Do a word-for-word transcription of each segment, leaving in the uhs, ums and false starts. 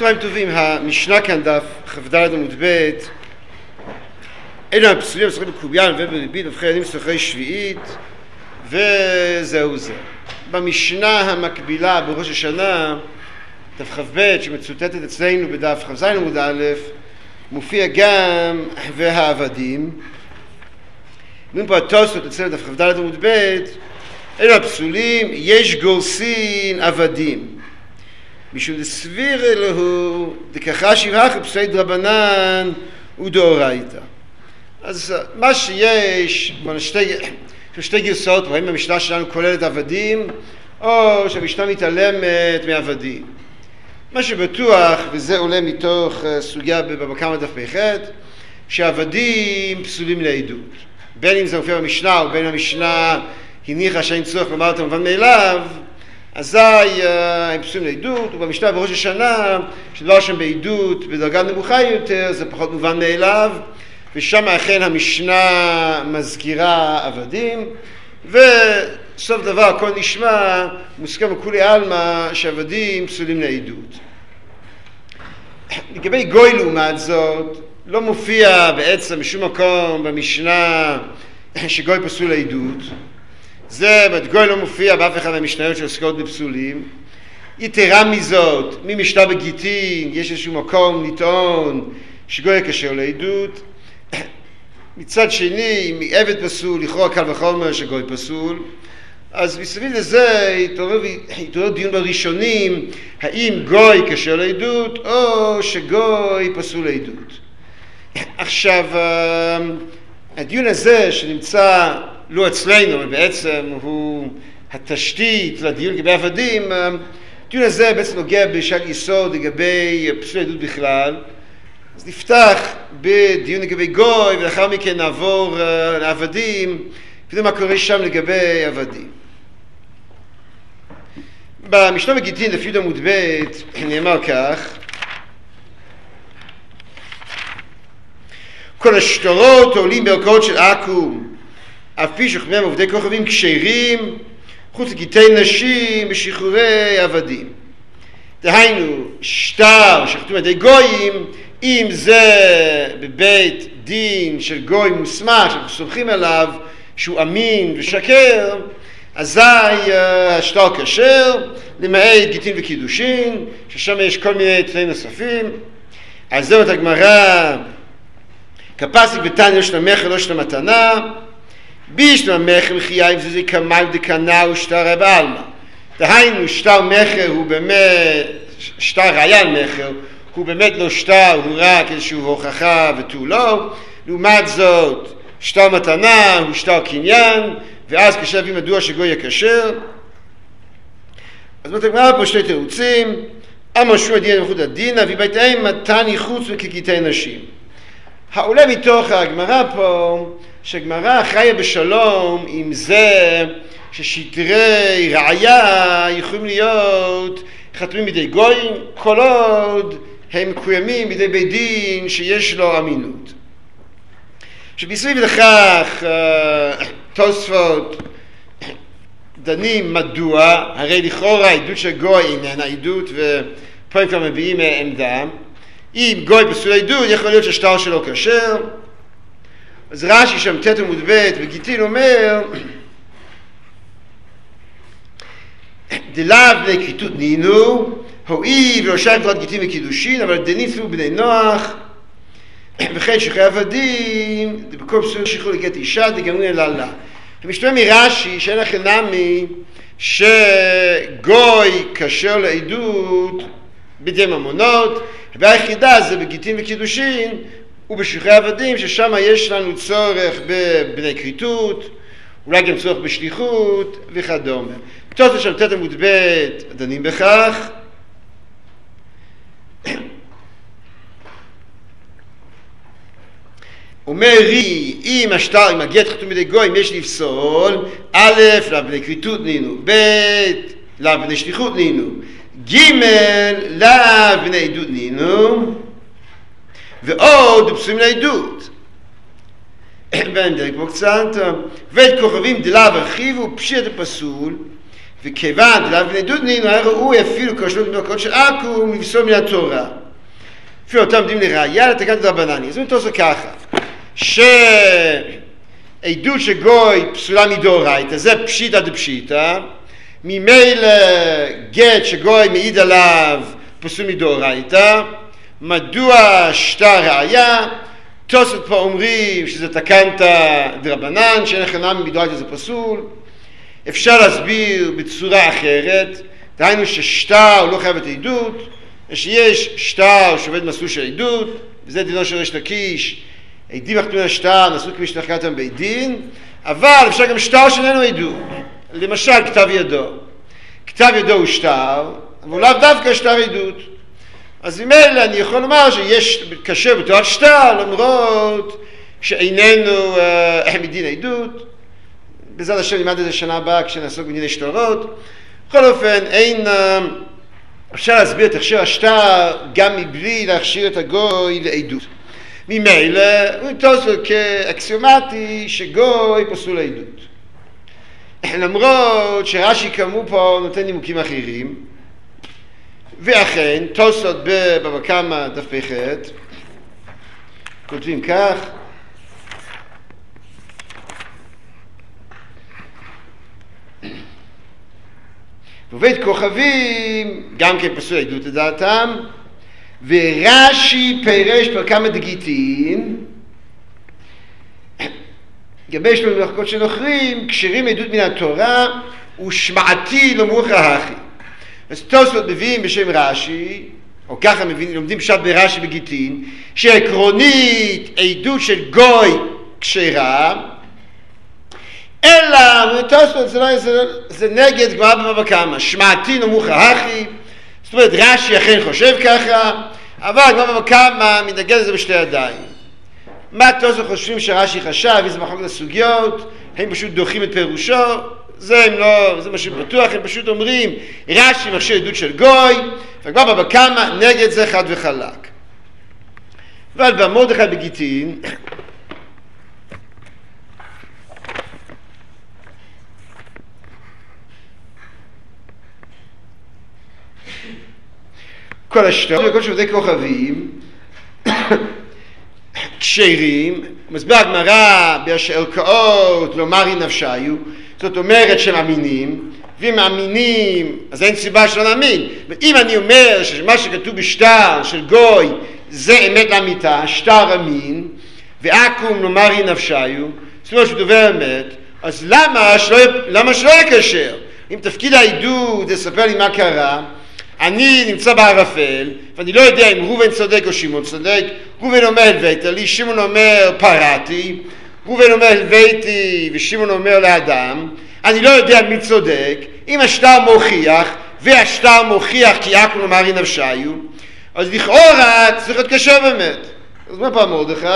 צהריים טובים, המשנה כאן דף כ"ד עמוד ב' אלו הפסולים מסחרים בקוביין ובריבית ובחי ילדים מסחרי שביעית וזהו זה. במשנה המקבילה בראש השנה דף כ"ב שמצוטטת אצלנו בדף כ"ז עמוד א' מופיע גם והעבדים. נראים פה התוספות אצלנו דף כ"ד עמוד ב' אלו הפסולים יש גורסין עבדים משום דסביר אלוהו דככה שבהך פסולי דרבנן ודאורייתא. אז מה שיש, שתי, שתי גרסאות, האם המשנה שלנו כוללת עבדים או שהמשנה מתעלמת מעבדים. מה שבטוח, וזה עולה מתוך סוגיה בבבא קמא דף פ"ח, שעבדים פסולים לעדות. בין אם זה מופיע במשנה או בין המשנה הניחה שאין צורך לומר את המובן מאליו, אזי הם פסולים לעדות, ובמשנה בראש השנה, שדבר שם בעדות בדרגה נמוכה יותר, זה פחות מובן מאליו, ושם אכן המשנה מזכירה עבדים, וסוף דבר הכל נשמע, מוסכם בכולי עלמא שעבדים פסולים לעדות. לגבי גוי לעומת זאת, לא מופיע בעצם בשום מקום במשנה שגוי פסול לעדות. זה, גוי לא מופיע באף אחד מהמשניות שעוסקות בפסולים. יתרה מזאת, ממשנה בגיטין יש איזשהו מקום לטעון שגוי כשר לעדות. מצד שני, אם עבד פסול, לכאורה קל וחומר שגוי פסול. אז מסביב לזה התעורר דיון בראשונים, האם גוי כשר לעדות או שגוי פסול לעדות. עכשיו, הדיון הזה שנמצא לא אצלנו, בעצם הוא התשתית לדיון לגבי עבדים, הדיון הזה בעצם נוגע בשאלת יסוד לגבי פסול עדות בכלל. אז נפתח בדיון לגבי גוי ולאחר מכן נעבור לעבדים ונראה מה קורה שם לגבי עבדים. במשנה בגיטין לפי י' עמוד ב' נאמר כך: כל השטרות עולים בערכאות של עכו"ם אף פי שחכמיהם עובדי כוכבים כשרים חוץ לגיטי נשים בשחרורי עבדים. דהיינו שטר שחתום על ידי גויים, אם זה בבית דין של גוי מוסמך שאנחנו סומכים עליו שהוא אמין ושקר, אזי השטר כשר, למעט גיטין וקידושין ששם יש כל מיני תנאים נוספים. אז זהו את הגמרא כפסיק בתניא לא של המכר לא של המתנה, בישלם המכר מחייב זה כמאי דקנה ושטר בעלמא. דהיינו שטר מכר הוא באמת, שטר ראיה על מכר הוא באמת לא שטר, הוא רק איזושהי הוכחה ותו לא. לעומת זאת שטר מתנה הוא שטר קניין, ואז קשה להבין מדוע שגוי יהיה כשר. אז מתגמר פה שני תירוצים: אמר שהוא הדין למחוד הדין וביתיהם מתן יחוץ וכגיטי נשים. העולה מתוך הגמרא פה שהגמרא חיה בשלום עם זה ששטרי ראיה יכולים להיות חתומים בידי גויים כל עוד הם מקוימים בידי בית דין שיש לו אמינות. שבסביב לכך תוספות דנים מדוע, הרי לכאורה העדות של גוי איננה עדות, ופה הם כבר מביאים עמדה. אם גוי פסול עדות יכול להיות שהשטר שלו כשר. אז רש"י שם ט' עמוד ב' בגיטין אומר דלאו בני כריתות נינו הואיל ולא שייך לתורת גיטין וקידושין, אבל דנים אפילו בני נוח וכן שחררי עבדים בכל פסול שחרור לגט אישה דגמרי ללה. המשתמע מרש"י שאין לכם נמי שגוי כשר לעדות בידי ממונות, והיחידה זה בגיטין וקידושין ובשחררי עבדים, ששם יש לנו צורך בבני כריתות, אולי גם צורך בשליחות וכדומה. תוספות שם ט' עמוד ב' דנים בכך. אומר רי, אם השטר, אם הגט חתום בידי גויים יש לפסול, א', לבני כריתות נינו, ב', לבני שליחות נינו, ג', לבני עדות נינו, ועוד פסולים לעדות. ואני מדלק פה קצת. ואת כוכבים דלאו הרחיבו פשיט הפסול, וכיוון דלאו בני דודנין, היה ראוי אפילו כשלות במלכות של עכו"ם לפסול מן התורה. אפילו אותם עומדים לראיה לתקנת דרבנן. אז הוא עושה ככה, שעדות שגוי פסולה מדאורייתא, זה פשיטא דפשיטא, ממילא גט שגוי מעיד עליו פסול מדאורייתא. מדוע שטר ראיה? תוספות פה אומרים שזה תקנתא דרבנן, שאין חינם מדאורייתא זה פסול. אפשר להסביר בצורה אחרת, דהיינו ששטר לא חייבת עדות, שיש שטר שעובד מסלול של עדות, וזה דינו של ריש לקיש, עדים מחתימים על שטר, נשאו כפי שנחקרתם בית דין, אבל אפשר גם שטר שאיננו עדות, למשל כתב ידו. כתב ידו הוא שטר, אבל לאו דווקא שטר עדות. אז ממילא אני יכול לומר שיש קשה בתורת שטר, למרות שאיננו אה, מדין עדות. בעזרת השם נלמד את זה שנה הבאה כשנעסוק בדיני שטרות. בכל אופן, אין, אפשר להסביר את הכשר השטר גם מבלי להכשיר את הגוי לעדות. ממילא הוא תוספות כאקסיומטי שגוי פסול לעדות. למרות שרש"י כאמור פה נותן נימוקים אחרים, ואכן תוספות בבבא קמא דף פ"ח כותבים כך, ובית כוכבים גם כן פסול עדות לדעתם, ורש"י פירש פר כמה דגיטין, גבי שלו במחלקות שנוכרים, כשרים עדות מן התורה, ושמעתי לא מוכרח הכי. אז תוספות מביאים בשם רש"י, או ככה מביאים, לומדים פשט ברש"י בגיטין, שעקרונית עדות של גוי כשרה, אלא, תוספות זה, לא, זה, זה נגד גמרא בבבא קמא, שמעתי לא מוכרח הכי, זאת אומרת רש"י אכן חושב ככה, אבל גמרא בבבא קמא מתנגד לזה בשתי ידיים. מה תוספות חושבים שרש"י חשב, איזה מחלוקת הסוגיות, הם פשוט דוחים את פירושו, זה הם לא, זה משהו בטוח, הם פשוט אומרים רש"י מכשיר עדות של גוי, וגמרא בבבא קמא נגד זה חד וחלק. אבל במרדכי בגיטין, כל השטרות וכל שבטי כוכבים כשרים, מסביר הגמרא בערכאות לומר היא נפשיו, זאת אומרת שהם אמינים, ואם מאמינים אז אין סיבה שלא נאמין. ואם אני אומר שמה שכתוב בשטר של גוי זה אמת לאמיתה, שטר אמין, ועכו"ם לומר היא נפשיו, זאת אומרת שהוא דובר אמת, אז למה שלא, למה שלא יקשר? אם תפקיד העדות לספר לי מה קרה, אני נמצא בערפל, ואני לא יודע אם ראובן צודק או שמעון צודק. ראובן אומר הלווית לי, שמעון אומר פרעתי, ראובן אומר הלוויתי ושמעון אומר לאדם, אני לא יודע מי צודק. אם השטר מוכיח, והשטר מוכיח כי עכו"ם לומר היא נפשיו, אז לכאורה צריך להיות קשה באמת. אז מה פעם מרדכי?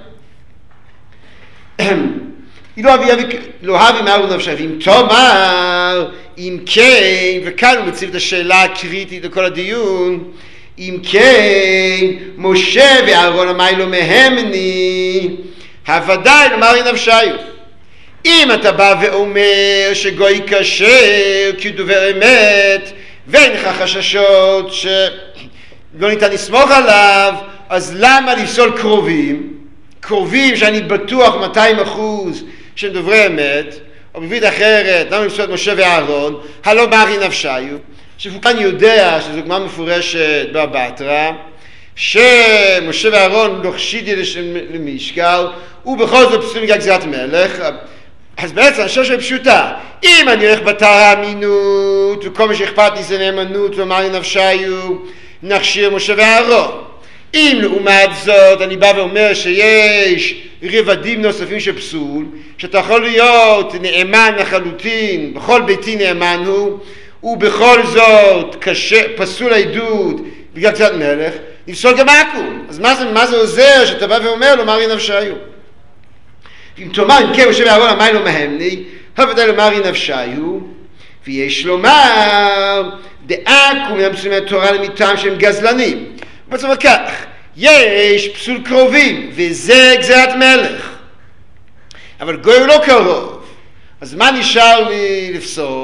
לא הבי מארו נפשיו, אם תאמר, אם כן, וכאן הוא מציב את השאלה הקריטית לכל הדיון, אם כן, משה ואהרון המיילו מהמני, הוודאי לומר היא נפשיו. אם אתה בא ואומר שגוי כשר כי הוא דובר אמת, ואין לך חששות שלא ניתן לסמוך עליו, אז למה לפסול קרובים? קרובים שאני בטוח מאתיים אחוז שהם דוברי אמת, או בבית אחרת, למה לפסול את משה ואהרון, הלא מארי נפשיו, שפוקן יודע שזו גמרא מפורשת בבתרא, שמשה ואהרון לוחשיד למשקל, ובכל זאת פסולים בגלל גזירת מלך. אז בעצם אני חושב שהיא פשוטה, אם אני הולך בתורה אמינות, וכל מה שאכפת לי זה נאמנות, ומארי נפשיו, נכשיר משה ואהרון. אם לעומת זאת אני בא ואומר שיש רבדים נוספים של פסול, שאתה יכול להיות נאמן לחלוטין, בכל ביתי נאמן הוא, ובכל זאת קשה, פסול העדות בגלל קצת מלך, נפסול גם עכו"ם. אז מה זה, מה זה עוזר שאתה בא ואומר לו מארי נפשיו? אם תאמר אם כן משה ואהרון המיילו מהמני, הוודאי לומר היא נפשיו, ויש לומר דעכו"ם הם פסולים מהתורה למיתם שהם גזלנים. זאת אומרת כך, יש פסול קרובים, וזה גזירת מלך. אבל גוי הוא לא קרוב. אז מה נשאר לי לפסול?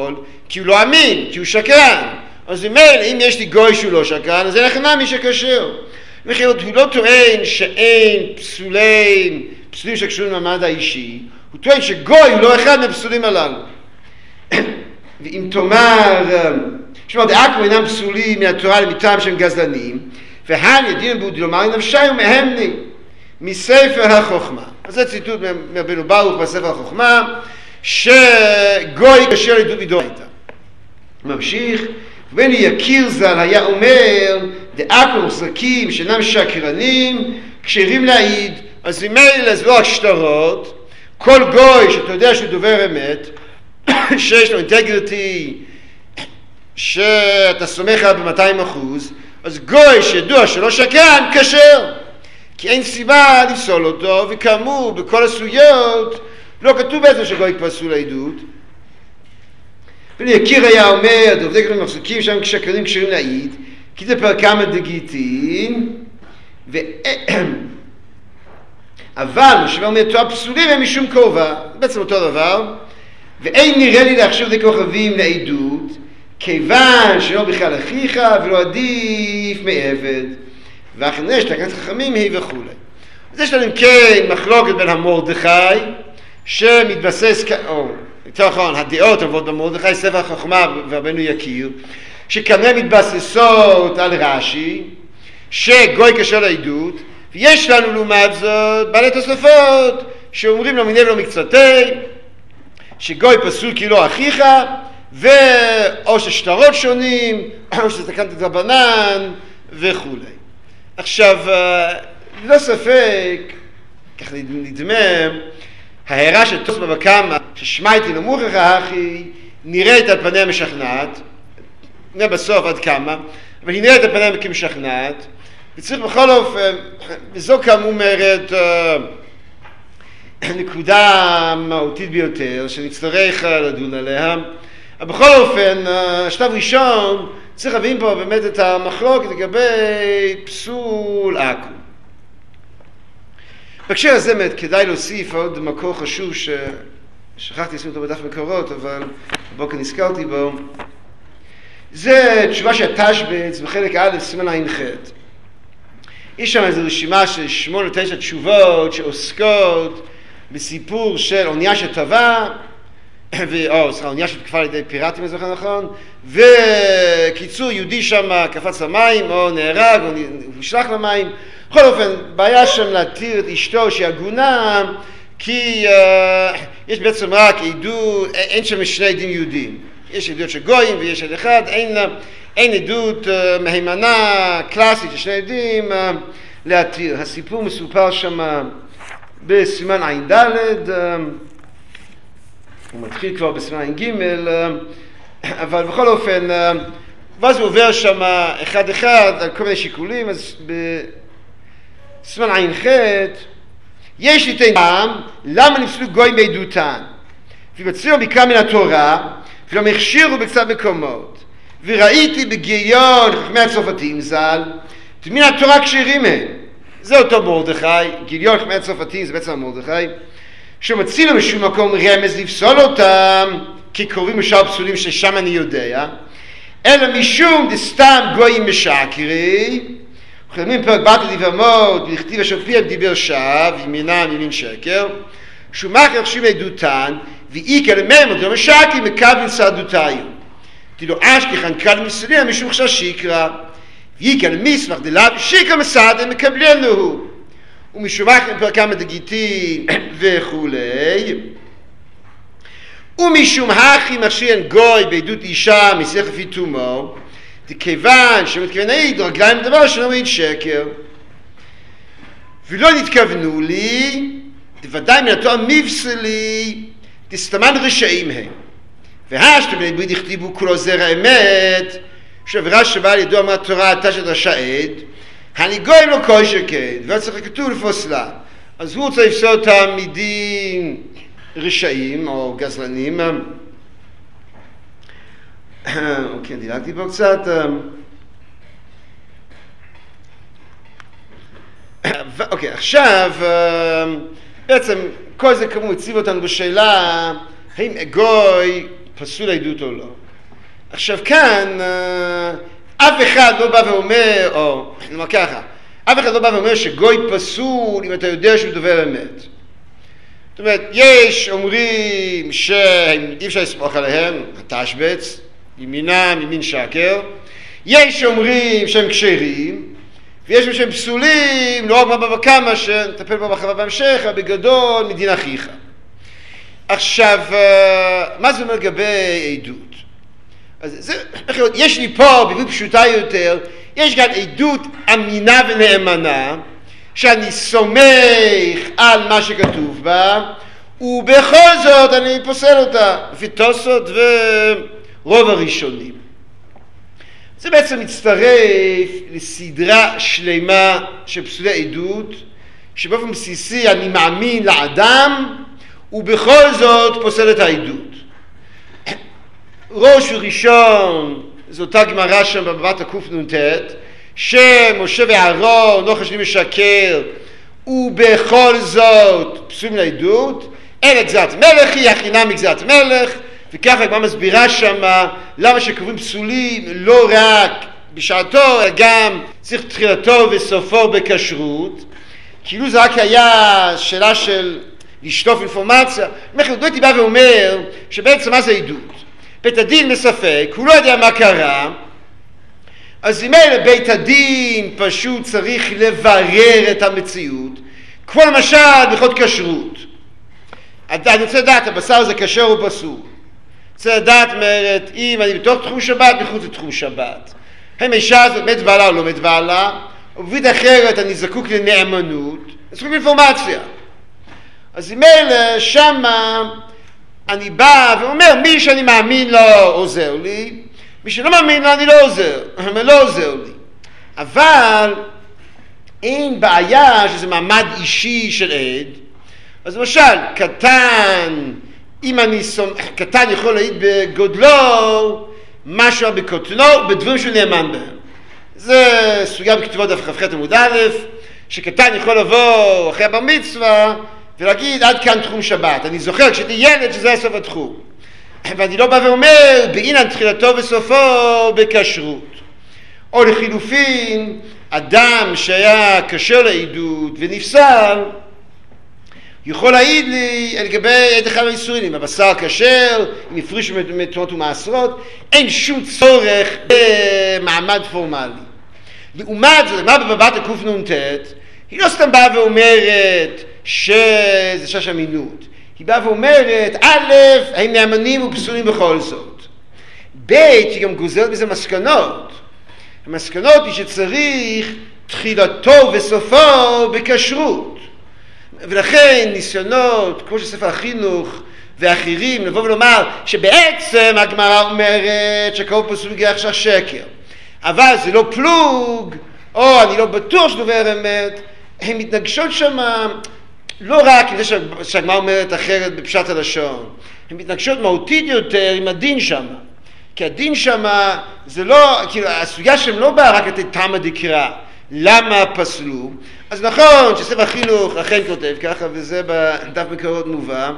כי הוא לא אמין, כי הוא שקרן. אז ממילא, אם יש לי גוי שהוא לא שקרן, אז אין לך נמי שכשר. הוא לא טוען שאין פסולים, פסולים שקשורים למעמד האישי, הוא טוען שגוי הוא לא אחד מהפסולים הללו. ואם תאמר, שמע, דעכו אינם פסולים מהתורה למטעם שהם גזלנים, והן ידין בו דלומר נפשי ומהמני מספר החוכמה. אז זה ציטוט מרבנו ברוך בספר החוכמה, שגוי קשר עדות מדאורייתא. ממשיך, ובני יקיר ז"ל היה אומר, דעכו מוחזקים שאינם שקרנים, כשרים להעיד. אז ממילא זה לא רק שטרות, כל גוי שאתה יודע שהוא דובר אמת, שיש לו אינטגריטי, שאתה סומך עליו ב-מאתיים אחוז, אז גוי שידוע שלא שקרן, כשר. כי אין סיבה לפסול אותו, וכאמור, בכל הסוגיות, לא כתוב בעצם שגוי פסול לעדות. יקיר היה אומר, דובדי כתוב מחזיקים שם כשקרנים כשרים להעיד, כי זה פרקם הדגיטין, ו... אבל, משווה אומר, תואר פסולים הם משום קרובה, בעצם אותו דבר, ואין נראה לי להכשיר די כוכבים לעדות, כיוון שלא בכלל אחיך ולא עדיף מעבד, ואחרי שתקנת חכמים היא וכו'. אז יש לנו כן מחלוקת בין המרדכי, שמתבסס, או יותר נכון, הדעות עובדות במרדכי, ספר החוכמה ורבנו יקיר, שכנראה מתבססות על רש"י, שגוי קשר לעדות, ויש לנו לעומת זאת בעלי תוספות שאומרים לו מיני ולא מקצתי, שגוי פסול כאילו אחיך, ואו ששטרות שונים, או שתקנת את רבנן וכו'. עכשיו, לא ספק, כך נדמה, ההערה של תוספות בבא קמא, ששמעתי נמוכך אחי, נראית על פניה משכנעת, נראה בסוף עד כמה, אבל היא נראית על פניה כמשכנעת, וצריך בכל אופן, וזו כאמור אומרת, נקודה מהותית ביותר, שנצטרך לדון עליה, אבל בכל אופן, השלב ראשון, צריך להבין פה באמת את המחלוקת לגבי פסול עכו. בהקשר הזה באמת כדאי להוסיף עוד מקור חשוב ששכחתי לשים אותו בדף מקורות, אבל בבוקר נזכרתי בו. זה תשובה של התשבץ בחלק א' סימן ע"ח. יש שם איזו רשימה של שמונה או תשע תשובות שעוסקות בסיפור של אונייה שטבעה, או סליחה, אונייה שתקפה על ידי פיראטים, זה נכון, וקיצור יהודי שם קפץ למים או נהרג או נשלח למים. בכל אופן, בעיה שם להתיר את אשתו שהיא עגונה, כי uh, יש בעצם רק עדות, אין שם שני עדים יהודים. יש עדות של גויים ויש עד אחד, אין, אין עדות uh, מהימנה קלאסית של שני עדים uh, להתיר. הסיפור מסופר שם בסימן ע"ד, uh, הוא מתחיל כבר בסימן ע"ג, uh, אבל בכל אופן, uh, ואז הוא עובר שם אחד אחד על כל מיני שיקולים, אז ב... סימן ע"ח, יש לי טעם, למה נפסלו גויים בעדותן? ובצירו מקרא מן התורה, ולא מכשירו בקצת מקומות. וראיתי בגיליון חכמי הצרפתים ז"ל, מן התורה כשרים הם. זה אותו מרדכי, גיליון חכמי הצרפתים זה בעצם מרדכי, שמציל לו משום מקום רמז לפסול אותם, כי קוראים משאר פסולים ששם אני יודע, אלא משום דסתם גויים משקרי, חלמים פרק בת לדברמות, ולכתיב אשר פיהם דיבר שווא, ימינם ימין שקר, שהוא מאחר חשים עדותן, ואיקר למהם עוד לא משקרים, מקבל צעדותיו. תלו אשכי חנקל מסליה משום חשש שיקרא, ואיקר למסמך דלאו שיקרא מסעד, הם מקבלים לו. ומשום מאחר פרקם הדגיטין וכולי. ומשום הכי מכשירן גוי בעדות אישה מסך לפי תומו, כיוון שמתכוון העיד רגליים לדבר שלא מעיד שקר. ולא נתכוונו לי, ודאי מן התואר מבשלי, תסתמן רשעים הם. והשתם בני ברית הכתיבו כולו זרע אמת, שעבירה שבאה על ידו אמרה תורה אתה שאת רשע עד, הניגויים לא כל שכן, ולא צריך לכתוב לפוסלה. אז הוא רוצה לפסול אותם מדין רשעים או גזלנים. אוקיי, דילגתי פה קצת. אוקיי, עכשיו, בעצם כל זה כמו הציב אותנו בשאלה, האם גוי פסול לעדות או לא. עכשיו כאן, אף אחד לא בא ואומר, או נאמר ככה, אף אחד לא בא ואומר שגוי פסול אם אתה יודע שהוא דובר אמת. זאת אומרת, יש אומרים שאי אפשר לסמוך עליהם, התשבץ, ימינם ימין שקר, יש אומרים שהם כשרים, ויש אומרים שהם פסולים, לא רק בבא קמא שנטפל בו בחווה בהמשך, אבל בגדול מדין אחיך. עכשיו, מה זה אומר לגבי עדות? אז זה, יש לי פה, בעברית פשוטה יותר, יש כאן עדות אמינה ונאמנה, שאני סומך על מה שכתוב בה, ובכל זאת אני פוסל אותה, לפי תוספות ורוב הראשונים. זה בעצם מצטרף לסדרה שלמה של פסולי עדות, שבאופן בסיסי אני מאמין לאדם, ובכל זאת פוסל את העדות. ראש וראשון, זו אותה גמרא שם בבבא קנ"ט, שמשה ואהרון לא חושבים לשקר, ובכל זאת פסולים לעדות, אלא גזירת מלך היא, הכי נמי גזירת מלך, וככה הגמרא מסבירה שמה למה שקוראים פסולים לא רק בשעתו, אלא גם צריך תחילתו וסופו בכשרות, כאילו זה רק היה שאלה של לשטוף אינפורמציה. הייתי בא ואומר שבעצם מה זה עדות? בית הדין מספק, הוא לא יודע מה קרה, אז אם אלה בית הדין פשוט צריך לברר את המציאות, כמו למשל בהלכות כשרות. אני רוצה לדעת, הבשר הזה כשר או פסול. רוצה לדעת, אומרת, אם אני בתוך תחום שבת, מחוץ לתחום שבת. האם האישה הזאת מת בעלה או לא מת בעלה, או בבית אחרת אני זקוק לנאמנות, אני זקוק לאינפורמציה. אז אם אלה שמה אני בא ואומר, מי שאני מאמין לו עוזר לי, מי שלא מאמין לו אני לא עוזר, לא עוזר לי. אבל אין בעיה שזה מעמד אישי של עד. אז למשל, קטן, אם אני סומך, קטן יכול להעיד בגודלו, משהו בקוטנו, בדברים שהוא נאמן בהם. זה סוגיה בכתובות דף כ"ח עמוד א', שקטן יכול לבוא אחרי הבר מצווה, ולהגיד עד כאן תחום שבת. אני זוכר כשהייתי ילד שזה היה סוף התחום. ואני לא בא ואומר, בעניין תחילתו וסופו בכשרות. או לחילופין, אדם שהיה כשר לעדות ונפסל, יכול להעיד לי לגבי עד אחד מהאיסורים, אם הבשר כשר, אם הפרישו מתרומות ומעשרות, אין שום צורך במעמד פורמלי. לעומת זאת, מה בבבא קנ"ט, היא לא סתם באה ואומרת שזה שש אמינות. היא באה ואומרת, א', האם נאמנים ופסולים בכל זאת. ב', היא גם גוזרת בזה מסקנות. המסקנות היא שצריך תחילתו וסופו בכשרות. ולכן ניסיונות, כמו שספר החינוך ואחרים, לבוא ולומר שבעצם הגמרא אומרת שקרוב פסול הגיע עכשיו שקר. אבל זה לא פלוג, או אני לא בטוח שדובר אמת, הן מתנגשות שם לא רק עם זה שהגמרא אומרת אחרת בפשט הלשון, הן מתנגשות מהותית יותר עם הדין שם. כי הדין שם זה לא, כאילו הסוגיה שהם לא באה רק לתת תמה דקרא, למה פסלו. אז נכון שספר החינוך אכן כותב ככה, וזה בדף מקורות מובא,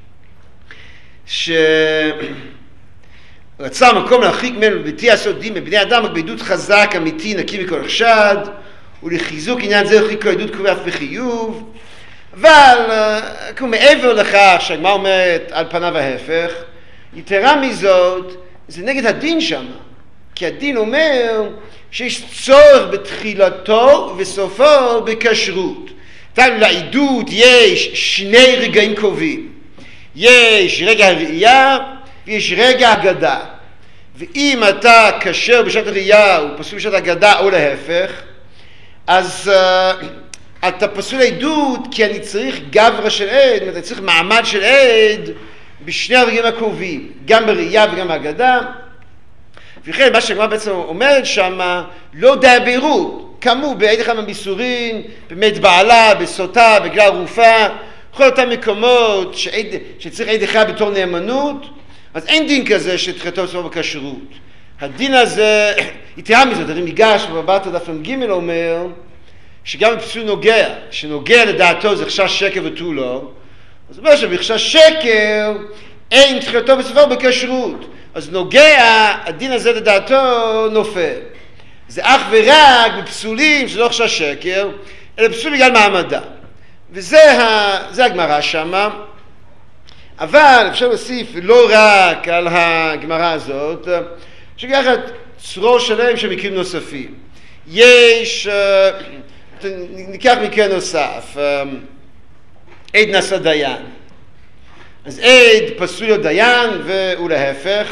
שרצה מקום להרחיק ממנו בביתי לעשות דין בבני אדם, רק בעדות חזק, אמיתי, נקי מכל חשד, ולחיזוק עניין זה הרחיק כל עדות קרובה אף בחיוב. אבל כמו מעבר לכך שהגמרא אומרת על פניו ההפך, יתרה מזאת, זה נגד הדין שם. כי הדין אומר שיש צורך בתחילתו וסופו בכשרות. לעדות יש שני רגעים קובעים. יש רגע הראייה ויש רגע הגדה. ואם אתה כשר בשעת הראייה ופסול בשעת הגדה או להפך, אז uh, אתה פסול עדות כי אני צריך גברא של עד, אני צריך מעמד של עד בשני הרגעים הקרובים, גם בראייה וגם בהגדה. ולכן מה שהגמרא בעצם אומרת שם, לא די הבירור, כאמור בעד אחד מהביסורים, באמת בעלה, בסוטה, בגלל רופה, כל אותם מקומות שעד, שצריך עד אחד בתור נאמנות, אז אין דין כזה שתחילתו וסופו בכשרות. הדין הזה, יתרה מזאת, הרי ניגש בבבא דף ג' אומר, שגם בפסול נוגע, שנוגע לדעתו זה חשש שקר ותו לא, אז אומר שבחשש שקר אין תחילתו וסופו בכשרות. אז נוגע, הדין הזה לדעתו נופל. זה אך ורק בפסולים שלא חשש שקר, אלא פסול בגלל מעמדה. וזה הגמרא שמה. אבל אפשר להוסיף לא רק על הגמרא הזאת, שככה צרור שלם של מקרים נוספים. יש, ניקח מקרה נוסף, עד נשא דיין. אז עד פסול להיות דיין ולהפך,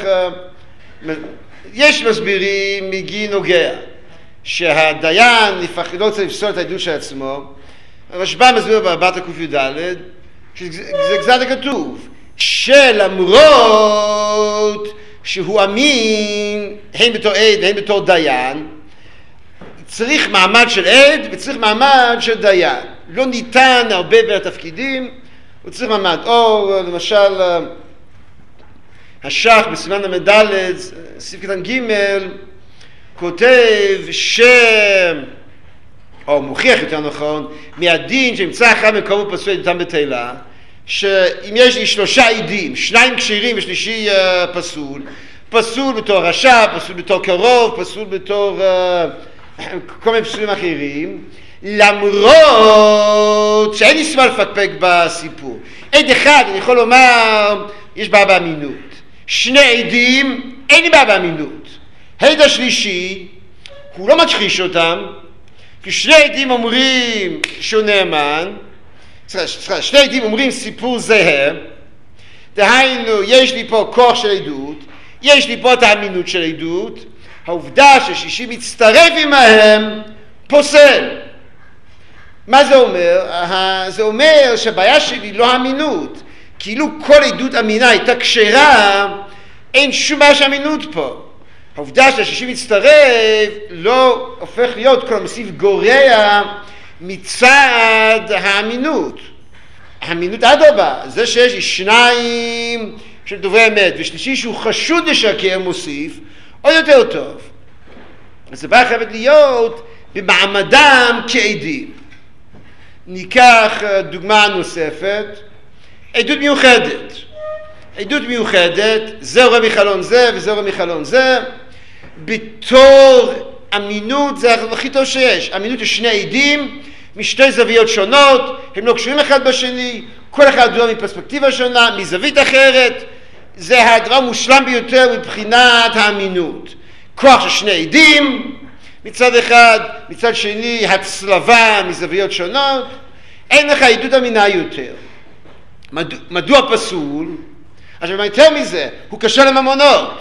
יש מסבירים מגי נוגע, שהדיין לא צריך לפסול את העדות של עצמו. הרשב"א מסביר בבת הק"ד, שזה גזרת הכתוב, שלמרות שהוא אמין, הן בתור עד והן בתור דיין, צריך מעמד של עד וצריך מעמד של דיין. לא ניתן הרבה בין התפקידים, הוא צריך מעמד. או למשל, השח בסימן המדלת, סעיף קטן ג' כותב ש... או מוכיח יותר נכון, מהדין שנמצא אחד מקום פסול עדותם בתהילה, שאם יש לי שלושה עדים, שניים כשירים ושלישי uh, פסול, פסול בתור רשע, פסול בתור קרוב, פסול בתור uh, כל מיני פסולים אחרים, למרות שאין לי סיבה לפקפק בסיפור. עד אחד, אני יכול לומר, יש בעיה באמינות. שני עדים, אין לי בעיה באמינות. העד השלישי, הוא לא מכחיש אותם, כי שני עדים אומרים שהוא נאמן, סליחה, שני עדים אומרים סיפור זהה, דהיינו, יש לי פה כוח של עדות, יש לי פה את האמינות של עדות, העובדה ששישי מצטרף עמהם, פוסל. מה זה אומר? זה אומר שהבעיה שלי לא האמינות, כאילו כל עדות אמינה הייתה כשרה, אין שום בעיה של אמינות פה. העובדה שהשישי מצטרף לא הופך להיות כל המוסיף גורע מצד האמינות. האמינות אדרבה, זה שיש לי שניים של דוברי אמת ושלישי שהוא חשוד לשקר מוסיף, עוד יותר טוב. אז זה בא חייבת להיות במעמדם כעדים. ניקח דוגמה נוספת, עדות מיוחדת. עדות מיוחדת, זה הורה מחלון זה וזה הורה מחלון זה, בתור אמינות זה הכי טוב שיש. אמינות יש שני עדים משתי זוויות שונות, הם לא קשורים אחד בשני, כל אחד דומה מפרספקטיבה שונה, מזווית אחרת, זה הדבר מושלם ביותר מבחינת האמינות. כוח של שני עדים מצד אחד, מצד שני הצלבה מזוויות שונות, אין לך עדות אמינה יותר. מדוע, מדוע פסול? עכשיו מה יותר מזה, הוא קשה לממונות.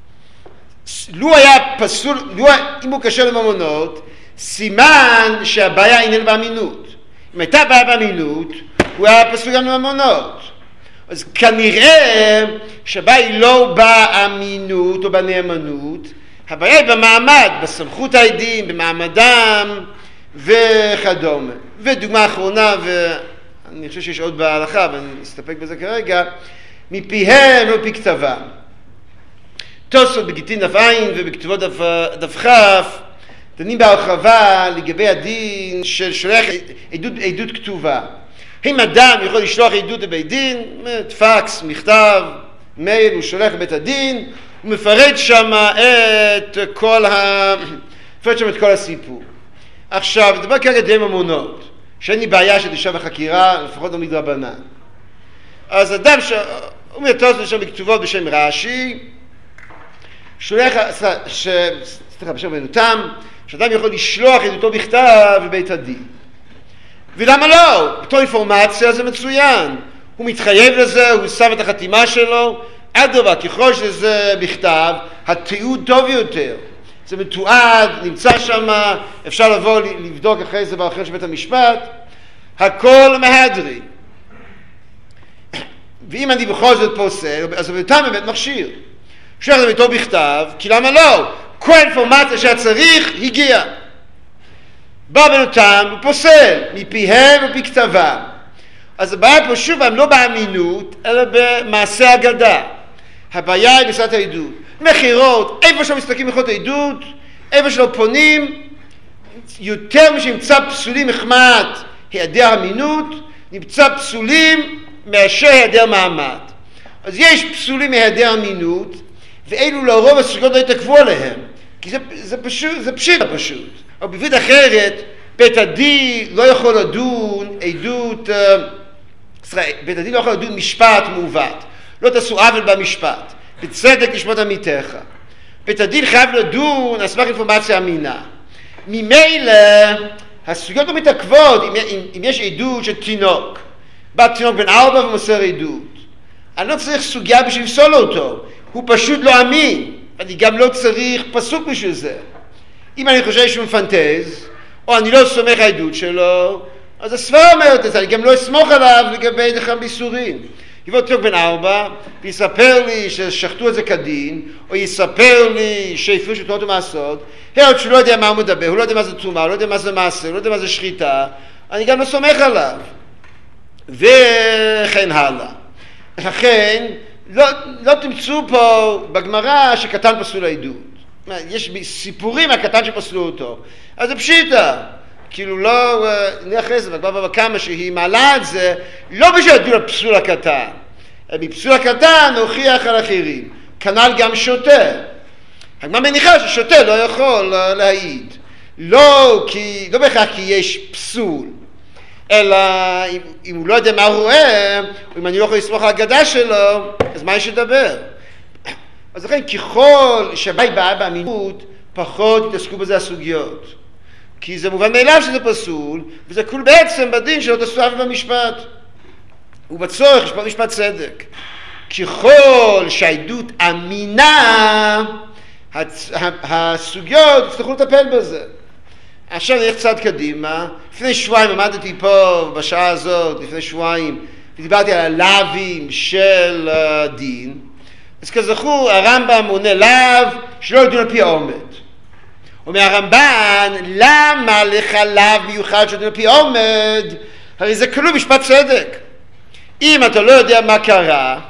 לו היה פסול, לו, אם הוא קשה לממונות, סימן שהבעיה איננה באמינות. אם הייתה בעיה באמינות, הוא היה פסול גם לממונות. אז כנראה שהבעיה היא לא באמינות או בנאמנות, הבעיה היא במעמד, בסמכות העדים, במעמדם וכדומה. ודוגמה אחרונה, ואני חושב שיש עוד בהלכה, אבל אני אסתפק בזה כרגע, מפיהם ומפי כתבם. תוספות בגיטין דף עין ובכתובות דף, דף כף, דנים בהרחבה לגבי הדין של שולח עדות, עדות כתובה. אם אדם יכול לשלוח עדות לבית דין, פקס, מכתב, מייל, הוא שולח לבית הדין, הוא מפרט שם את כל ה... מפרט שם את כל הסיפור. עכשיו, דבר כרגע די ממונות, שאין לי בעיה שתשב בחקירה, לפחות לא מדרבנן. אז אדם ש... הוא מייתוס לשם בכתובות בשם רש"י, שולח, ש... סליחה, בשם בנותם, שאדם יכול לשלוח עדותו בכתב לבית הדין. ולמה לא? בתור אינפורמציה זה מצוין. הוא מתחייב לזה, הוא שם את החתימה שלו, אדרבה, ככל שזה בכתב, התיעוד טוב יותר. זה מתועד, נמצא שם, אפשר לבוא לבדוק אחרי זה באחר של בית המשפט, הכל מהדרי. ואם אני בכל זאת פוסל, אז בביתם באמת מכשיר. שולח לביתו בכתב, כי למה לא? כל האינפורמציה שהצריך הגיע. בא בנותם, הוא פוסל, מפיהם ומפי כתבם. אז הבעיה פה שוב, הם לא באמינות, אלא במעשה אגדה. הבעיה היא בסעת העדות. מחירות, איפה שלא מסתכלים מחירות העדות, איפה שלא פונים, יותר משנמצא פסולים מחמת היעדר אמינות, נמצא פסולים מאשר היעדר מעמד. אז יש פסולים מהיעדר אמינות, ואלו לרוב הסוגיות לא התעכבו עליהם, כי זה, זה פשוט, זה פשיט פשוט. או בעברית אחרת, בית הדין לא יכול לדון עדות, בית הדין לא יכול לדון משפט מעוות, לא תעשו עוול במשפט, בצדק לשמות עמיתך. בית הדין חייב לדון על סמך אינפורמציה אמינה. ממילא הסוגיות לא מתעכבות אם, אם, אם יש עדות של תינוק, בא תינוק בן ארבע ומוסר עדות. אני לא צריך סוגיה בשביל לפסול אותו, הוא פשוט לא אמין, אני גם לא צריך פסוק בשביל זה. אם אני חושב שהוא מפנטז, או אני לא סומך העדות שלו, אז הסברה אומרת את זה, אני גם לא אסמוך עליו לגבי נחם ביסורים. יבוא תינוק בן ארבע, ויספר לי ששחטו את זה כדין, או יספר לי שהפרישו תנועות ומעשות, היות שהוא לא יודע מה הוא מדבר, הוא לא יודע מה זה תרומה, הוא לא יודע מה זה מעשה, הוא לא יודע מה זה שחיטה, אני גם לא סומך עליו. וכן הלאה. לכן, לא, לא תמצאו פה בגמרא שקטן פסול העדות. יש סיפורים הקטן שפסלו אותו. אז זה פשיטה. כאילו לא, נראה זה, בגמרא בבא קמא שהיא מעלה את זה, לא בשביל לדון על פסול הקטן. בפסול הקטן הוכיח על אחרים. כנ"ל גם שוטה. הגמרא מניחה ששוטה לא יכול להעיד. לא, כי, לא בהכרח כי יש פסול. אלא אם, אם הוא לא יודע מה הוא רואה, או אם אני לא יכול לסמוך על הגדה שלו, אז מה יש לדבר? אז לכן ככל שהבית באה באמינות, פחות יתעסקו בזה הסוגיות. כי זה מובן מאליו שזה פסול, וזה כול בעצם בדין שלא תעשו עוול במשפט. ובצורך יש פה משפט צדק. ככל שהעדות אמינה, הסוגיות יצטרכו לטפל בזה. עכשיו נלך קצת קדימה. לפני שבועיים עמדתי פה בשעה הזאת, לפני שבועיים, ודיברתי על הלאווים של דין. אז כזכור, הרמב"ם מונה לאו שלא לדון על פי העומד. אומר הרמב"ן, למה לך לאו מיוחד שלא לדון על פי העומד? הרי זה כלום משפט צדק. אם אתה לא יודע מה קרה,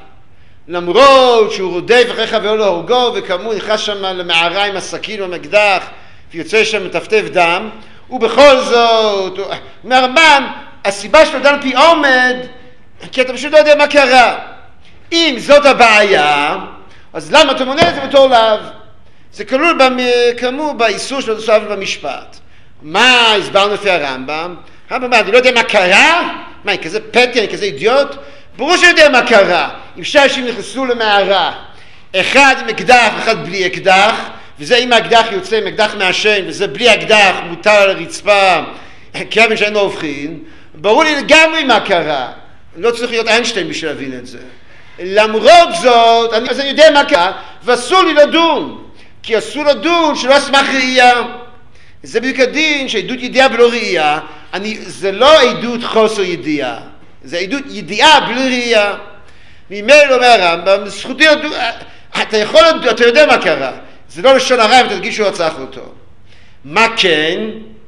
למרות שהוא רודף אחרי חברו להורגו, וכאמור נכנס שם למערה עם הסכין והמקדח, ויוצא שם מטפטף דם, ובכל זאת, מהרמב"ן, הסיבה שלא דן על פי עומד, כי אתה פשוט לא יודע מה קרה. אם זאת הבעיה, אז למה אתה מונה את זה בתור לאו? זה כלול כאמור באיסור של תעשו עוול במשפט. מה הסברנו לפי הרמב"ם? הרמב"ם, אני לא יודע מה קרה? מה, אני כזה פטי, אני כזה אידיוט? ברור שאני יודע מה קרה. אם שני אנשים נכנסו למערה, אחד עם אקדח ואחד בלי אקדח, וזה אם האקדח יוצא עם אקדח מעשן, וזה בלי אקדח מוטל על הרצפה, כאבן שאין לו הופכין, ברור לי לגמרי מה קרה. לא צריך להיות איינשטיין בשביל להבין את זה. למרות זאת, אני, אז אני יודע מה קרה, ואסור לי לדון. כי אסור לדון שלא אסמך ראייה. זה בדיוק הדין שעדות ידיעה ולא ראייה, אני, זה לא עדות חוסר ידיעה, זה עדות ידיעה בלי ראייה. ממילא אומר הרמב"ם, זכותי לדון, אתה יכול לדון, אתה יודע מה קרה. זה לא לשון הרע אם אתה תגיד שהוא רצח אותו. מה כן?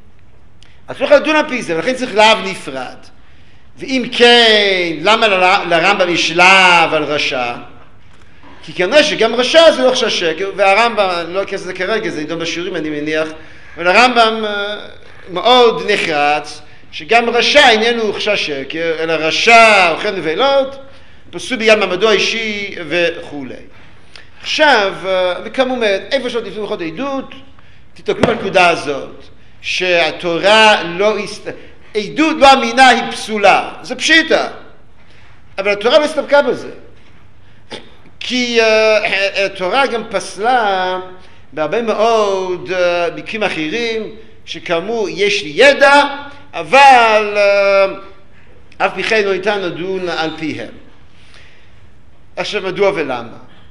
אסור לך לדון על פי זה, ולכן צריך לאו נפרד. ואם כן, למה לרמב"ם יש לאו על רשע? כי כנראה שגם רשע זה לא חשש שקר, והרמב"ם, לא אכנס לזה כרגע, זה ידון בשיעורים אני מניח, אבל הרמב"ם מאוד נחרץ, שגם רשע איננו חשש שקר, אלא רשע אוכל נבלות, פסול בגלל מעמדו האישי וכו'. עכשיו, וכמובן, איפה שלא תפנו בכל עדות, תתקלו בנקודה הזאת, שהתורה לא, עדות לא אמינה היא פסולה, זה פשיטה, אבל התורה לא הסתפקה בזה. כי uh, התורה גם פסלה בהרבה מאוד uh, מקרים אחרים, שכאמור יש לי ידע, אבל uh, אף בכן לא ניתן לדון על פיהם. עכשיו מדוע ולמה?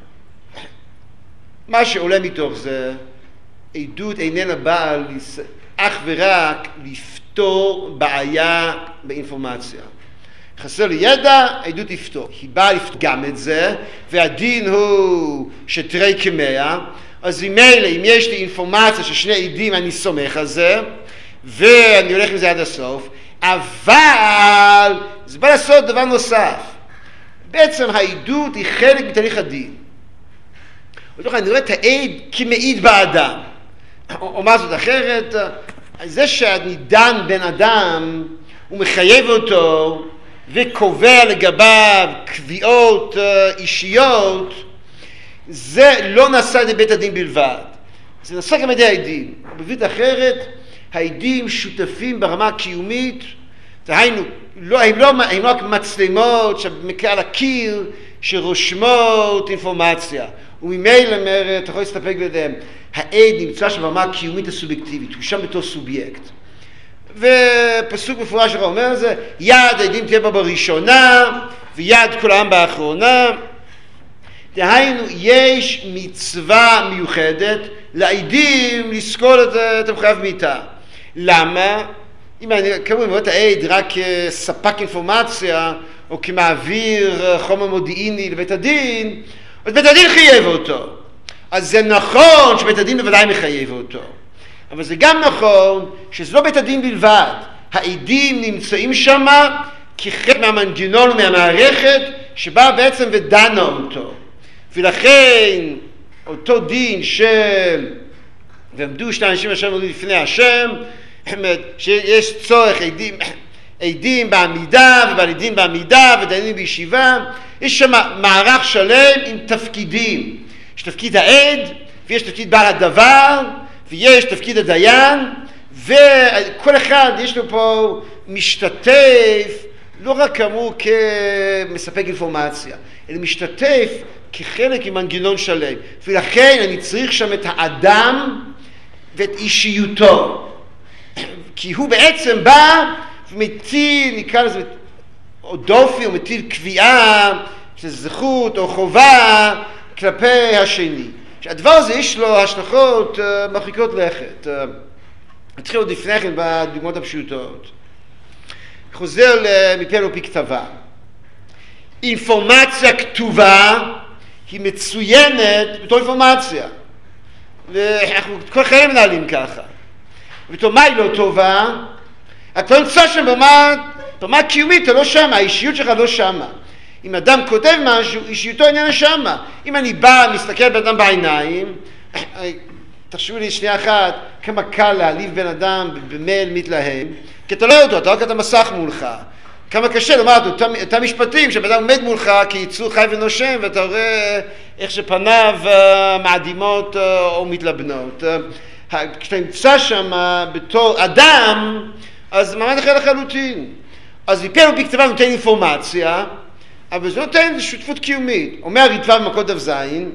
מה שעולה מתוך זה, עדות איננה באה אך ורק לפתור בעיה באינפורמציה. חסר לי ידע, עדות תפתור. היא באה לפתור גם את זה, והדין הוא שתרי כמאה, אז ממילא, אם יש לי אינפורמציה של שני עדים, אני סומך על זה, ואני הולך עם זה עד הסוף, אבל זה בא לעשות דבר נוסף. בעצם העדות היא חלק מתהליך הדין. אני רואה את העד כמעיד באדם. או מה זאת אחרת? זה שאני דן בן אדם, הוא מחייב אותו, וקובע לגביו קביעות אישיות, זה לא נעשה על ידי בית הדין בלבד, זה נעשה גם על ידי העדים. בברית אחרת, העדים שותפים ברמה הקיומית, דהיינו, לא, הם, לא, הם לא רק מצלמות שעל הקיר שרושמות אינפורמציה, וממילא אומרת, אתה יכול להסתפק בידיהם, העד נמצא שם ברמה הקיומית הסובייקטיבית, הוא שם בתור סובייקט. ופסוק מפורש שלך אומר זה, יד העדים תהיה בה בראשונה, ויד כל העם באחרונה. דהיינו, יש מצווה מיוחדת לעדים לזכור את המחויב מיתה. למה? אם אני כמובן רואה את העד רק כספק אינפורמציה, או כמעביר חומר מודיעיני לבית הדין, אז בית הדין חייב אותו. אז זה נכון שבית הדין בוודאי מחייב אותו. אבל זה גם נכון שזה לא בית הדין בלבד. העדים נמצאים שם כחלק מהמנגנון ומהמערכת שבאה בעצם ודנה אותו. ולכן אותו דין של ועמדו שני אנשים אשר עמדו לפני השם, שיש צורך עדים, עדים בעמידה ובעדים בעמידה ודיינים בישיבה, יש שם מערך שלם עם תפקידים. יש תפקיד העד ויש תפקיד בעל הדבר ויש תפקיד הדיין, וכל אחד יש לו פה משתתף לא רק כאמור כמספק אינפורמציה, אלא משתתף כחלק עם מנגנון שלם. ולכן אני צריך שם את האדם ואת אישיותו, כי הוא בעצם בא ומטיל, נקרא לזה, או דופי, או מטיל קביעה של זכות או חובה כלפי השני. שהדבר הזה יש לו השלכות uh, מרחיקות לכת. Uh, נתחיל עוד לפני כן בדוגמאות הפשוטות. חוזר מפה לא פי כתבה. אינפורמציה כתובה היא מצוינת בתור אינפורמציה. ואנחנו כל חיים מנהלים ככה. ובתור מה היא לא טובה? אתה לא נמצא שם במה, במה קיומית, אתה לא שמה, האישיות שלך לא שמה. אם אדם כותב משהו, אישיותו איננה שמה. אם אני בא, מסתכל בן אדם בעיניים, תחשבו לי שנייה אחת, כמה קל להעליב בן אדם במייל מתלהם, כי אתה לא יודע, אתה רק את המסך מולך. כמה קשה לומר את המשפטים שבן אדם עומד מולך כיצור חי ונושם, ואתה רואה איך שפניו מעדימות או מתלבנות. כשאתה נמצא שם בתור אדם, אז מעמד אחר לחלוטין. אז מפה לא פי כתבה נותן אינפורמציה, אבל זה נותן שותפות קיומית. אומר הריטב"א במקור דף זין,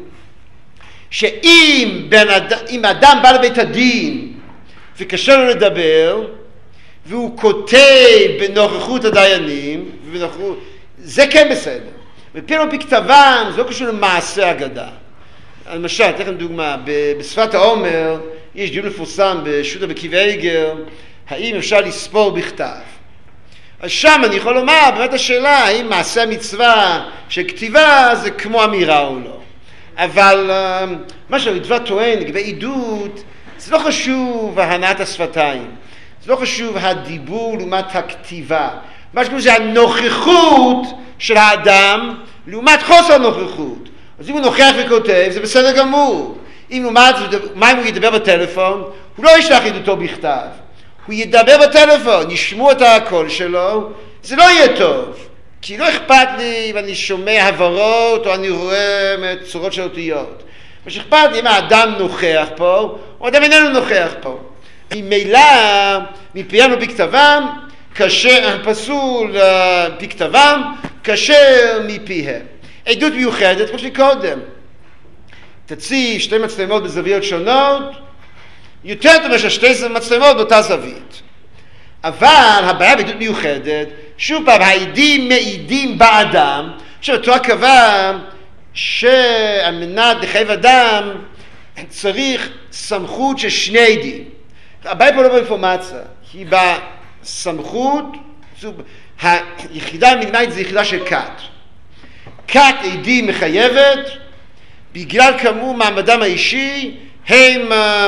שאם אדם, אם אדם בא לבית הדין וקשה לו לדבר, והוא כותב בנוכחות הדיינים, ובנוכחות, זה כן בסדר. מפה לא פי כתבם, זה לא קשור למעשה אגדה. למשל, אתן לכם דוגמה, בשפת העומר, יש דיון מפורסם בשו"ת בקיבי איגר, האם אפשר לספור בכתב. אז שם אני יכול לומר, באמת השאלה, האם מעשה המצווה של כתיבה זה כמו אמירה או לא. אבל מה שהריטב"א טוען לגבי עדות, זה לא חשוב הנעת השפתיים, זה לא חשוב הדיבור לעומת הכתיבה. מה שחשוב זה הנוכחות של האדם לעומת חוסר נוכחות. אז אם הוא נוכח וכותב, זה בסדר גמור. אם לעומת, מה אם הוא ידבר בטלפון? הוא לא ישלח עדותו בכתב. הוא ידבר בטלפון, ישמעו את הקול שלו, זה לא יהיה טוב. כי לא אכפת לי אם אני שומע הברות או אני רואה צורות של אותיות. מה שאכפת לי אם האדם נוכח פה, או אדם איננו נוכח פה. ממילא, מפיהם לא פי כתבם, כאשר פסול פי כתבם, כאשר מפיהם. עדות מיוחדת, כמו שלי קודם. תציב שתי מצלמות בזוויות שונות, יותר טוב מאשר שתי מצלמות באותה זווית. אבל הבעיה בעדות מיוחדת, שוב פעם, העדים מעידים באדם, עכשיו התורה קבע שעל מנת לחייב אדם צריך סמכות של שני עדים. הבעיה פה לא באינפורמציה, היא בסמכות, היחידה המינימלית זה יחידה של כת. כת עדים מחייבת, בגלל כאמור מעמדם האישי, הם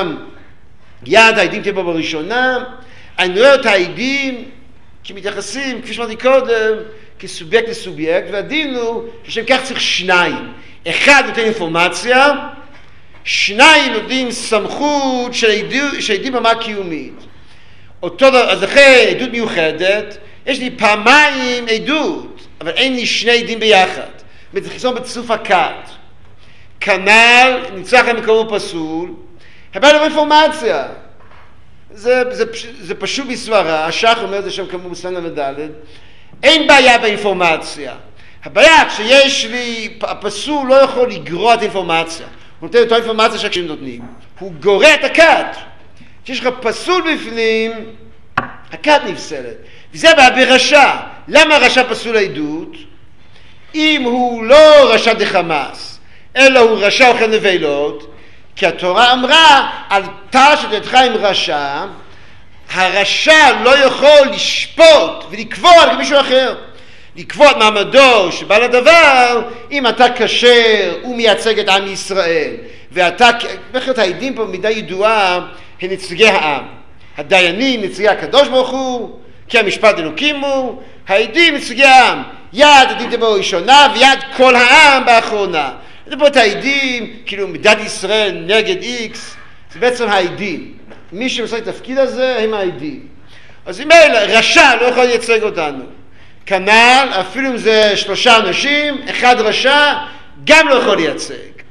יד העדים תהיה בו בראשונה, אני רואה את העדים כמתייחסים, כפי שאמרתי קודם, כסובייקט לסובייקט, והדין הוא ששם כך צריך שניים. אחד נותן אינפורמציה, שניים נותנים סמכות של עדים במה קיומית. אותו דבר, אז אחרי עדות מיוחדת, יש לי פעמיים עדות, אבל אין לי שני עדים ביחד. זה חיסון בצירוף הכת. כנ"ל, ניצח למקום פסול, הבעיה לא באינפורמציה. זה, זה, זה פשוט בסברה, השח אומר את זה שם כמו בסלן המדלת, אין בעיה באינפורמציה. הבעיה כשיש לי, הפסול לא יכול לגרוע את האינפורמציה. הוא נותן את האינפורמציה שהקשרים נותנים. הוא גורע את הכת. כשיש לך פסול בפנים, הכת נפסלת. וזה הבעיה ברשע. למה רשע פסול העדות? אם הוא לא רשע דחמאס, אלא הוא רשע אוכל נבלות, כי התורה אמרה על תא שתתך עם רשע, הרשע לא יכול לשפוט ולקבוע על מישהו אחר. לקבוע את מעמדו שבא לדבר, אם אתה כשר ומייצג את עם ישראל, ואתה, בכלל העדים פה מידה ידועה, הם נציגי העם. הדיינים נציגי הקדוש ברוך הוא, כי המשפט אלוקים הוא, העדים נציגי העם, יד עדים תבוא ראשונה ויד כל העם באחרונה. זה פה את העדים, כאילו מדינת ישראל נגד איקס, זה בעצם העדים. מי שמסוג את התפקיד הזה הם העדים. אז אם אלה, רשע לא יכול לייצג אותנו. כנ"ל, אפילו אם זה שלושה אנשים, אחד רשע, גם לא יכול לייצג.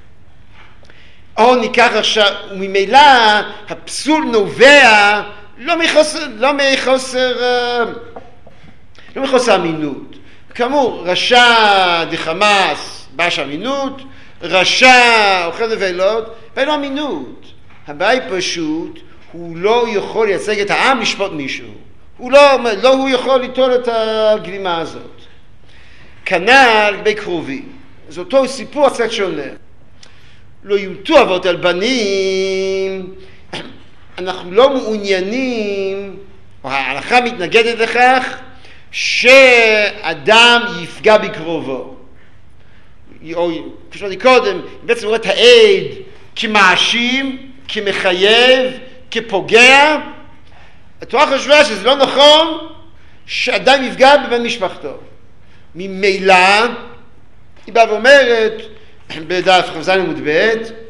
או ניקח עכשיו, וממילא הפסול נובע לא מחוסר, לא מחוסר, לא מחוסר אמינות. כאמור, רשע דחמאס, באש אמינות, רשע אוכל נבלות, ואין לו אמינות. הבעיה היא פשוט, הוא לא יכול לייצג את העם לשפוט מישהו. הוא לא, לא הוא יכול ליטול את הגלימה הזאת. כנ"ל לגבי קרובים. זה אותו סיפור קצת שונה. לא יומתו אבות על בנים, אנחנו לא מעוניינים, או ההלכה מתנגדת לכך, שאדם יפגע בקרובו. או כפי שאמרתי קודם, בעצם רואה את העד כמאשים, כמחייב, כפוגע. התורה חשבה שזה לא נכון שאדם יפגע בבן משפחתו. ממילא, היא באה ואומרת, בדף ח"ז עמוד ב',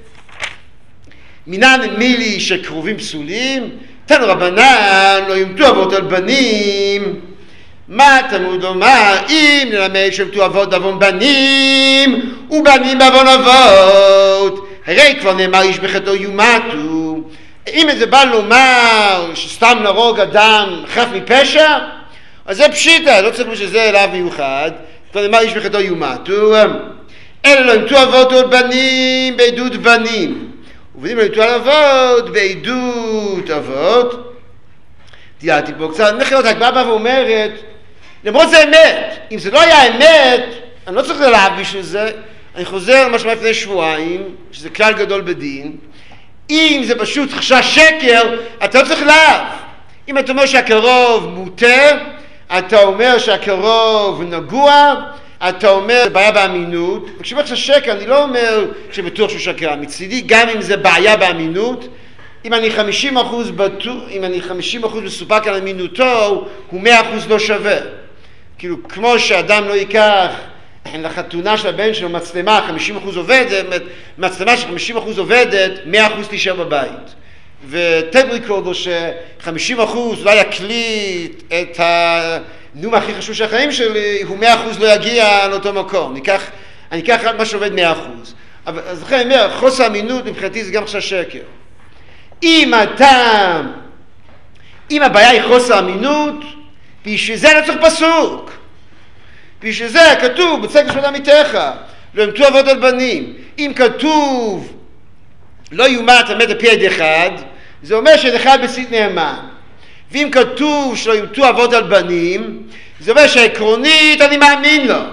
מינן מילי שקרובים פסולים, תנו רבנן לא יומתו אבות על בנים. מה תלמוד לומר? אם נלמד שיומתו אבות בעוון בנים ובנים בעוון אבות, הרי כבר נאמר איש בחטאו יומתו. אם זה בא לומר שסתם להרוג אדם חף מפשע, אז זה פשיטה, לא צריך בשביל זה אליו מיוחד. כבר נאמר איש בחטאו יומתו. אלה לא יומתו אבות על בנים בעדות בנים, ובנים לא יומתו על אבות בעדות אבות. תיארתי פה קצת, נכלות הגמרא באה ואומרת, למרות זה אמת, אם זה לא היה אמת, אני לא צריך ללהב בשביל זה, אני חוזר למה שאמרתי לפני שבועיים, שזה כלל גדול בדין, אם זה פשוט חשש שקר, אתה לא צריך להב. אם אתה אומר שהקרוב מותר, אתה אומר שהקרוב נגוע, אתה אומר בעיה באמינות, וכשאומר חשש שקר, אני לא אומר שבטוח שהוא שקר, מצידי, גם אם זה בעיה באמינות, אם אני חמישים אחוז בטוח, אם אני חמישים אחוז מסופק על אמינותו, הוא מאה אחוז לא שווה. כאילו, כמו שאדם לא ייקח לחתונה של הבן שלו מצלמה, חמישים אחוז עובדת, מצלמה של חמישים אחוז עובדת, מאה אחוז תישאר בבית. וטייפ ריקורדר ש-חמישים אחוז אולי יקליט את הנאום הכי חשוב של החיים שלי, הוא מאה אחוז לא יגיע לאותו מקום. ניקח, אני אקח רק מה שעובד מאה אחוז. אבל, אז לכן אני אומר, חוסר אמינות מבחינתי זה גם חשש שקר. אם אתה, אם הבעיה היא חוסר אמינות, בשביל זה לא צריך פסוק. בשביל זה כתוב, בצק לשמות עמיתך, לא יומתו אבות על בנים. אם כתוב, לא יומת המת על פי עד אחד, זה אומר שעד אחד בסית נאמן. ואם כתוב שלא יומתו אבות על בנים, זה אומר שעקרונית אני מאמין לו.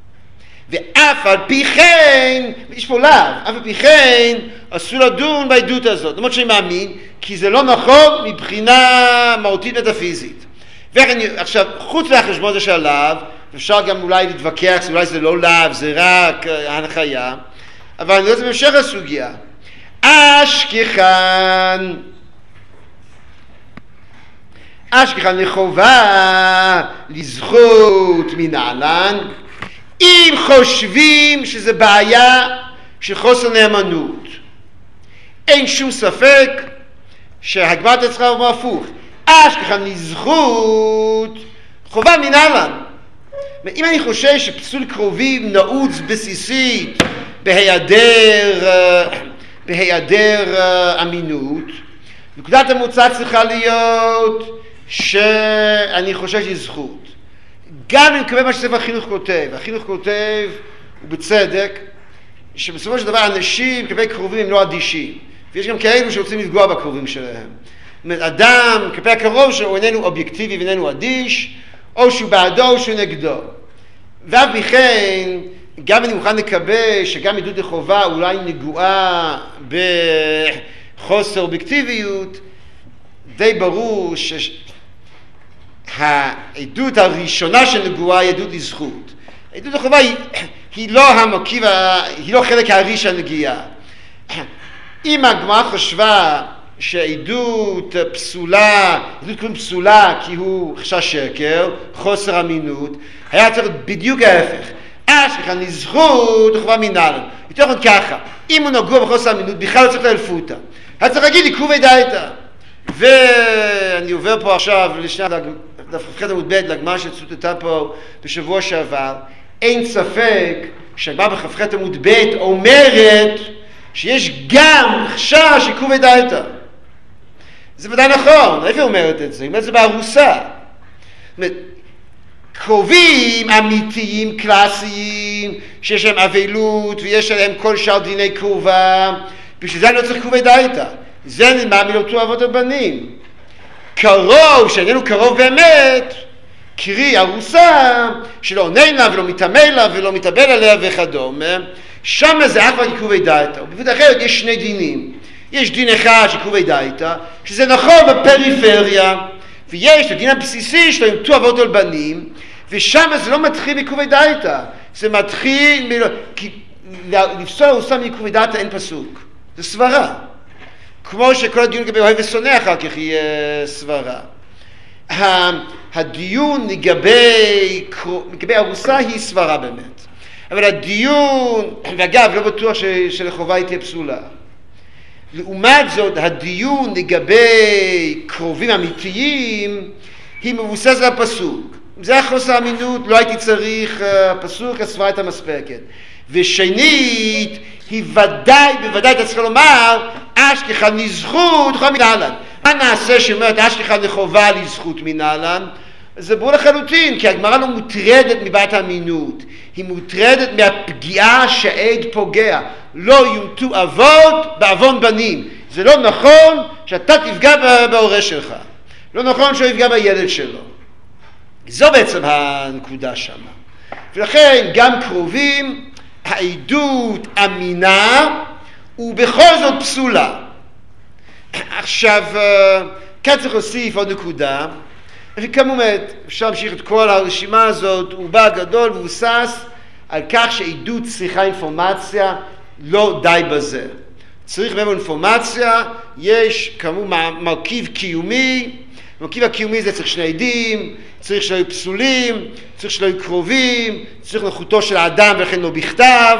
ואף על פי כן, יש פה לאו, אף על פי כן, אסור לדון בעדות הזאת. למרות שאני מאמין, כי זה לא נכון מבחינה מהותית מטאפיזית. עכשיו, חוץ מהחשבון הזה של הלאו, אפשר גם אולי להתווכח, אולי זה לא לאו, זה רק הנחיה, אבל אני רוצה בהמשך הסוגיה. אשכחן, אשכחן לחובה, לזכות מנהלן, אם חושבים שזה בעיה של חוסר נאמנות. אין שום ספק שהגמרא צריכה לומר הפוך. אשכחן לזכות, חובה מנהלן. אם אני חושב שפסול קרובים נעוץ בסיסית בהיעדר, בהיעדר אמינות, נקודת המוצא צריכה להיות שאני חושב שהיא זכות. גם אם מקבל מה שספר החינוך כותב, החינוך כותב, ובצדק, שבסופו של דבר אנשים כלפי קרובים הם לא אדישים, ויש גם כאלו שרוצים לפגוע בקרובים שלהם. זאת אומרת, אדם כלפי הקרוב שלו הוא איננו אובייקטיבי ואיננו אדיש, או שהוא בעדו או שהוא נגדו. ואף מכן, גם אני מוכן לקבל שגם עדות לחובה אולי נגועה בחוסר אובייקטיביות, די ברור שהעדות הראשונה שנגועה היא עדות לזכות. העדות לחובה היא, היא לא המרכיב, היא לא חלק הארי של הנגיעה. אם הגמרא חשבה שעדות פסולה, עדות כלום פסולה כי הוא חשש שקר, חוסר אמינות, היה צריך בדיוק ההפך. אשכחה לזכות לחובה מנהלן. יותר נכון ככה, אם הוא נגוע בחוסר אמינות, בכלל לא צריך לאלפותא. היה צריך להגיד עיכובי דייתא. ואני עובר פה עכשיו לשני דף כ"ח עמוד ב' לגמרא שצוטטה פה בשבוע שעבר. אין ספק שהגמרא בכ"ח עמוד ב' אומרת שיש גם חשש עיכובי דייתא. זה ודאי נכון, איפה היא אומרת את זה? היא אומרת את זה בארוסה. זאת אומרת, קרובים אמיתיים, קלאסיים, שיש להם אבלות ויש להם כל שאר דיני קרובה, בשביל זה אני לא צריך עיכובי דייתא. זה נלמד מלא אבות הבנים. קרוב, שאיננו קרוב באמת, קרי ארוסה, שלא עונה לה ולא מתאמה לה ולא מתאבל עליה וכדומה, שם זה אך ורק עיכובי דייתא. ובפרט אחרת יש שני דינים. יש דין אחד של עיכובי דייתא, שזה נכון בפריפריה, ויש את הדין הבסיסי שלו עם תו אבות הבנים, ושם זה לא מתחיל מעיכובי דייתא, זה מתחיל, מ... כי לפסול ארוסה מעיכובי דייתא אין פסוק, זה סברה. כמו שכל הדיון לגבי אוהב ושונא אחר כך יהיה סברה. הדיון לגבי, לגבי ארוסה היא סברה באמת. אבל הדיון, ואגב לא בטוח ש, שלחובה היא תהיה פסולה. לעומת זאת, הדיון לגבי קרובים אמיתיים היא מבוססת על פסוק. אם זה היה חוסר אמינות, לא הייתי צריך פסוק, הסברה הייתה מספקת. ושנית, היא ודאי, בוודאי אתה צריך לומר, אשכחה לזכות חובה מנהלן. מה נעשה שאומרת אשכחה לחובה לזכות מנהלן? זה ברור לחלוטין, כי הגמרא לא מוטרדת מבעיית האמינות. היא מוטרדת מהפגיעה שהעד פוגע. לא יומתו אבות בעוון בנים. זה לא נכון שאתה תפגע בהורה שלך. לא נכון שהוא יפגע בילד שלו. זו בעצם הנקודה שם. ולכן גם קרובים, העדות אמינה ובכל זאת פסולה. עכשיו, כאן צריך להוסיף עוד נקודה. וכמובן, אפשר להמשיך את כל הרשימה הזאת, הוא בא גדול ובוסס על כך שעדות צריכה אינפורמציה, לא די בזה. צריך באמת אינפורמציה, יש כמובן מרכיב קיומי, מרכיב הקיומי זה צריך שני עדים, צריך שלא יהיו פסולים, צריך שלא יהיו קרובים, צריך נוכחותו של האדם ולכן לא בכתב,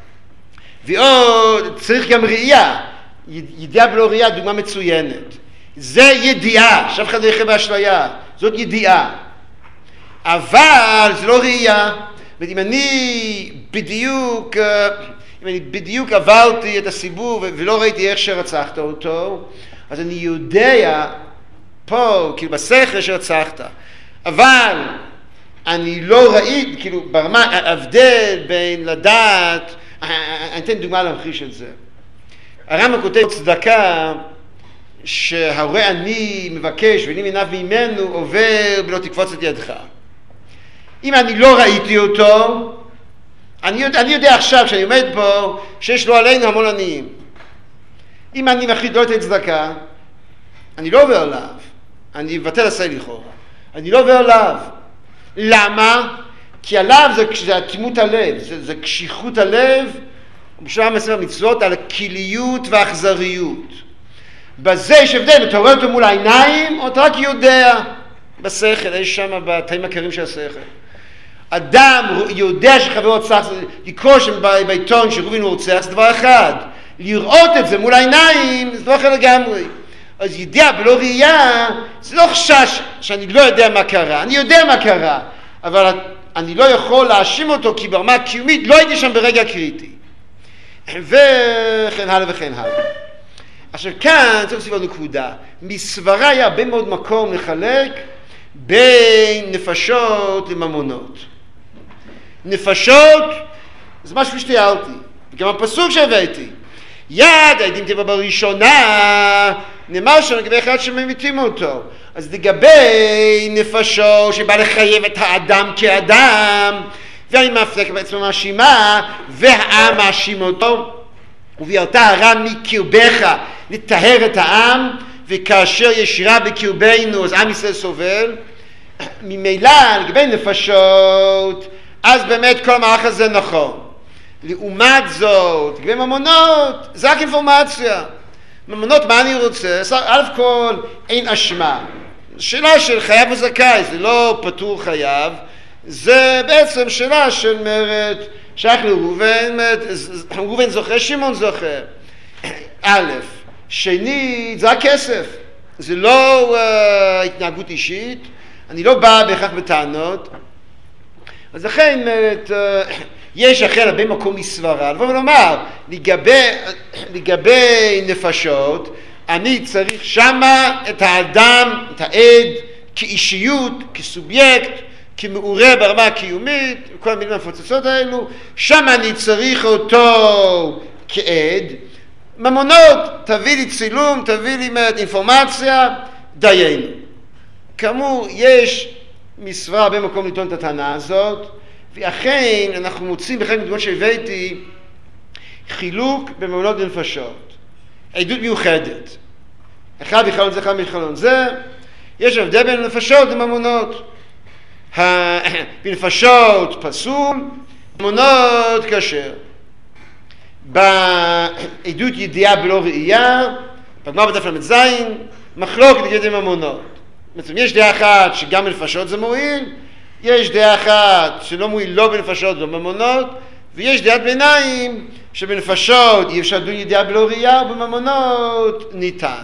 ועוד צריך גם ראייה, ידיעה בלא ראייה, דוגמה מצוינת. זה ידיעה, שאף אחד לא יחיה באשליה, זאת ידיעה. אבל זה לא ראייה, ואם אני בדיוק, אם אני בדיוק עברתי את הסיבוב ולא ראיתי איך שרצחת אותו, אז אני יודע פה, כאילו בשכל שרצחת, אבל אני לא ראיתי, כאילו ברמה, ההבדל בין לדעת, אני אתן דוגמה להמחיש את זה. הרמב"ם כותב צדקה, שההורה אני מבקש ואני מנב ממנו עובר בלא תקפוץ את ידך. אם אני לא ראיתי אותו, אני יודע, אני יודע עכשיו שאני עומד פה שיש לו עלינו המון עניים. אם אני מחליט לא לתת צדקה, אני לא עובר עליו. אני מבטל עשה לכאורה. אני לא עובר עליו. למה? כי עליו זה, זה אטימות הלב, זה, זה קשיחות הלב, ובשלב מספר מצוות על הכליות והאכזריות. בזה יש הבדל, אתה רואה אותו מול העיניים, או אתה רק יודע בשכל, יש שם בתאים הקרים של השכל. אדם יודע שחברו רוצח, לקרוא שם בעיתון שרובין הוא רוצח, זה דבר אחד. לראות את זה מול העיניים, זה דבר אחר לגמרי. אז ידיעה בלא ראייה, זה לא חשש שאני לא יודע מה קרה, אני יודע מה קרה, אבל אני לא יכול להאשים אותו, כי ברמה הקיומית לא הייתי שם ברגע קריטי. וכן הלאה וכן הלאה. עכשיו כאן צריך להוסיף עוד נקודה. מסברה היה הרבה מאוד מקום לחלק בין נפשות לממונות. נפשות זה משהו שתיארתי, וגם הפסוק שהבאתי. יד העדים טבע בראשונה, נאמר שם לגבי אחד שממיתים אותו. אז לגבי נפשות שבא לחייב את האדם כאדם, ואני מפלק בעצם מאשימה, והעם מאשים אותו, וביארת הרע מקרבך לטהר את העם, וכאשר יש רע בקרבנו אז עם ישראל סובל. ממילא לגבי נפשות, אז באמת כל המערך הזה נכון. לעומת זאת, לגבי ממונות, זה רק אינפורמציה. ממונות, מה אני רוצה? א' כל, אין אשמה. שאלה של חייב וזכאי, זה לא פטור חייב, זה בעצם שאלה של מרד, שייך לראובן, ראובן זוכר, שמעון זוכר. א', שנית, זה הכסף. זה לא uh, התנהגות אישית, אני לא בא בהכרח בטענות. אז לכן, uh, יש אחר הרבה מקום מסברה. לבוא ולומר, לגבי, לגבי נפשות, אני צריך שמה את האדם, את העד, כאישיות, כסובייקט, כמעורה ברמה הקיומית, כל המילים המפוצצות האלו, שם אני צריך אותו כעד. ממונות, תביא לי צילום, תביא לי אינפורמציה, דיינו. כאמור, יש מסברה במקום לטעון את הטענה הזאת, ואכן אנחנו מוצאים בחלק מדוגמאות שהבאתי חילוק בממונות ונפשות. עדות מיוחדת. אחד בחלון זה, אחד בחלון זה. יש הבדל בין נפשות לממונות. בנפשות פסול, ממונות כשר. בעדות ידיעה בלא ראייה, בגמרא בדף ל"ז, מחלוקת לגבי ממונות. בעצם יש דעה אחת שגם בנפשות זה מועיל, יש דעה אחת שלא מועיל לא בנפשות ולא בממונות, ויש דעת ביניים שבנפשות אי אפשר לדון ידיעה בלא ראייה, ובממונות ניתן.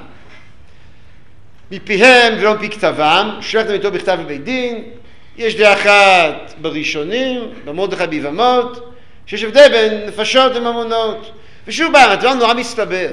מפיהם ולא מפי כתבם, שלחתם איתו בכתב בבית דין. יש דעה אחת בראשונים, במרדכי ביבמות, שיש הבדל בין נפשות וממונות. ושוב בא, הדבר נורא מסתבר.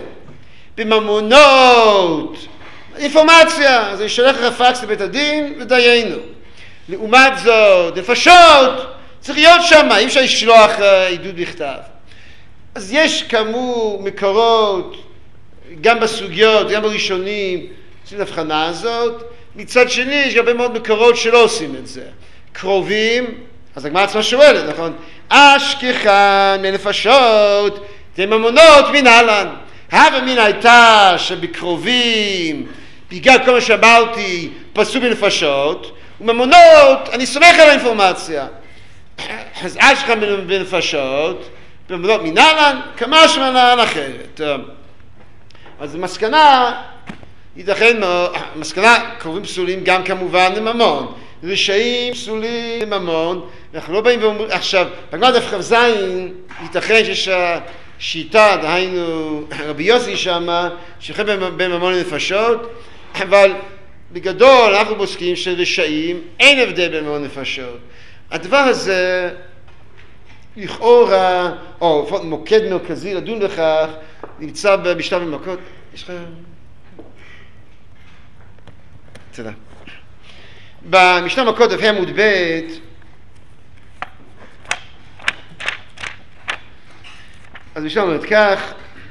בממונות, אינפורמציה, אז אני שולח לך פקס לבית הדין ודיינו. לעומת זאת, נפשות, צריך להיות שם, אי אפשר לשלוח עדות בכתב. אז יש כאמור מקורות, גם בסוגיות, גם בראשונים, עושים את ההבחנה הזאת. מצד שני, יש הרבה מאוד מקורות שלא עושים את זה. קרובים, אז הגמרא עצמה שואלת, נכון? אשכחן מנפשות, תהיה ממונות מנהלן. הווה מן הייתה שבקרובים, בגלל כל מה שאמרתי, פסו בנפשות, וממונות, אני סומך על האינפורמציה. אז אשכחן בנפשות, בממונות מנהלן, כמה שמנהלן אחרת. אז המסקנה, ייתכן, המסקנה, קרובים פסולים גם כמובן לממון. רשעים פסולים לממון, אנחנו לא באים ואומרים, עכשיו, בגמרא דף כ"ז, ייתכן שיש שיטה, דהיינו רבי יוסי שמה, שחי בין ממון לנפשות, אבל בגדול אנחנו פוסקים של רשעים, אין הבדל בין ממון לנפשות. הדבר הזה, לכאורה, או לפחות מוקד מרכזי לדון לכך, נמצא בשלב במכות. יש לך... תודה. במשנה מכות דף עמוד ב' אז המשנה אומרת כך,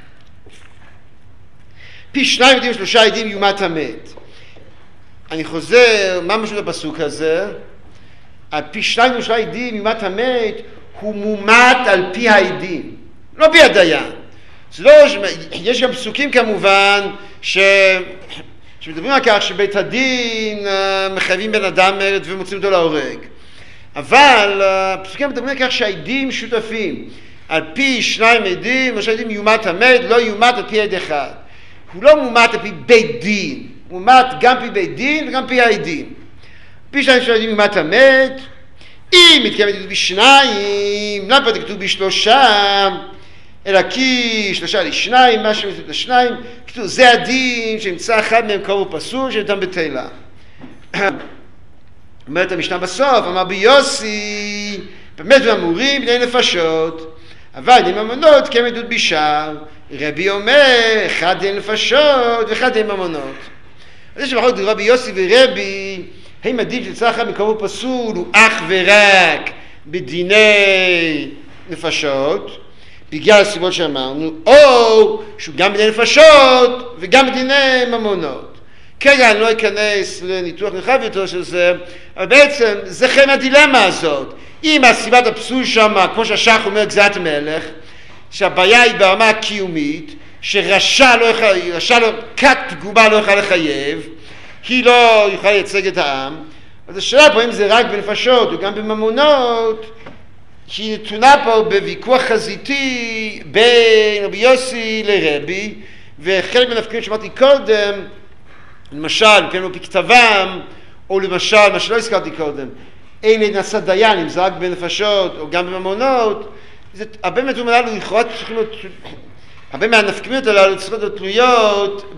פי שניים עדים ושלושה עדים יומת המת. אני חוזר, מה משהו לפסוק הזה? על פי שניים ושלושה עדים יומת המת הוא מומת על פי העדים, לא פי הדיין. זה לא, יש גם פסוקים כמובן ש... שמדברים על כך שבית הדין מחייבים בן אדם מרד ומוצאים אותו להורג. אבל הפסוקים מדברים על כך שהעדים שותפים. על פי שניים עדים, למשל עדים יומת המת, לא יומת על פי עד אחד. הוא לא מומת על פי בית דין, הוא מומת גם פי בית דין וגם פי העדים. פי שניים עדים יומת המת, אם מתקיימת עדות בשניים, למה פה כתוב בשלושה, אלא כי שלושה לשניים, מה שמתקיימת לשניים, כתוב זה הדין שנמצא אחד מהם קרוב פסול, שניתן בתהילה. אומרת המשנה בסוף, אמר ביוסי, באמת ואמורים בני נפשות, אבל דיני ממונות כעדות בשער. רבי אומר, אחד דיני נפשות ואחד דיני ממונות. אז יש מחלוקת רבי יוסי ורבי, הם הדין של צחר מקרוב פסול הוא אך ורק בדיני נפשות, בגלל הסיבות שאמרנו, או שהוא גם בדיני נפשות וגם בדיני ממונות. כרגע אני לא אכנס לניתוח נרחב יותר של זה, אבל בעצם זה חלק מהדילמה הזאת. אם הסיבת הפסול שם, כמו שהשח אומר גזירת המלך, שהבעיה היא ברמה הקיומית, שרשע לא יכול, רשע לא, כת פגומה לא יכולה לחייב, היא לא יכולה לייצג את העם, אז השאלה פה אם זה רק בנפשות או גם בממונות, שהיא נתונה פה בוויכוח חזיתי בין רבי יוסי לרבי, וחלק מהנפקאים שאמרתי קודם, למשל, כן, בכתבם, או למשל, מה שלא הזכרתי קודם, אלה נעשה דיין, אם זה רק בנפשות או גם בממונות, זה, הרבה מהדברים הללו יכולות צריכים להיות, הרבה מהנפקמיות הללו צריכות להיות תלויות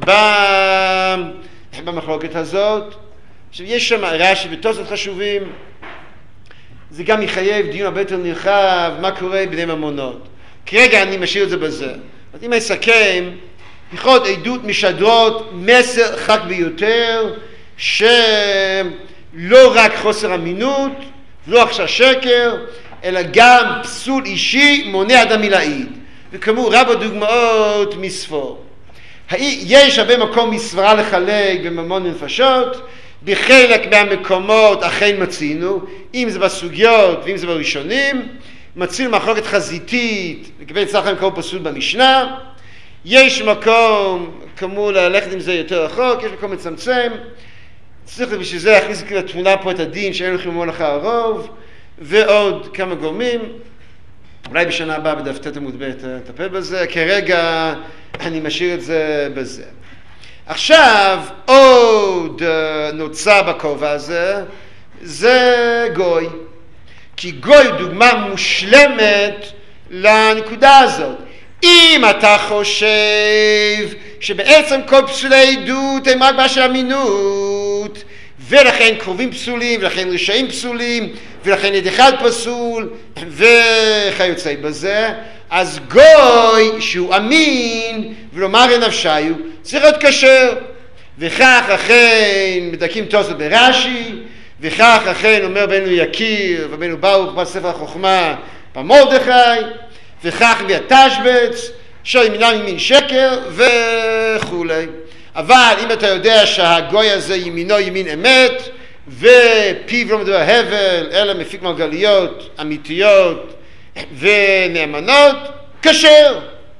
במחלוקת הזאת. עכשיו, יש שם רש"י ותוספות חשובים, זה גם יחייב דיון הרבה יותר נרחב, מה קורה בני ממונות. כרגע אני משאיר את זה בזה. אז אם אני אסכם, יכול להיות עדות משדרות מסר חזק ביותר, שלא רק חוסר אמינות, לא רק שקר, אלא גם פסול אישי מונע אדם מלהעיד. וכמו רב הדוגמאות מספור. יש הרבה מקום מסברה לחלק בממון נפשות, בחלק מהמקומות אכן מצינו, אם זה בסוגיות ואם זה בראשונים, מצינו מחלוקת חזיתית, לגבי צחר מקום פסול במשנה, יש מקום, כמו ללכת עם זה יותר רחוק, יש מקום מצמצם, צריך בשביל זה להכניס לתמונה פה את הדין שאין לכם ממון אחר הרוב, ועוד כמה גורמים, אולי בשנה הבאה בדף ת' עמוד ב' נטפל בזה, כרגע אני משאיר את זה בזה. עכשיו עוד נוצר בכובע הזה, זה גוי. כי גוי הוא דוגמה מושלמת לנקודה הזאת. אם אתה חושב שבעצם כל פסולי עדות הם רק באשר אמינות, ולכן קרובים פסולים, ולכן רשעים פסולים, ולכן יד אחד פסול, וכיוצא בזה, אז גוי שהוא אמין ולומר לנפשיו צריך להיות כשר. וכך אכן מדקים תוספות ברש"י, וכך אכן אומר בנו יקיר ובנו ברוך בספר החוכמה במרדכי, וכך מהתשבץ שימינם ימין שקר וכולי. אבל אם אתה יודע שהגוי הזה ימינו ימין אמת ופיו לא מדבר הבל אלא מפיק מרגליות אמיתיות ונאמנות, כשר.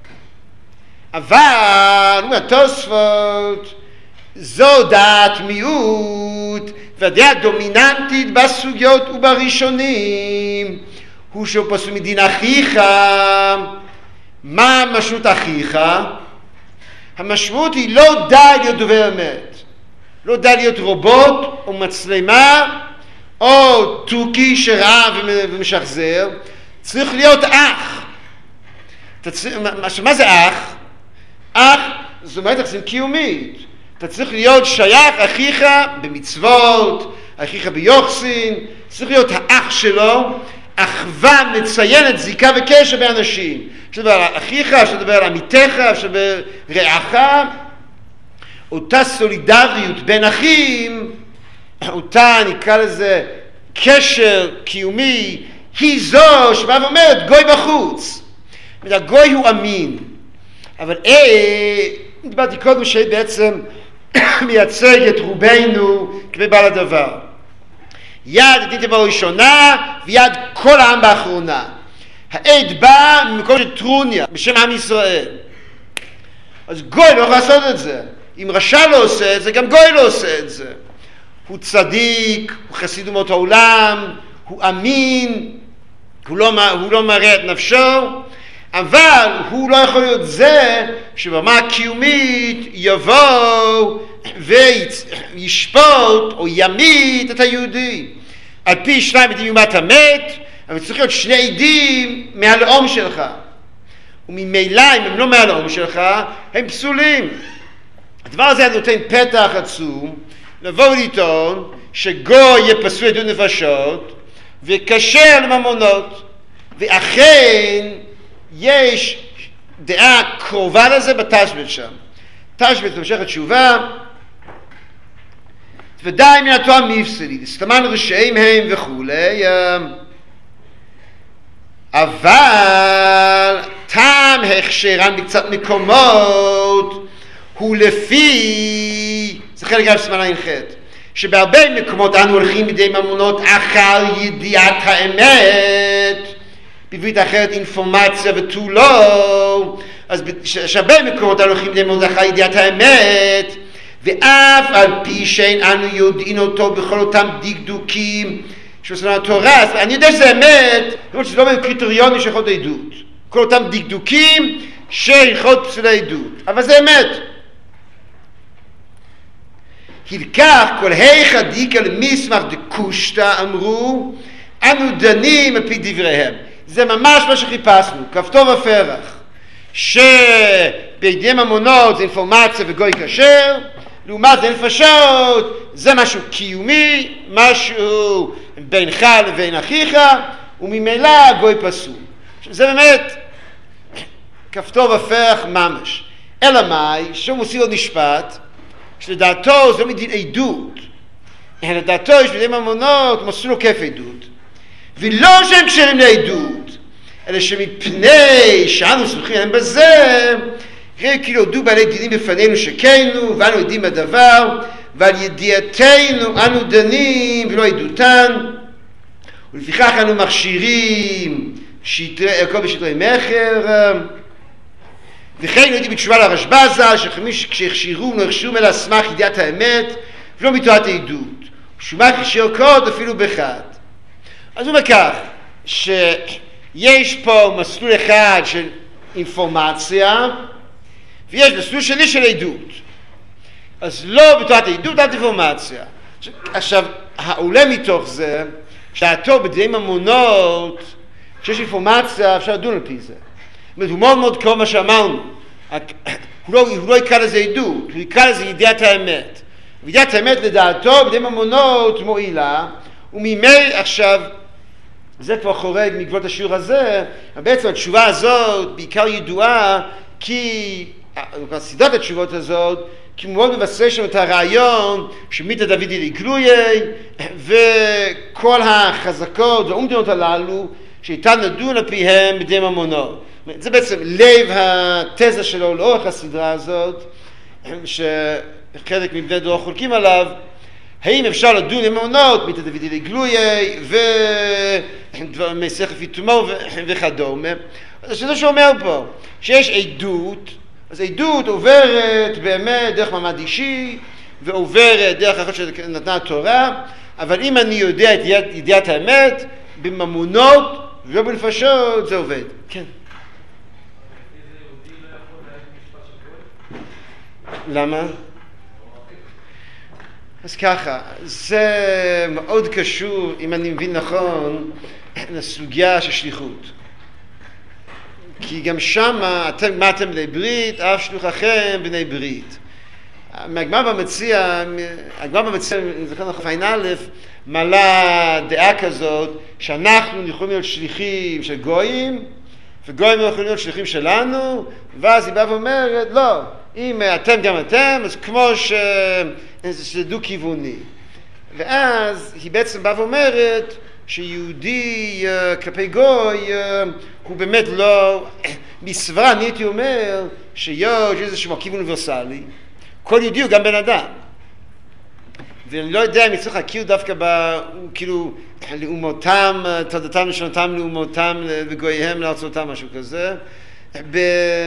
אבל הוא התוספות, זו דעת מיעוט, והדעה דומיננטית בסוגיות ובראשונים הוא שהוא פסול מדין אחיך. מה המשמעות אחיך? המשמעות היא לא די להיות דובר אמת, לא די להיות רובוט או מצלמה או תוכי שראה ומשחזר, צריך להיות אח. מה זה אח? אח זאת אומרת יחסים קיומית. אתה צריך להיות שייך אחיך במצוות, אחיך ביוחסין, צריך להיות האח שלו, אחווה מציינת זיקה וקשר באנשים. שדבר על אחיך, שדבר על עמיתך, שדבר רעך, אותה סולידריות בין אחים, אותה נקרא לזה קשר קיומי, היא זו שבאה ואומרת גוי בחוץ. הגוי הוא אמין, אבל אה, דיברתי קודם שבעצם מייצג את רובנו כבי בעל הדבר. יד עדית בראשונה ויד כל העם באחרונה. העד בא ממקום של טרוניה בשם עם ישראל. אז גוי לא יכול לעשות את זה. אם רשע לא עושה את זה, גם גוי לא עושה את זה. הוא צדיק, הוא חסיד אומות העולם, הוא אמין, הוא לא, הוא לא מראה את נפשו, אבל הוא לא יכול להיות זה שברמה הקיומית יבוא וישפוט או ימית את היהודי. על פי שניים עדים יומת המת, אבל צריך להיות שני עדים מהלאום שלך. וממילא אם הם לא מהלאום שלך, הם פסולים. הדבר הזה נותן פתח עצום לבוא ולטעון שגוי יהיה פסול עדות נפשות וכשר לממונות. ואכן יש דעה קרובה לזה בתשבט שם. תשבט במשך התשובה, ודאי מן התורה מפסדי, סתמן רשעים הם וכולי, אבל טעם הכשרן בקצת מקומות הוא לפי, זה חלק א' סימן ע"ח, שבהרבה מקומות אנו הולכים בידי ממונות אחר ידיעת האמת, בעברית אחרת אינפורמציה ותו לא, אז שהרבה מקומות אנו הולכים בידי ממונות אחר ידיעת האמת, ואף על פי שאין אנו יודעים אותו בכל אותם דקדוקים שבספר התורה, אז אני יודע שזה אמת, למרות שזה לא בין קריטריונים של הלכות עדות, כל אותם דקדוקים של הלכות פסולי עדות, אבל זה אמת. הלקח כל היכא דאיכא למסמך דקושטא אמרו, אנו דנים על פי דבריהם. זה ממש מה שחיפשנו, כפתור ופרח, שבידי ממונות זה אינפורמציה וגוי כשר, לעומת זה נפשות, זה משהו קיומי, משהו בינך לבין אחיך, וממילא גוי פסול. זה באמת כפתור ופרח ממש. אלא מאי, שהוא מוציא לו נשפט, שלדעתו זה לא מדין עדות, אלא לדעתו יש בידי ממונות מסלול לו כיף עדות, ולא שהם קשרים לעדות, אלא שמפני שאנו סמכים להם בזה, כאילו הודו בעלי דינים בפנינו שכנו, ואנו יודעים הדבר, ועל ידיעתנו אנו דנים ולא עדותן, ולפיכך אנו מכשירים הכל בשטרי מכר, וכן יודעים בתשובה לרשב"א, שכשהכשירו לא הכשירו אלא סמך ידיעת האמת, ולא מתורת העדות, ושומע ככשיר קוד אפילו באחד. אז הוא אומר כך, שיש פה מסלול אחד של אינפורמציה, ויש מסלול שני של עדות. אז לא בתורת העדות, עד אינפורמציה. עכשיו, העולה מתוך זה, שעתו בדיני ממונות, כשיש אינפורמציה, אפשר לדון על פי זה. זאת אומרת, הוא מאוד מאוד קרוב מה שאמרנו. הוא לא, הוא לא יקרא לזה עדות, הוא יקרא לזה ידיעת האמת. וידיעת האמת לדעתו, בדיני ממונות מועילה, וממילא עכשיו, זה כבר חורג מגבולות השיעור הזה, בעצם התשובה הזאת בעיקר ידועה, כי סדרת התשובות הזאת, כי מאוד מבסס שם את הרעיון שמיתא דוידי לגלויי, וכל החזקות והאומדנות הללו שאיתן נדון על פיהם בדיני ממונות. זה בעצם לב התזה שלו לאורך הסדרה הזאת, שחלק מבני דור חולקים עליו, האם אפשר לדון עם ממונות, מיתא דוידי לגלויי, ומסכת לפי תומו וכדומה. אז זה שאומר פה, שיש עדות, אז עדות עוברת באמת דרך מעמד אישי, ועוברת דרך אחת שנתנה התורה, אבל אם אני יודע את ידיעת, ידיעת האמת, בממונות ולא בנפשות, זה עובד. כן. למה? אז ככה, זה מאוד קשור, אם אני מבין נכון, לסוגיה של שליחות. כי גם שמה, אתם באתם בני ברית, אף שלוחכם בני ברית. מהגמרא במציע, הגמרא במציע, אני זוכר נכון, עין א', מעלה דעה כזאת, שאנחנו יכולים להיות שליחים של גויים, וגויים יכולים להיות שליחים שלנו, ואז היא באה ואומרת, לא, אם אתם גם אתם, אז כמו שזה דו-כיווני. ואז היא בעצם באה ואומרת, שיהודי כלפי גוי הוא באמת לא, בסברה אני הייתי אומר שיש איזשהו מרכיב אוניברסלי, כל יהודי הוא גם בן אדם, ואני לא יודע אם אני צריך להכיר דווקא ב, כאילו לאומותם, תודתם לשונתם לאומותם וגוייהם לארצותם, משהו כזה. ב,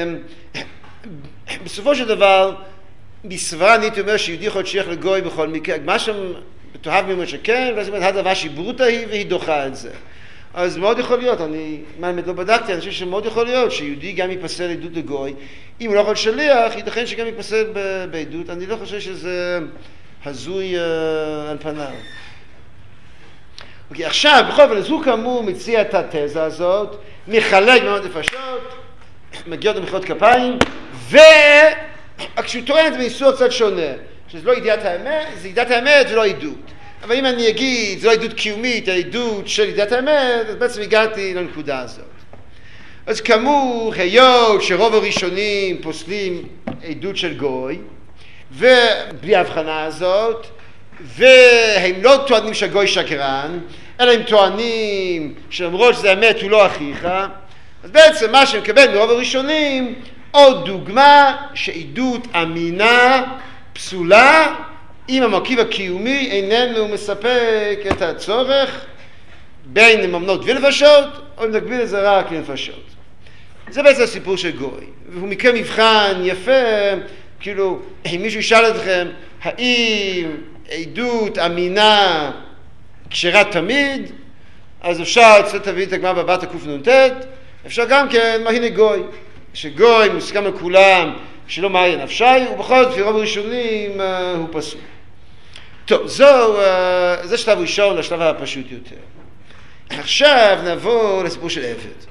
בסופו של דבר בסברה אני הייתי אומר שיהודי יכול להיות שייך לגוי בכל מקרה, מה שם תאהב ממנו שכן, ואז אומרת, הדבר שהיא ברוטה היא, והיא דוחה את זה. אז מאוד יכול להיות, אני, מה באמת לא בדקתי, אני חושב שמאוד יכול להיות שיהודי גם יפסל עדות לגוי. אם הוא לא יכול שליח, ייתכן שגם יפסל בעדות. אני לא חושב שזה הזוי uh, על פניו. אוקיי, עכשיו, בכל אופן, אז הוא כאמור מציע את התזה הזאת, מחלק במאות נפשות, מגיע אותו מחיאות כפיים, וכשהוא טוען את זה באיסור קצת שונה. שזה לא ידיעת האמת, זה ידיעת האמת ולא עדות. אבל אם אני אגיד, זה לא עדות קיומית, העדות של ידיעת האמת, אז בעצם הגעתי לנקודה הזאת. אז כאמור, היות שרוב הראשונים פוסלים עדות של גוי, ובלי ההבחנה הזאת, והם לא טוענים שהגוי שקרן, אלא הם טוענים שלמרות שזה אמת הוא לא אחיך, אז בעצם מה שמקבל מרוב הראשונים, עוד דוגמה שעדות אמינה פסולה, אם המרכיב הקיומי איננו מספק את הצורך בין ממונות ולפשות, או אם נגביל את זה רק לנפשות. זה בעצם הסיפור של גוי, והוא מקרה מבחן יפה, כאילו, אם מישהו ישאל אתכם, האם עדות אמינה כשרה תמיד, אז אפשר לצאת להביא את הגמרא בבת הקנ"ט, אפשר גם כן, מה הנה גוי, שגוי מוסכם על כולם, שלא מהי נפשי, ובכל זאת, לפי רוב הראשונים, הוא פסול. טוב, זו, זה שלב ראשון, לשלב הפשוט יותר. עכשיו נעבור לסיפור של עבד.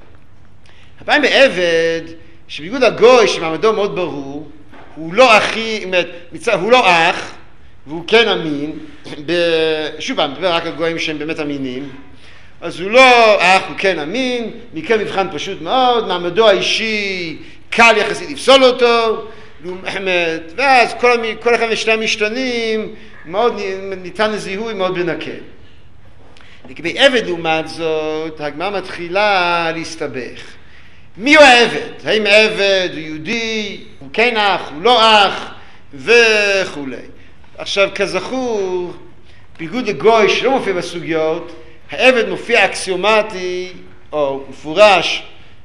הפעם בעבד, שבניגוד לגוי שמעמדו מאוד ברור, הוא לא אחי, הוא לא אח, והוא כן אמין, שוב פעם, מדבר רק על גויים שהם באמת אמינים, אז הוא לא אח, הוא כן אמין, מקרה מבחן פשוט מאוד, מעמדו האישי קל יחסית לפסול אותו, ואז כל, כל אחד משני המשתנים מאוד ניתן לזיהוי מאוד בנקל. לגבי עבד לעומת זאת, הגמרא מתחילה להסתבך. מי הוא העבד? האם העבד הוא יהודי, הוא כן אח, הוא לא אח, וכו'. עכשיו, כזכור, בניגוד לגוי שלא מופיע בסוגיות, העבד מופיע אקסיומטי, או מפורש,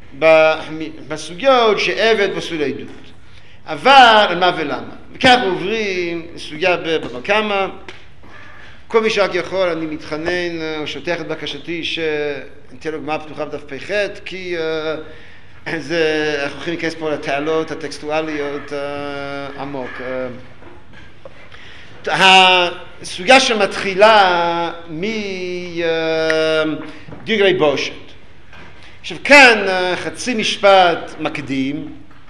בסוגיות שעבד פסול עדות. אבל, על מה ולמה? וכך עוברים לסוגיה בבבא קמא. כל מי שרק יכול, אני מתחנן או שוטח את בקשתי שניתן לו גמרא פתוחה בדף פ"ח, כי uh, זה, אנחנו הולכים להיכנס פה לתעלות הטקסטואליות uh, עמוק. Uh, הסוגיה שמתחילה מדגרי uh, בושת. עכשיו כאן uh, חצי משפט מקדים.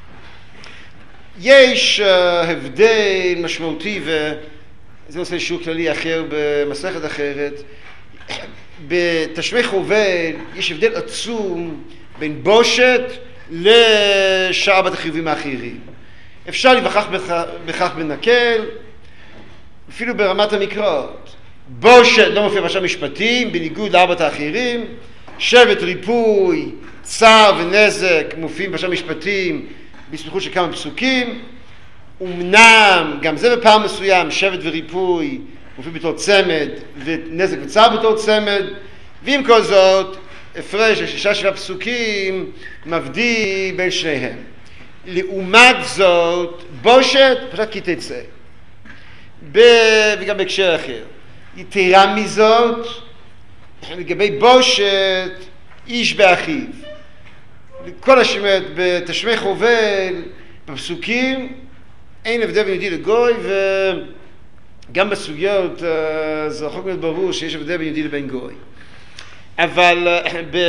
יש uh, הבדל משמעותי ו... זה נושא שיעור כללי אחר במסכת אחרת. בתשמי חובל יש הבדל עצום בין בושת לשאר ארבעת החיובים האחרים. אפשר להיווכח בכך בנקל, אפילו ברמת המקראות. בושת לא מופיע בשם משפטים, בניגוד לארבעת האחרים. שבט, ריפוי, צער ונזק מופיעים בשם משפטים בסמיכות של כמה פסוקים. אמנם, גם זה בפעם מסוים, שבט וריפוי מופיע בתור צמד, ונזק וצער בתור צמד, ועם כל זאת, הפרש של שישה שבעה פסוקים מבדיל בין שניהם. לעומת זאת, בושת פשוט כי תצא. ב... וגם בהקשר אחר. יתרה מזאת, לגבי בושת, איש באחיו. כל השמות בתשמי חובל, בפסוקים, אין הבדל בין יהודי לגוי, וגם בסוגיות זה רחוק מאוד ברור שיש הבדל בין יהודי לבין גוי. אבל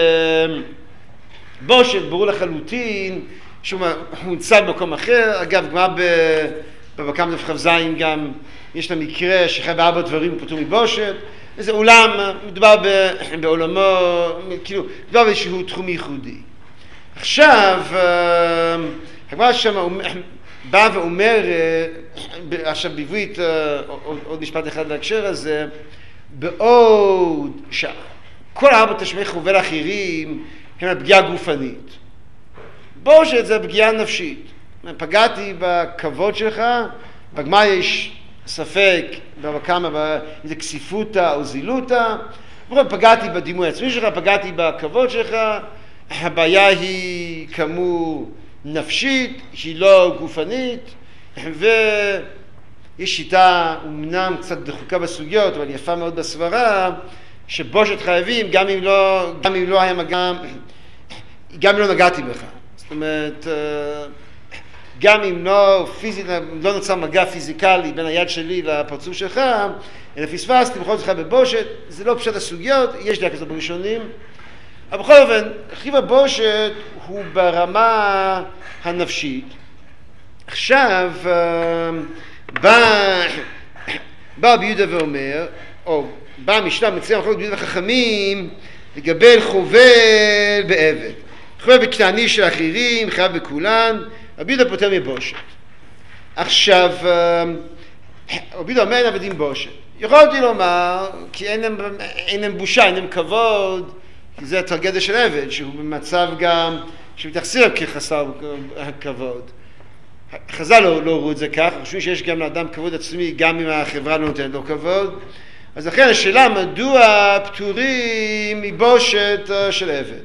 בבושת ברור לחלוטין שהוא נמצא במקום אחר. אגב, גמרא בבבא קמא דף כ"ז גם יש לה מקרה שחי בארבע דברים הוא פטור מבושת. וזה עולם, מדובר בעולמו, כאילו, מדובר באיזשהו תחום ייחודי. עכשיו, הגמרא שם בא ואומר, עכשיו בעברית, עוד משפט אחד להקשר הזה, בעוד שכל ארבע תשמי חובל אחרים הם הפגיעה גופנית. בושת זה הפגיעה נפשית. פגעתי בכבוד שלך, בגמרא יש ספק, בבבא קמא, איזה כסיפותא או זילותא, פגעתי בדימוי העצמי שלך, פגעתי בכבוד שלך, הבעיה היא כאמור נפשית, שהיא לא גופנית, ויש שיטה אומנם קצת דחוקה בסוגיות, אבל יפה מאוד בסברה, שבושת חייבים גם אם לא, גם אם לא היה מגע, גם אם לא נגעתי בך. זאת אומרת, גם אם לא פיזית, לא נוצר מגע פיזיקלי בין היד שלי לפרצוף שלך, אלא פספסתי בכל זאת בבושת, זה לא פשוט הסוגיות, יש דעה כזאת בראשונים. אבל בכל אופן, חיוב הבושת הוא ברמה הנפשית. עכשיו, בא, בא רבי יהודה ואומר, או בא המשנה מציע מחלוקת רבי יהודה וחכמים, לגבי חובל בעבד. חייב בכנעני של אחרים, חייב בכולן, רבי יהודה פוטר מבושת. עכשיו, רבי יהודה אומר אין עבדים בושת. יכולתי לומר, כי אין להם, אין להם בושה, אין להם כבוד, כי זה הטרגדיה של עבד, שהוא במצב גם, שמתייחסים אליו כחסר כבוד. חז"ל לא, לא ראו את זה כך, חושבים שיש גם לאדם כבוד עצמי, גם אם החברה לא נותנת לו כבוד. אז לכן השאלה, מדוע פטורים מבושת של עבד?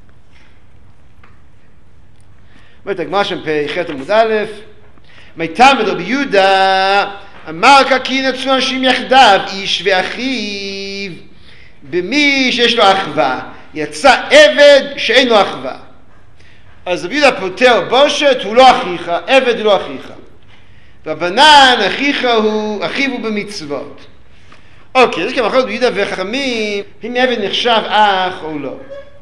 אומרת הגמרא שם פ"ח עמוד א', מיתלמד רבי יהודה, אמר כי נצאו אנשים יחדיו, איש ואחיו, במי שיש לו אחווה, יצא עבד שאין לו אחווה. אז רבי יהודה פוטר בושת, הוא לא אחיך, עבד הוא לא אחיך. והבנן, אחיך הוא, אחיו הוא במצוות. אוקיי, יש גם אחרות רבי יהודה וחכמים, אם עבד נחשב אח או לא.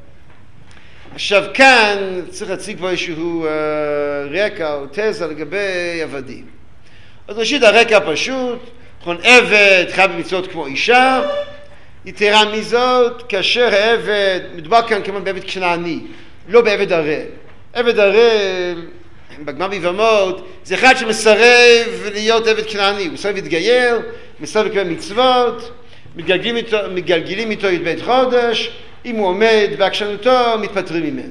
עכשיו כאן צריך להציג פה איזשהו uh, רקע או תזה לגבי עבדים. אז ראשית הרקע פשוט, נכון, עבד חייב במצוות כמו אישה, יתרה מזאת, כאשר העבד, מדובר כאן כמובן בעבד כנעני, לא בעבד ערל. עבד ערל, בגמרא ביבמות, זה אחד שמסרב להיות עבד כנעני, הוא מסרב להתגייר, מסרב לקבל מצוות, מגלגלים איתו, מגלגלים איתו י"ב חודש, אם הוא עומד בעקשנותו, מתפטרים ממנו.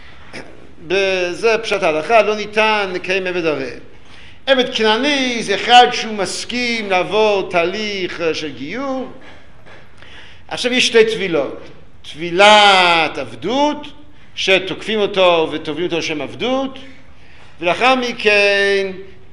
בזה פשט ההלכה, לא ניתן לקיים עבד ערל. עבד כנעני זה אחד שהוא מסכים לעבור תהליך של גיור. עכשיו יש שתי טבילות. טבילת עבדות, שתוקפים אותו ותובלים אותו לשם עבדות, ולאחר מכן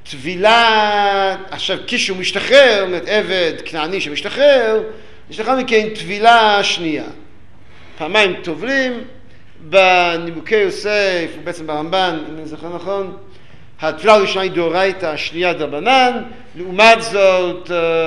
טבילה, עכשיו כשהוא משתחרר, זאת אומרת עבד כנעני שמשתחרר, יש לאחר מכן טבילה שנייה. פעמיים טובלים, בנימוקי יוסף, ובעצם ברמב"ן, אם אני זוכר נכון, הטבילה הראשונה היא דאורייתא, השנייה דרבנן, לעומת זאת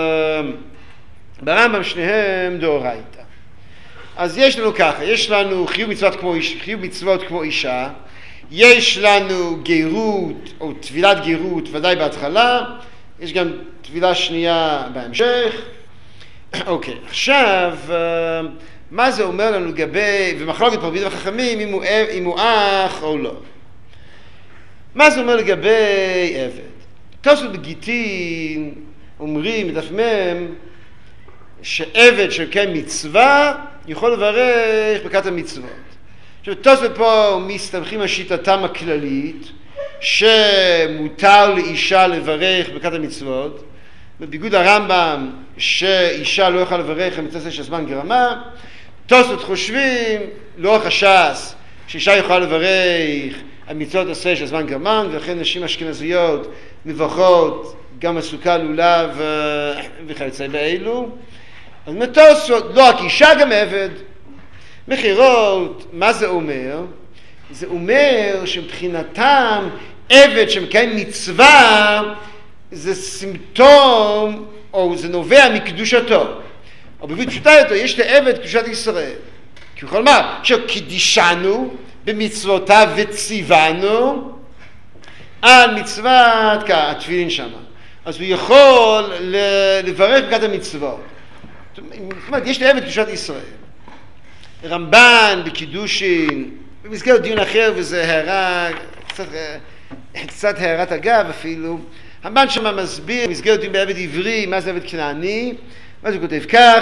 ברמב"ם שניהם דאורייתא. אז יש לנו ככה, יש לנו חיוב מצוות כמו, חיוב מצוות כמו אישה, יש לנו גירות או טבילת גירות ודאי בהתחלה, יש גם טבילה שנייה בהמשך. אוקיי, עכשיו מה זה אומר לנו לגבי, ומחלוקת פה רבי יהודה וחכמים, אם הוא, אם הוא אח או לא. מה זה אומר לגבי עבד? תוספות בגיטין אומרים בדף מ' שעבד שמקיים מצווה יכול לברך ברכת המצוות. עכשיו תוספות פה מסתמכים על שיטתם הכללית שמותר לאישה לברך ברכת המצוות, בניגוד הרמב"ם שאישה לא יכולה לברך במצוות של זמן גרמה. תוספות חושבים לאורך הש"ס שאישה יכולה לברך על מצוות עשה של זמן גרמן, ולכן נשים אשכנזיות מברכות גם הסוכה לולב וכיוצא באלו. אז תוספות לא רק אישה גם עבד. מחירות, מה זה אומר? זה אומר שמבחינתם עבד שמקיים מצווה זה סימפטום או זה נובע מקדושתו. או בביט פשוטה יותר, יש לעבד קדושת ישראל. כי הוא יכול לומר, שקידישנו במצוותיו וציוונו על מצוות התפילין שם. אז הוא יכול לברך ברכת המצוות. זאת אומרת, יש לעבד קדושת ישראל. רמב"ן בקידושין, במסגרת דיון אחר, וזה הערה, קצת, קצת הערת אגב אפילו, רמב"ן שם מסביר במסגרת דיון בעבד עברי, מה זה עבד כנעני, מה זה כותב כך,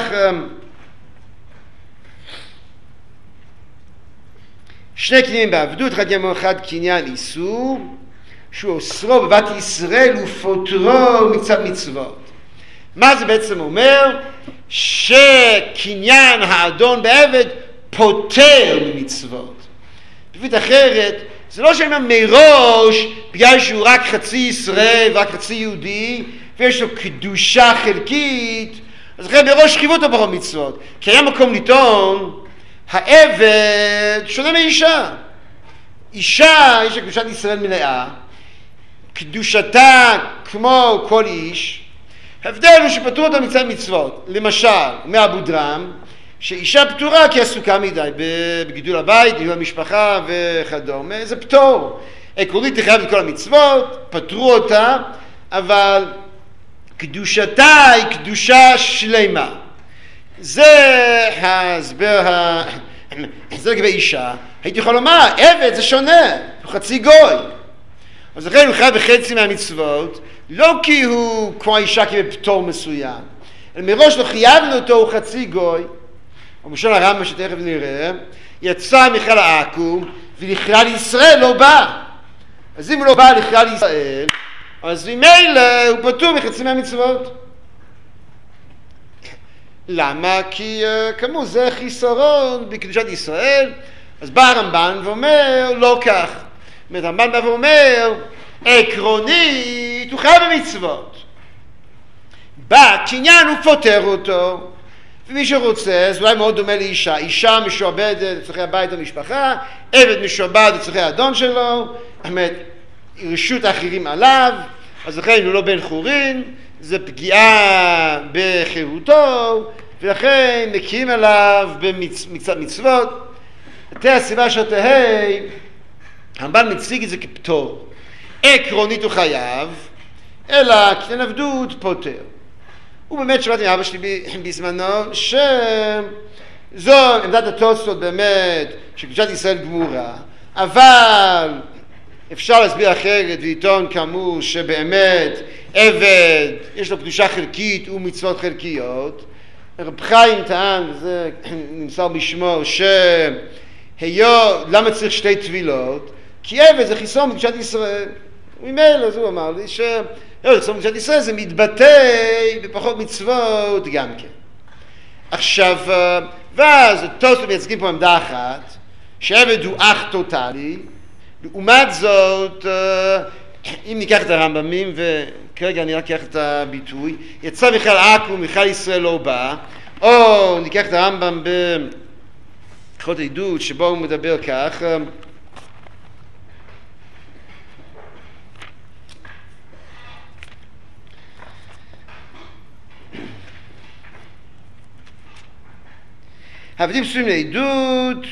שני קניינים בעבדות, אחד ימו אחד קניין איסור, שהוא אוסרו בבת ישראל ופוטרו מצד מצוות. מה זה בעצם אומר? שקניין האדון בעבד פוטר ממצוות. בבית אחרת, זה לא שאומר מראש, בגלל שהוא רק חצי ישראל ורק חצי יהודי, ויש לו קדושה חלקית, אז אחרי מראש חייבו אותו בכל מצוות. כי היה מקום לטעון, העבד שונה מאישה. אישה, יש לה קדושת ישראל מלאה, קדושתה כמו כל איש, ההבדל הוא שפטרו אותה מצד מצוות. למשל, מאבו דרם, שאישה פטורה כי עסוקה מדי בגידול הבית, גידול המשפחה וכדומה, זה פטור. עקרונית היא חייבת את כל המצוות, פטרו אותה, אבל קדושתה היא קדושה שלמה. זה ההסבר, זה לגבי אישה. הייתי יכול לומר, עבד זה שונה, הוא חצי גוי. אז לכן הוא חייב בחצי מהמצוות, לא כי הוא כמו האישה כבפטור מסוים, אלא מראש לא חייבנו אותו, הוא חצי גוי, או משון הרמב"ם שתכף נראה, יצא מכלל העכו"ם, ולכלל ישראל לא בא. אז אם הוא לא בא לכלל ישראל, אז ממילא הוא פטור מחצי מהמצוות. למה? כי כאמור זה חיסרון בקדושת ישראל. אז בא הרמב"ן ואומר לא כך. זאת אומרת, הרמב"ן בא ואומר עקרונית הוא חייב במצוות, בקניין הוא פוטר אותו, ומי שרוצה, זה אולי מאוד דומה לאישה, אישה משועבדת לצורכי הבית המשפחה, עבד משועבד לצורכי האדון שלו, זאת אומרת רשות האחרים עליו, אז לכן הוא לא בן חורין, זה פגיעה בחירותו, ולכן מקיאים עליו במצוות מצוות. תהיה הסיבה שתהי, הרמב"ן מציג את זה כפטור. עקרונית הוא חייב, אלא קניין עבדות פוטר. ובאמת שמעתי מאבא שלי בזמנו, שזו עמדת התוספות באמת, שקדושת ישראל גמורה, אבל אפשר להסביר אחרת ולטעון כאמור שבאמת עבד יש לו קדושה חלקית ומצוות חלקיות. רב חיים טען, וזה נמסר בשמו, שהיו, למה צריך שתי טבילות? כי עבד זה חיסרון בקדושת ישראל. ממילא, אז הוא אמר לי שחיסרון בקדושת ישראל זה מתבטא בפחות מצוות גם כן. עכשיו, ואז התוספות מייצגים פה עמדה אחת, שעבד הוא אח טוטלי, לעומת זאת, אם ניקח את הרמב"מים, וכרגע אני רק אקח את הביטוי, יצא מכלל עכו"ם, מכלל ישראל לא בא, או ניקח את הרמב"ם בהלכות עדות, שבו הוא מדבר כך, עבדים פסולים לעדות,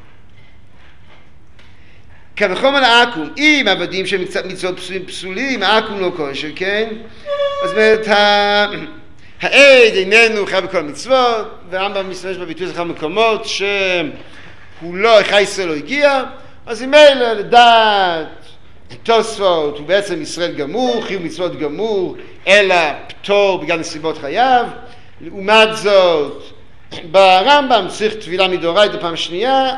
כבחומר לעכו"ם, אם עבדים שהם מצוות פסולים, העכו"ם לא כושר, כן? אז אומרת, העד איננו חייב בכל המצוות, והרמב"ם משתמש בביטוי הזה בכמה מקומות שהוא לא, חי ישראל לא הגיע, אז אם אלה לדעת תוספות הוא בעצם ישראל גמור, חיוב מצוות גמור, אלא פטור בגלל נסיבות חייו. לעומת זאת, ברמב"ם צריך טבילה מדאורייתא פעם שנייה,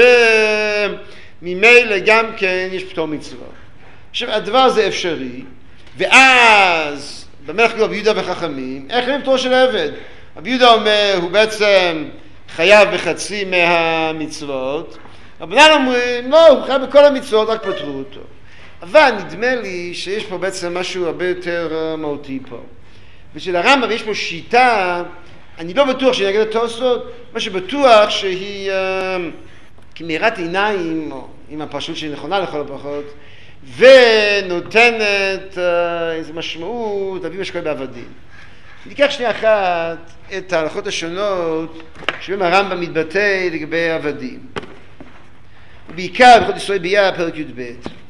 וממילא גם כן יש פטור מצוות. עכשיו, הדבר הזה אפשרי, ואז במלך כתוב רבי יהודה וחכמים, איך הם פטור של עבד? רבי יהודה אומר, הוא בעצם חייב בחצי מהמצוות, רבנן אומרים, לא, הוא חייב בכל המצוות, רק פטרו אותו. אבל נדמה לי שיש פה בעצם משהו הרבה יותר מהותי פה. ושל הרמב"ם יש פה שיטה, אני לא בטוח שהיא נגד התוספות, מה שבטוח שהיא כמאירת עיניים, או עם הפרשנות שהיא נכונה לכל הפחות, ונותנת איזו משמעות, אביב השקוי בעבדים. ניקח שנייה אחת את ההלכות השונות שבהם הרמב"ם מתבטא לגבי עבדים. בעיקר בהלכות ישראל באייר, פרק י"ב.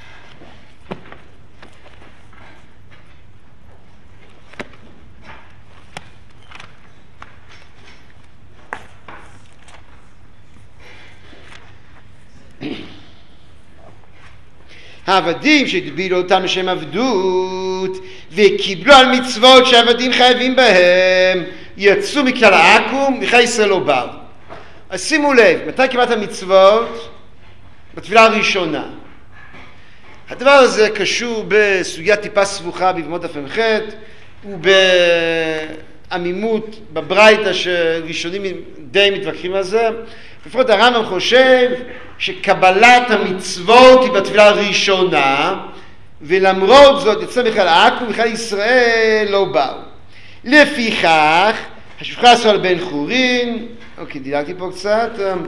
העבדים שהטבילו אותם לשם עבדות וקיבלו על מצוות שהעבדים חייבים בהם יצאו מכלל העכו"ם, מכלל ישראל לא באו. אז שימו לב, מתי קיבלת המצוות? בתפילה הראשונה. הדבר הזה קשור בסוגיה טיפה סבוכה בבמות דף מ"ח ובעמימות בברייתא שראשונים די מתווכחים על זה. לפחות הרמב"ם חושב שקבלת המצוות היא בתפילה הראשונה, ולמרות זאת יצא מכלל העכו"ם מכלל ישראל לא באו. לפיכך השפחה עשו על בן חורין, אוקיי, דילגתי פה קצת,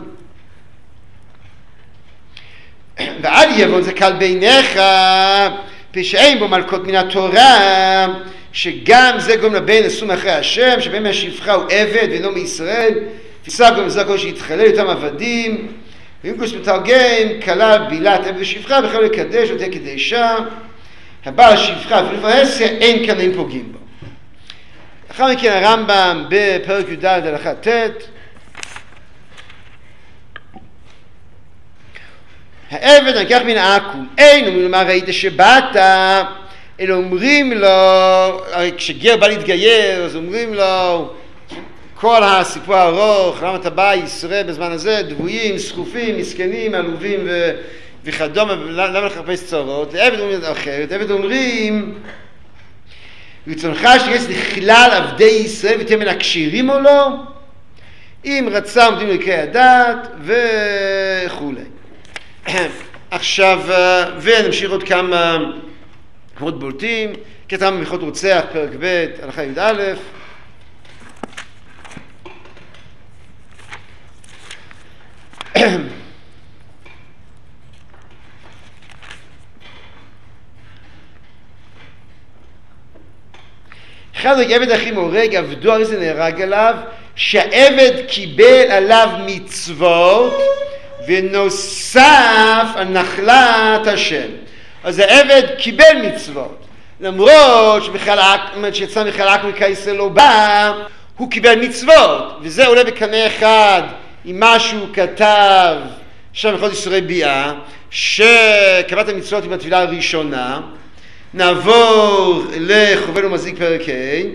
ועד יבוא זה קל בעיניך פשעים בו מלכות מן התורה, שגם זה גורם לבן אסור מאחרי השם, שבן מהשפחה הוא עבד ואינו מישראל, תפיסה גם זה הכל שיתחלל אותם עבדים, ואם כוס מתרגם, כלל בילת עבד ושפחה, בכלל לקדש ותהיה קדשה, הבעל השפחה ולפרהסיה אין כאן אין פוגעים בו. אחר מכן הרמב"ם בפרק י"ד הלכה ט' העבד ניקח מן העכו"ם, אין אומרים לו מה ראית שבאת, אלא אומרים לו, כשגר בא להתגייר, אז אומרים לו, כל הסיפור הארוך, למה אתה בא ישראל בזמן הזה, דבויים, סחופים, מסכנים, עלובים ו... וכדומה, למה לחפש צרות? לעבד אומרים אחרת, לעבד אומרים, רצונך שתיכנס לכלל עבדי ישראל ותהיה מן הכשירים או לא? אם רצה עומדים לעיקרי הדת וכולי. עכשיו, ונמשיך עוד כמה מאוד בולטים, כתב מלכות רוצח, פרק ב', הלכה י"א. אחד עבד הכי מורג, עבדו הרי זה נהרג עליו, שהעבד קיבל עליו מצוות ונוסף על נחלת השם. אז העבד קיבל מצוות, למרות שיצא מחלק מקרא ישראל לא בא, הוא קיבל מצוות, וזה עולה בקנה אחד עם מה שהוא כתב שם מלכות ישראל ביאה, שקבלת המצוות עם התפילה הראשונה. נעבור לחובל ומזיק פרק ה'.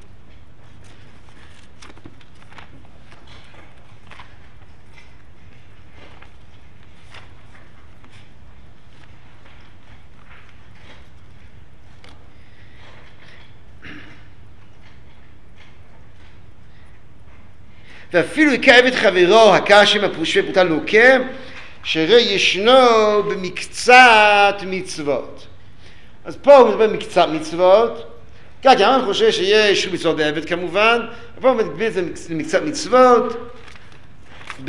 ואפילו יקע עבד חברו, הכר השם הפרושי פוטה לוקה, שהרי ישנו במקצת מצוות. אז פה הוא מדבר מקצת מצוות, כך כי אני חושב שיש מצוות בעבד כמובן, ופה הוא מדבר את זה למקצת מצוות, ב...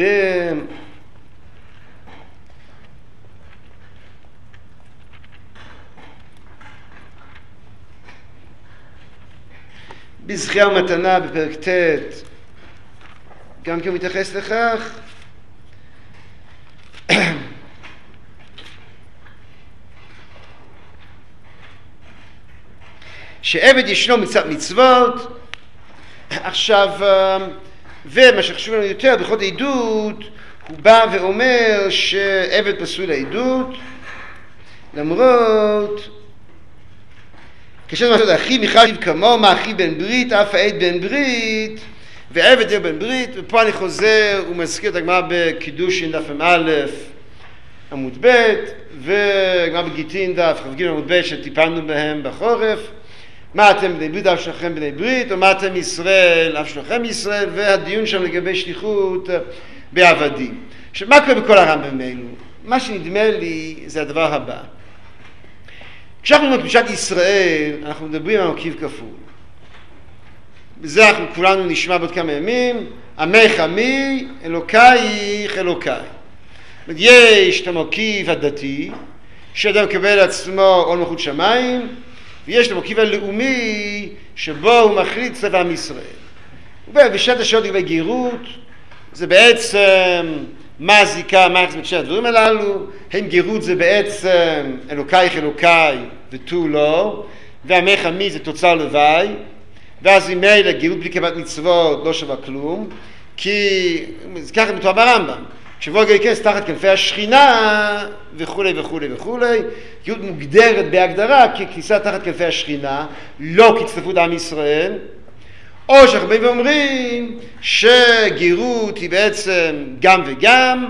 בזכייה ומתנה בפרק ט', גם כן מתייחס לכך. שעבד ישנו מצוות מצוות. עכשיו, ומה שחשוב לנו יותר, בכל עדות, הוא בא ואומר שעבד פסול לעדות, למרות כשם לעשות אחי מיכל כמו מה אחי בן ברית, אף העד בן ברית, ועבד זה בן ברית. ופה אני חוזר ומזכיר את הגמרא בקידושין דף א' עמוד ב', וגמרא בגיטין דף כ"ג עמוד ב' שטיפלנו בהם בחורף. מה אתם בני ברית, אף שלכם בני ברית, או מה אתם ישראל, אף שלכם ישראל, והדיון שם לגבי שליחות בעבדים. עכשיו, מה קורה בכל הרמב"ם האלו? מה שנדמה לי זה הדבר הבא. כשאנחנו מדברים על קדושת ישראל, אנחנו מדברים על מרכיב כפול. בזה אנחנו כולנו נשמע בעוד כמה ימים, עמך עמי, אלוקייך אלוקיי. יש את המרכיב הדתי, שאדם מקבל לעצמו עול מלכות שמיים, ויש את המרכיב הלאומי, שבו הוא מחליט צבא עם ישראל. ובשעת השעות לגבי גירות, זה בעצם מה הזיקה, מה החזק של הדברים הללו. האם גירות זה בעצם אלוקייך אלוקיי ותו לא, ועמך עמי זה תוצר לוואי, ואז אם מילא גירות בלי קבלת מצוות לא שווה כלום, כי זה ככה מתואר ברמב"ם, כשבוא להיכנס תחת כנפי השכינה וכולי וכולי וכולי, גירות מוגדרת בהגדרה ככניסה תחת כנפי השכינה, לא כהצטרפות עם ישראל. או שאנחנו באים ואומרים שגירות היא בעצם גם וגם,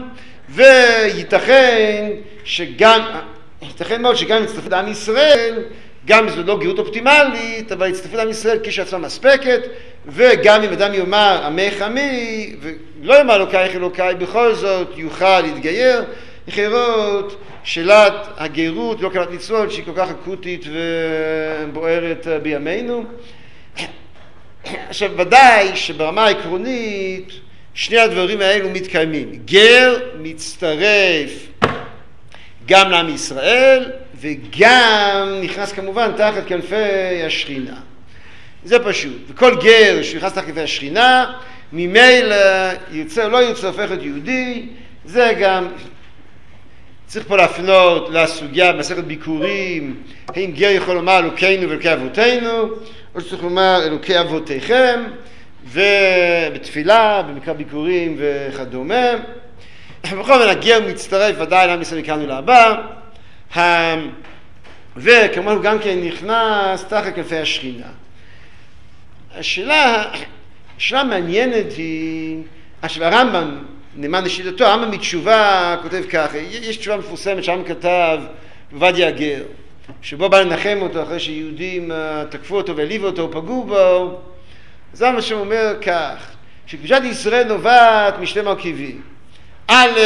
וייתכן שגם, ייתכן מאוד שגם הצטרפות עם ישראל, גם אם זו לא גירות אופטימלית, אבל הצטרפות עם ישראל כשעצמה מספקת, וגם אם אדם יאמר עמך עמי, ולא יאמר אלוקייך אלוקיי, בכל זאת יוכל להתגייר. אחרות, שאלת הגירות, לא קבלת מצוות, שהיא כל כך אקוטית ובוערת בימינו. עכשיו, ודאי שברמה העקרונית, שני הדברים האלו מתקיימים. גר מצטרף גם לעם ישראל, וגם נכנס כמובן תחת כנפי השכינה. זה פשוט. וכל גר שנכנס תחת כנפי השכינה, ממילא ירצה או לא ירצה הופך להיות יהודי. זה גם צריך פה להפנות לסוגיה במסכת ביקורים, האם גר יכול לומר אלוקינו ואלוקי אבותינו, או שצריך לומר אלוקי אבותיכם, ובתפילה, במקרא ביקורים וכדומה. בכל זאת הגר מצטרף ודאי לעם ישראל מכאן ולהבא, וכמובן הוא גם כן נכנס תחת כנפי השכינה. השאלה, השאלה המעניינת היא, עכשיו הרמב"ם, נאמן לשיטתו, הרמב"ם בתשובה כותב ככה, יש תשובה מפורסמת שהרמב"ם כתב בוודיה הגר, שבו בא לנחם אותו אחרי שיהודים תקפו אותו והעליבו אותו ופגעו בו. אז הרמב"ם שם אומר כך, שקדושת ישראל נובעת משתי מרכיבים. א',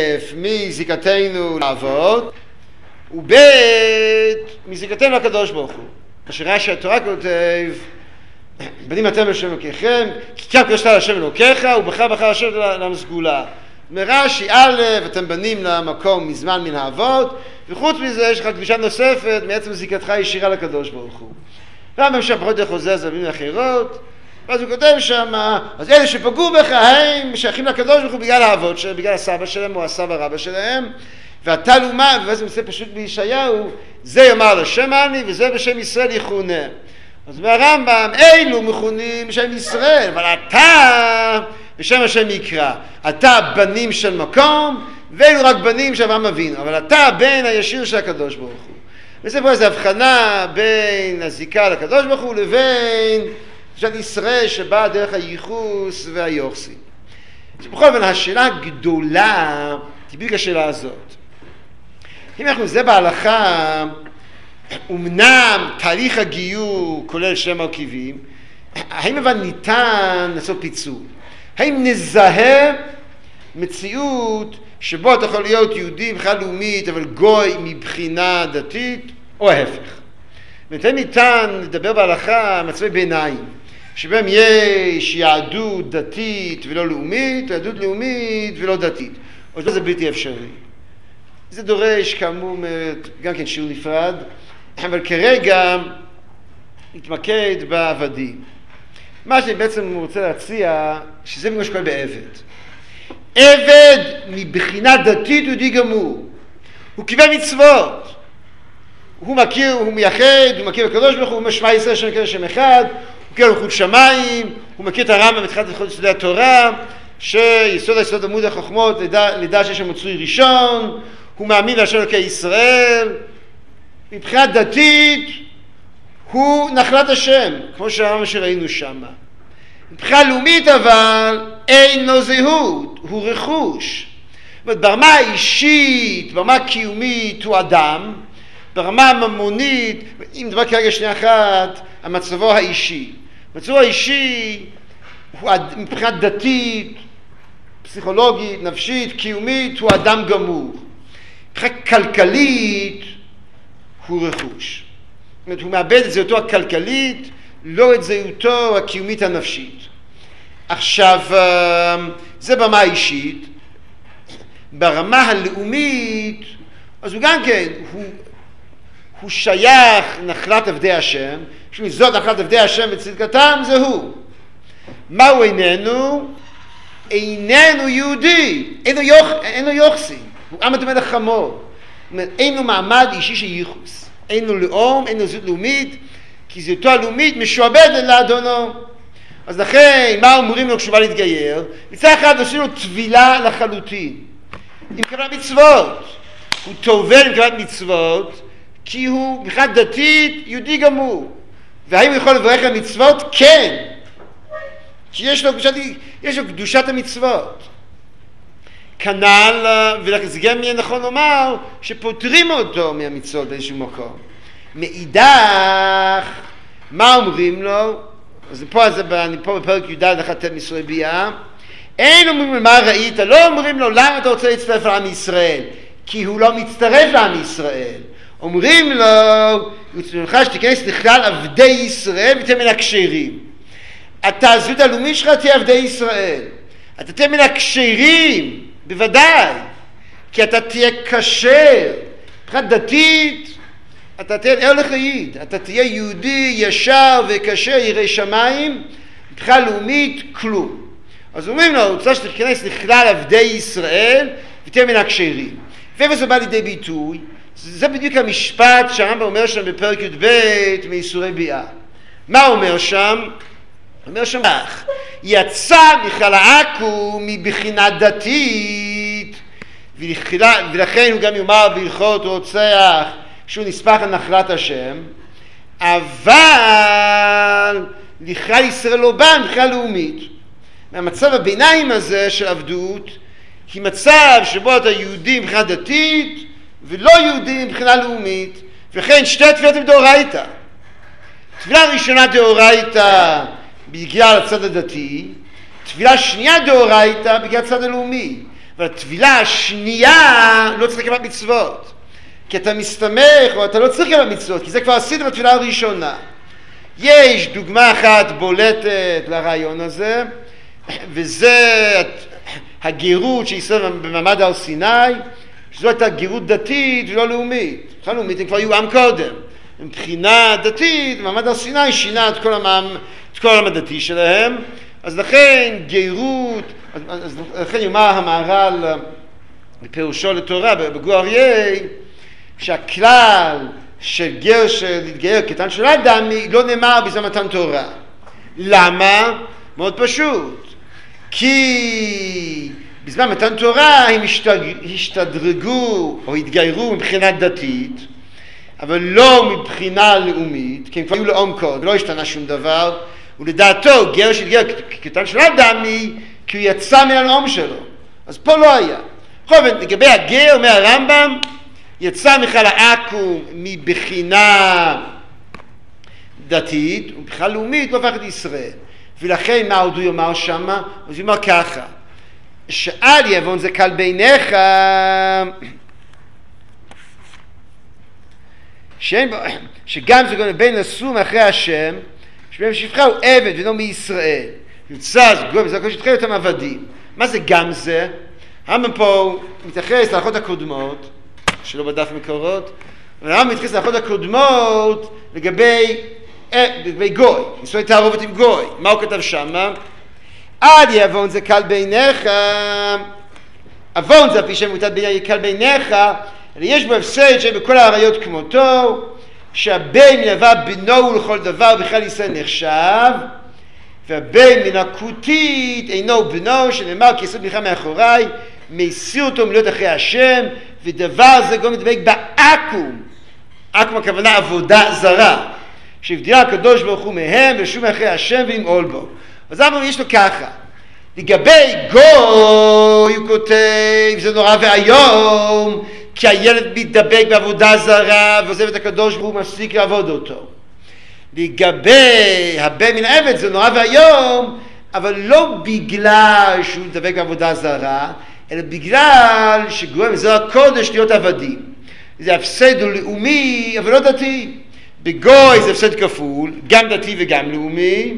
מזיקתנו לעבוד, וב', מזיקתנו לקדוש ברוך הוא. אשר רש"י התורה כותב, בנים אתם השם אלוקיכם, כי קם קדשת להשם אלוקיך, ובחר בחר השם למסגולה. מרש"י א', אתם בנים למקום מזמן מן האבות, וחוץ מזה יש לך קדושה נוספת מעצם זיקתך ישירה לקדוש ברוך הוא. והרמב"ם שם פחות חוזר זווים אחרות, ואז הוא כותב שם, אז אלה שפגעו בך הם שייכים לקדוש ברוך הוא בגלל האבות שלהם, בגלל הסבא שלהם או הסבא רבא שלהם, ואתה לעומת, ואז הוא מצא פשוט בישעיהו, זה יאמר לשם אני וזה בשם ישראל יכונה. אז מהרמב"ם, אילו מכונים בשם ישראל, אבל אתה בשם השם יקרא. אתה בנים של מקום, ואילו רק בנים של אברהם אבינו, אבל אתה בן הישיר של הקדוש ברוך הוא. וזה פה איזו הבחנה בין הזיקה לקדוש ברוך הוא לבין של ישראל שבאה דרך הייחוס והיוחסין. בכל אופן, השאלה הגדולה היא בדיוק השאלה הזאת. אם אנחנו זה בהלכה, אמנם תהליך הגיור כולל שני מרכיבים, האם אבל ניתן לעשות פיצול? האם נזהה מציאות שבו אתה יכול להיות יהודי מבחינה לאומית אבל גוי מבחינה דתית, או ההפך? האם ניתן לדבר בהלכה מצבי ביניים, שבהם יש יהדות דתית ולא לאומית, יהדות לאומית ולא דתית, או שזה בלתי אפשרי? זה דורש כאמור גם כן שיעור נפרד, אבל כרגע נתמקד בעבדים. מה שאני בעצם רוצה להציע, שזה מה שקורה בעבד. עבד מבחינה דתית הוא די גמור. הוא קיבל מצוות. הוא מכיר, הוא מייחד, הוא מכיר בקדוש ברוך הוא, הוא משמע ישראל שם מכיר שם אחד, הוא מכיר ללכות שמיים, הוא מכיר את הרמב"ם בתחילת הלכות יסודי התורה, שיסוד היסוד עמוד החוכמות, לדע, לדע שיש שם מצוי ראשון, הוא מאמין להשם אלוקי ישראל. מבחינה דתית הוא נחלת השם, כמו שאמרנו שראינו שם. מבחינה לאומית אבל אין לו זהות, הוא רכוש. זאת אומרת, ברמה האישית, ברמה הקיומית הוא אדם, ברמה הממונית, אם נדבר כרגע שנייה אחת, המצבו האישי. מצבו האישי הוא מבחינה דתית, פסיכולוגית, נפשית, קיומית, הוא אדם גמור. מבחינה כלכלית הוא רכוש. זאת אומרת, הוא מאבד את זהותו הכלכלית, לא את זהותו הקיומית הנפשית. עכשיו, זה ברמה האישית. ברמה הלאומית, אז הוא גם כן, הוא, הוא שייך נחלת עבדי השם, זאת נחלת עבדי השם וצדקתם, זה הוא. מה הוא איננו? איננו יהודי, אינו, יוח, אינו יוחסין, הוא עם הדומה לחמור. אינו מעמד אישי של ייחוס, אינו לאום, אינו זהות לאומית, כי זהותו הלאומית משועבדת לאדונו. אז לכן, מה אומרים לו כשהוא בא להתגייר? מצד אחד עושים לו טבילה לחלוטין, עם קבלת מצוות. הוא טובל עם קבלת מצוות, כי הוא מבחינה דתית יהודי גמור. והאם הוא יכול לברך על מצוות? כן. כי יש לו קדושת, יש לו קדושת המצוות. כנ"ל, וזה גם יהיה נכון לומר, שפותרים אותו מהמצוות באיזשהו מקום. מאידך, מה אומרים לו? אז פה, אז אני פה בפרק י"ד אחת מיסורי ביאה. אין אומרים לו מה ראית, לא אומרים לו למה אתה רוצה להצטרף לעם ישראל, כי הוא לא מצטרף לעם ישראל. אומרים לו, לך שתיכנס לכלל עבדי ישראל ותהיה מן הכשרים. אתה, הזהות הלאומית שלך תהיה עבדי ישראל. אתה תהיה מן הכשרים, בוודאי, כי אתה תהיה כשר. מבחינה דתית, אתה תהיה ער לחיים, אתה תהיה יהודי ישר וכשר ירא שמיים, מבחינה לאומית כלום. אז אומרים לו, הוא רוצה שתיכנס לכלל עבדי ישראל ותהיה מן הכשרים. וזה בא לידי ביטוי, זה בדיוק המשפט שהרמב"ם אומר שם בפרק י"ב מאיסורי ביאה. מה הוא אומר שם? הוא אומר שם כך, יצא מכלל העכו"ם מבחינה דתית, ולכן הוא גם יאמר בהלכות רוצח שהוא נספח על נחלת השם, אבל לכלל ישראל לא בא מבחינה לאומית. מהמצב הביניים הזה של עבדות היא מצב שבו אתה יהודי מבחינה דתית ולא יהודי מבחינה לאומית, וכן שתי תפילות הם דאורייתא. תפילה ראשונה דאורייתא בגלל הצד הדתי, תפילה שנייה דאורייתא בגלל הצד הלאומי. והתפילה השנייה לא צריך לקבל מצוות, כי אתה מסתמך או אתה לא צריך לקבל מצוות, כי זה כבר עשית בתפילה הראשונה. יש דוגמה אחת בולטת לרעיון הזה, וזה הגירות שישראל במעמד הר סיני, שזו הייתה גירות דתית ולא לאומית. מבחינה לאומית הם כבר היו עם קודם. מבחינה דתית, במעמד הר סיני שינה את כל המעמד, את כל העולם הדתי שלהם, אז לכן גירות, אז לכן יאמר המהר"ל בפירושו לתורה בגור אריה, שהכלל של גר שלהתגייר כתן של אדם לא נאמר בזמן מתן תורה. למה? מאוד פשוט. כי בזמן מתן תורה הם השתדרגו או התגיירו מבחינה דתית, אבל לא מבחינה לאומית, כי הם כבר היו לאום קוד, לא השתנה שום דבר, ולדעתו גר שהתגייר כתן של אדם כי הוא יצא מהלאום שלו. אז פה לא היה. בכל זאת, לגבי הגר מהרמב"ם, יצא מיכל העכו"ם מבחינה דתית, ומבחינה לאומית לא הפך את ישראל. ולכן מה עוד הוא יאמר שמה? אז הוא יאמר ככה, שאל יבון זה קל בעיניך, שגם זה בין לסום אחרי השם, שבהם שפחה הוא עבד ולא מישראל. יוצא זה גוי, וזה הכל שתחל אותם עבדים. מה זה גם זה? הרמב"ם פה מתייחס להלכות הקודמות, שלא בדף מקורות, אבל הרמב"ם מתייחס להלכות הקודמות לגבי, לגבי גוי, נישואי תערובת עם גוי. מה הוא כתב שמה? עד יבון זה קל בעיניך, עוון זה אפי שם מוטט בעיני קל בעיניך, אלא יש בו הפסד שבכל העריות כמותו, שהבן מלווה בנו לכל דבר בכלל ישראל נחשב, והבן מן הכותית אינו בנו, שנאמר כי יסוד מלכה מאחוריי, מסיר אותו מלהיות אחרי השם, ודבר זה גם מדבק בעכו"ם. עכו"ם הכוונה עבודה זרה, שהבדילה הקדוש ברוך הוא מהם ושום אחרי השם ולמעול בו. אז אמרו יש לו ככה, לגבי גוי הוא כותב, זה נורא ואיום, כי הילד מתדבק בעבודה זרה ועוזב את הקדוש ברוך הוא מפסיק לעבוד אותו. לגבי הבן מן העבד זה נורא ואיום, אבל לא בגלל שהוא מתדבק בעבודה זרה, אלא בגלל שגורם לזרע הקודש להיות עבדים. זה הפסד הוא לאומי, אבל לא דתי. בגוי זה הפסד כפול, גם דתי וגם לאומי.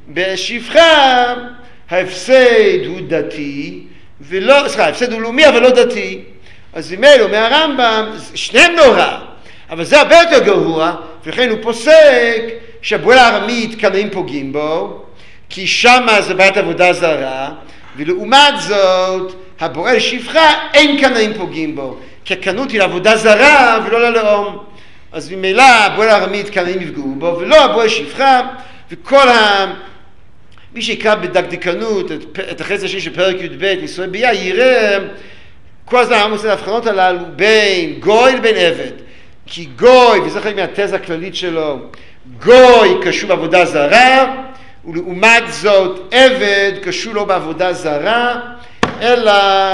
בשפחה ההפסד הוא דתי, ולא, סליחה, ההפסד הוא לאומי, אבל לא דתי. אז אם אלו מהרמב"ם, שניהם נורא, אבל זה הרבה יותר גרוע, ולכן הוא פוסק שהבועל הארמית קנאים פוגעים בו, כי שמה זה בעיית עבודה זרה, ולעומת זאת, הבועל שפחה אין קנאים פוגעים בו, כי הקנות היא לעבודה זרה ולא ללאום. אז ממילא הבועל הארמית קנאים יפגעו בו, ולא הבועל שפחה, וכל ה... מי שיקרא בדקדקנות את, את החצי השני של פרק י"ב, ישראל ביה, יראה כל הזמן אנחנו עושים ההבחנות הללו בין גוי לבין עבד. כי גוי, וזה חלק מהתזה הכללית שלו, גוי קשור בעבודה זרה, ולעומת זאת עבד קשור לא בעבודה זרה, אלא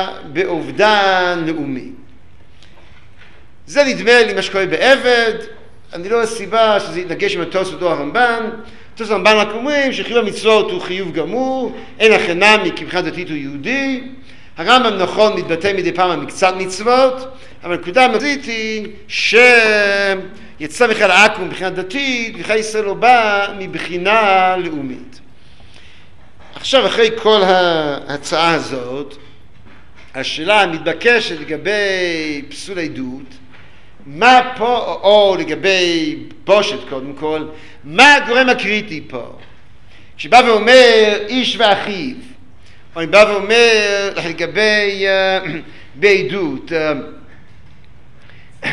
באובדן לאומי. זה נדמה לי מה שקורה בעבד, אני לא הסיבה שזה יתנגש עם התוספות או הרמב"ן. תוספות הרמב"ן רק אומרים שחיוב המצוות הוא חיוב גמור, אין הכי נמי כי מבחינה דתית הוא יהודי. הרמב"ם נכון מתבטא מדי פעם על מקצת מצוות, אבל הנקודה המרכזית היא שיצא בכלל עכו"ם מבחינה דתית, בכלל ישראל לא בא מבחינה לאומית. עכשיו אחרי כל ההצעה הזאת, השאלה המתבקשת לגבי פסול עדות, מה פה, או, או לגבי בושת קודם כל, מה הגורם הקריטי פה? כשבא ואומר איש ואחיו, או אני בא ואומר לגבי uh, בעדות, uh,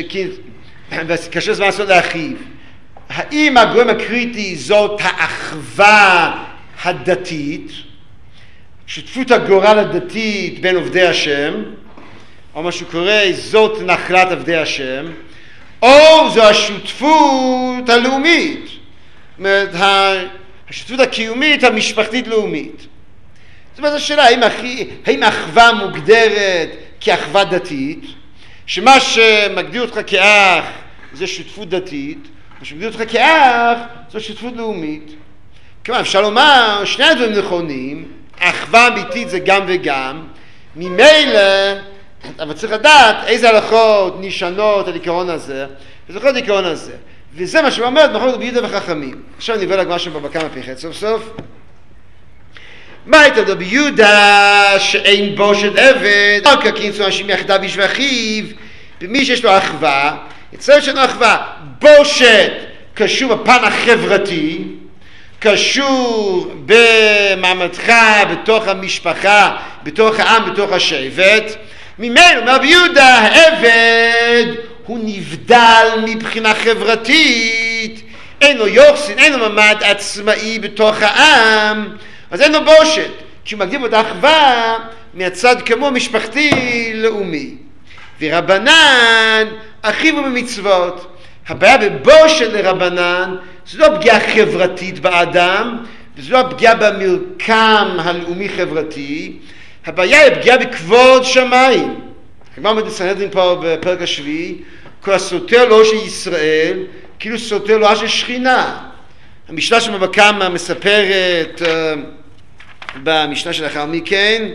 שקשה זמן לעשות לאחיו, האם הגורם הקריטי זאת האחווה הדתית, שותפות הגורל הדתית בין עובדי השם, או מה שהוא קורא זאת נחלת עבדי השם, או זו השותפות הלאומית, זאת אומרת השותפות הקיומית המשפחתית-לאומית. זאת אומרת השאלה, האם, האם אחווה מוגדרת כאחווה דתית, שמה שמגדיר אותך כאח זה שותפות דתית, מה שמגדיר אותך כאח זו שותפות לאומית. כלומר, אפשר לומר, שני הדברים נכונים, אחווה אמיתית זה גם וגם, ממילא, אבל צריך לדעת איזה הלכות נשענות על עיקרון הזה, וזה יכול להיות עיקרון הזה. וזה מה שאומרת מחלוקת רבי יהודה וחכמים. עכשיו אני עובר לגמרא שם בבא קמא פ"ח סוף סוף. מה הייתה רבי יהודה שאין בושת עבד, רק הכינסו אנשים יחדיו איש ואחיו, במי שיש לו אחווה, אצלנו יש לנו אחווה, בושת קשור בפן החברתי, קשור במעמדך, בתוך המשפחה, בתוך העם, בתוך השבט. ממנו, רבי יהודה, העבד הוא נבדל מבחינה חברתית, אין לו יוחסין, אין לו ממד עצמאי בתוך העם, אז אין לו בושת, כי הוא מגדיר את האחווה מהצד כמו משפחתי לאומי. ורבנן אחיו במצוות. הבעיה בבושת לרבנן זו לא פגיעה חברתית באדם, וזו לא פגיעה במרקם הלאומי חברתי, הבעיה היא פגיעה בכבוד שמיים. הגמרא אומרת בסנהדרין פה בפרק השביעי, כל הסותר לו של ישראל, כאילו סותר לו של שכינה. המשנה של בבא קמא מספרת uh, במשנה שלאחר מכן,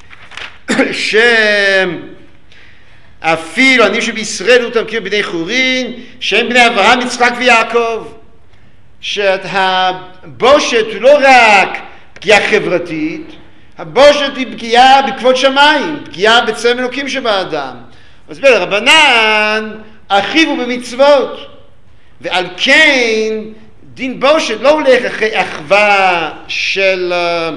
שאפילו אני שבישראל אותם כאילו בני חורין, שהם בני אברהם, יצחק ויעקב. שהבושת הוא לא רק פגיעה חברתית, הבושת היא פגיעה בכבוד שמיים, פגיעה בצלם אלוקים שבאדם. אז בלע, רבנן אחיו הוא במצוות, ועל כן דין בושת לא הולך אחרי אחווה של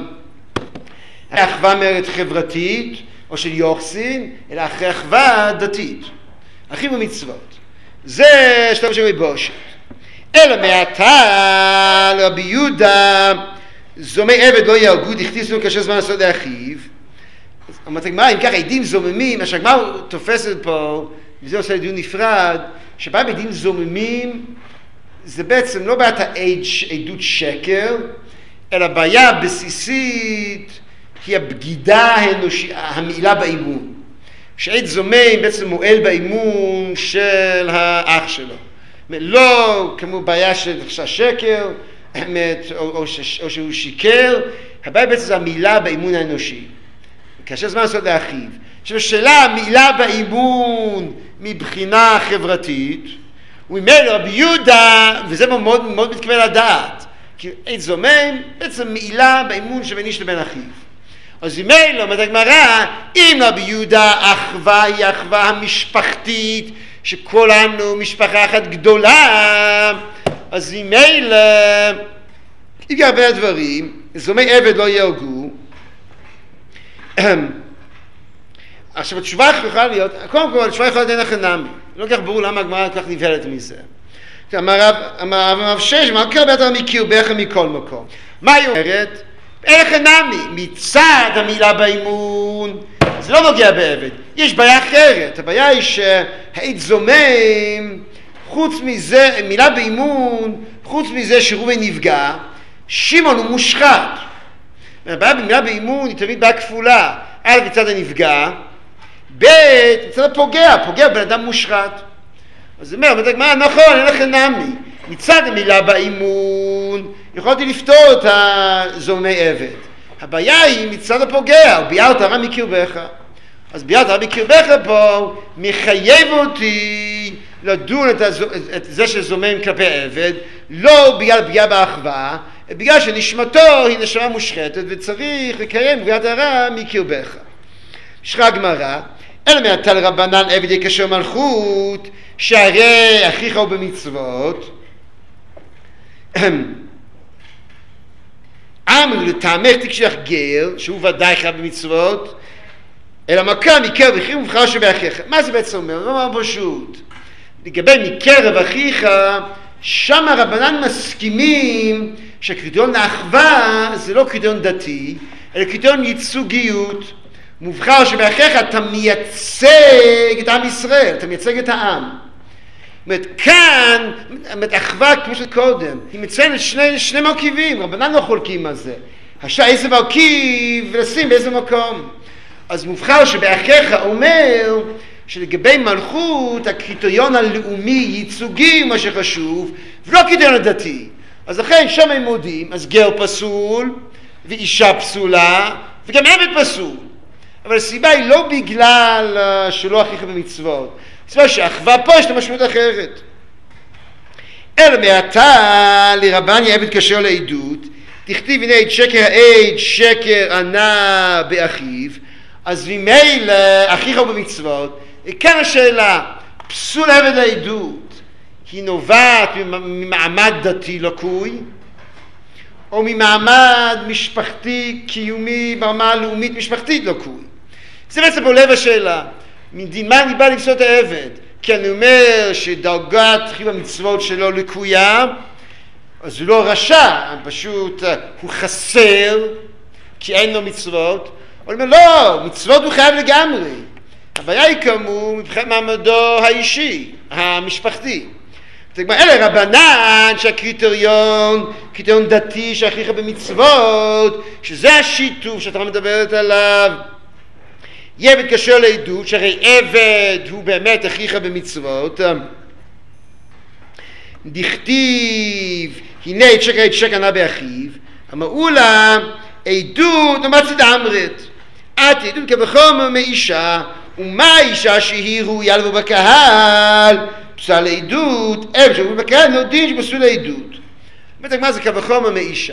אחווה מרד חברתית או של יוחסין, אלא אחרי אחווה דתית. אחיו במצוות. זה שלב של בושת. אלא מעתה לרבי יהודה זומי עבד לא יהרגו, דכתיב כאשר זמן לעשות לאחיו. אמרת הגמרא, אם ככה עדים זוממים, מה שהגמרא תופסת פה, וזה עושה לדיון נפרד, שבא בעדים זוממים זה בעצם לא בעיית העדות שקר, אלא בעיה בסיסית היא הבגידה האנושית, המעילה באימון. שעד זומם בעצם מועל באימון של האח שלו. לא כמו בעיה של שקר, או, או, או שהוא שיקר, הבעיה בעצם זה המילה באימון האנושי. כאשר זמן לעשות לאחיו. עכשיו השאלה, המילה באימון מבחינה חברתית, הוא אומר רבי יהודה, וזה מאוד מאוד מתקבל לדעת, כי עד זומם בעצם מילה באימון שבין איש לבין אחיו. אז אם אלו, אומרת הגמרא, אם רבי יהודה אחווה היא אחווה המשפחתית, שכולנו משפחה אחת גדולה, אז אם אלו, יש הרבה דברים, זומי עבד לא יהרגו. עכשיו התשובה יכולה להיות, קודם כל התשובה יכולה להיות אין לכם נמי, לא כך ברור למה הגמרא כל כך נבהלת מזה. אמר רב שש, מה קרה ביותר מקרבך מכל מקום? מה היא אומרת? אין לכם נמי, מצד המילה באימון, זה לא נוגע בעבד, יש בעיה אחרת, הבעיה היא שהעד זומם, חוץ מזה, מילה באימון, חוץ מזה שרובין נפגע, שמעון הוא מושחת. הבעיה במילה באימון היא תמיד בעיה כפולה, א' מצד הנפגע, ב' מצד הפוגע, פוגע בן אדם מושחת. אז זה אומר, מה נכון, אין לכם נמי, מצד המילה באימון, יכולתי לפתור את הזומי עבד. הבעיה היא מצד הפוגע, ביארת הרע מקרבך. אז ביארת הרע מקרבך פה מחייב אותי לדון את, הזו, את זה שזומם כלפי עבד, לא בגלל פגיעה באחווה, בגלל שנשמתו היא נשמה מושחתת וצריך לקיים ביארת הרע מקרבך. שרה גמרא, אלא מעתה לרבנן עבד יקשר מלכות, שהרי אחיך הוא במצוות. אמרו לטעמך תקשח גר, שהוא ודאי חייב במצוות, אלא מקם מקרב אחיך ובחר שבאחיך. מה זה בעצם אומר? לא אומר פשוט. לגבי מקרב אחיך, שם הרבנן מסכימים שהקריטריון לאחווה זה לא קריטריון דתי, אלא קריטריון ייצוגיות. מובחר שבאחיך אתה מייצג את עם ישראל, אתה מייצג את העם. זאת אומרת, כאן, אחווה כמו שקודם, היא מציינת שני, שני מרכיבים, רבנן לא חולקים על זה. השאלה איזה מרכיב ולשים באיזה מקום. אז מובחר שבאחיך אומר שלגבי מלכות הקריטריון הלאומי ייצוגי הוא מה שחשוב, ולא הקריטריון הדתי. אז לכן שם הם מודים, אז גר פסול, ואישה פסולה, וגם עבד פסול. אבל הסיבה היא לא בגלל שלא אחיך במצוות. הסיבה שאחווה פה יש לה משמעות אחרת. אלא מעתה לרבן עבד כשר לעדות, תכתיב הנה את שקר העד, שקר ענה באחיו, אז ממילא אחיך הוא במצוות. כאן השאלה, פסול עבד לעדות, היא נובעת ממעמד דתי לקוי, או ממעמד משפחתי קיומי ברמה הלאומית משפחתית לקוי. זה בעצם פה לב השאלה, מדין מה אני בא לפסול את העבד? כי אני אומר שדרגת חיוב המצוות שלו לקויה, אז הוא לא רשע, פשוט הוא חסר, כי אין לו מצוות. הוא אומר לא, מצוות הוא חייב לגמרי. הבעיה היא כאמור מבחינת מעמדו האישי, המשפחתי. אלה רבנן שהקריטריון, קריטריון דתי שאחיך במצוות, שזה השיתוף שאתה מדברת עליו. עבד כשר לעדות, שהרי עבד הוא באמת אחיך במצוות. דכתיב, הנה את שקר את שקר ענה באחיו, אמרו לה, עדות נאמצת אמרת. את עדות כבחומר מאישה, ומה אישה שהיא ראויה לבוא בקהל? פסל לעדות, עבד שבוא בקהל נודין שבסול לעדות. בטח מה זה כבחומר מאישה?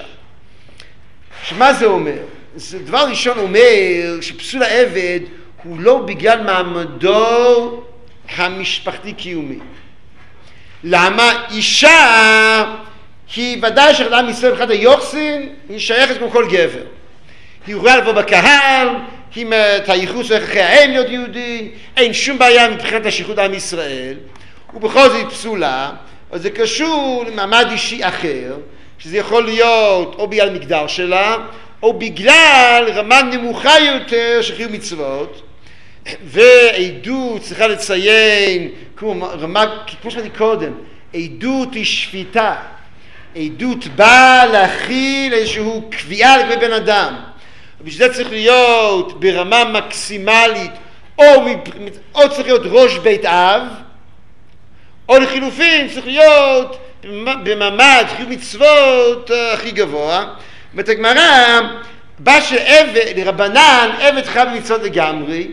שמה זה אומר? זה דבר ראשון אומר שפסול העבד הוא לא בגלל מעמדו המשפחתי קיומי. למה? אישה היא ודאי שייכת לעם ישראל מבחינת היוחסין, היא שייכת כמו כל גבר. היא יכולה לבוא בקהל, היא את הייחוס אחרי האם להיות יהודי, אין שום בעיה מבחינת השייכות לעם ישראל, ובכל זאת היא פסולה, אז זה קשור למעמד אישי אחר, שזה יכול להיות או בגלל מגדר שלה, או בגלל רמה נמוכה יותר של חיוב מצוות, ועדות צריכה לציין, כמו רמה, כמו שאמרתי קודם, עדות היא שפיטה. עדות באה להכיל איזושהי קביעה לגבי בן אדם. ובשביל זה צריך להיות ברמה מקסימלית, או, או צריך להיות ראש בית אב, או לחילופין צריך להיות במעמד חיוב מצוות הכי גבוה. ואת הגמרא, בא שעבד, לרבנן, עבד חייב במצוות לגמרי,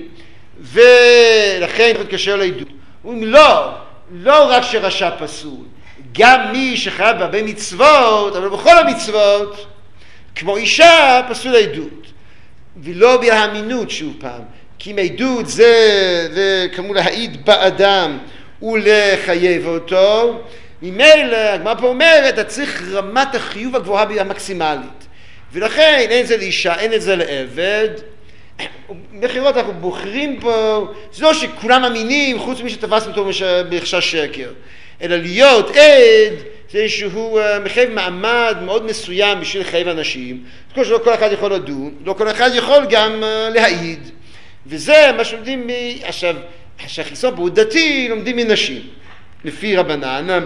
ולכן יכול להתקשר לעדות. הוא אומר לא, לא רק שרשע פסול, גם מי שחייב בהרבה מצוות, אבל בכל המצוות, כמו אישה, פסול לעדות. ולא בהאמינות שוב פעם, כי אם עדות זה, זה כמו להעיד באדם ולחייב אותו, ממילא, הגמרא פה אומרת, אתה צריך רמת החיוב הגבוהה המקסימלית. ולכן אין זה לאישה, אין את זה לעבד. בחירות אנחנו בוחרים פה, זה לא שכולם אמינים חוץ ממי שתפס אותו בחשש שקר, אלא להיות עד זה איזשהו מחייב מעמד מאוד מסוים בשביל לחייב אנשים. כמו שלא כל אחד יכול לדון, לא כל אחד יכול גם להעיד. וזה מה שלומדים מ... עכשיו, שהחיסון פה הוא דתי, לומדים מנשים, לפי רבנן.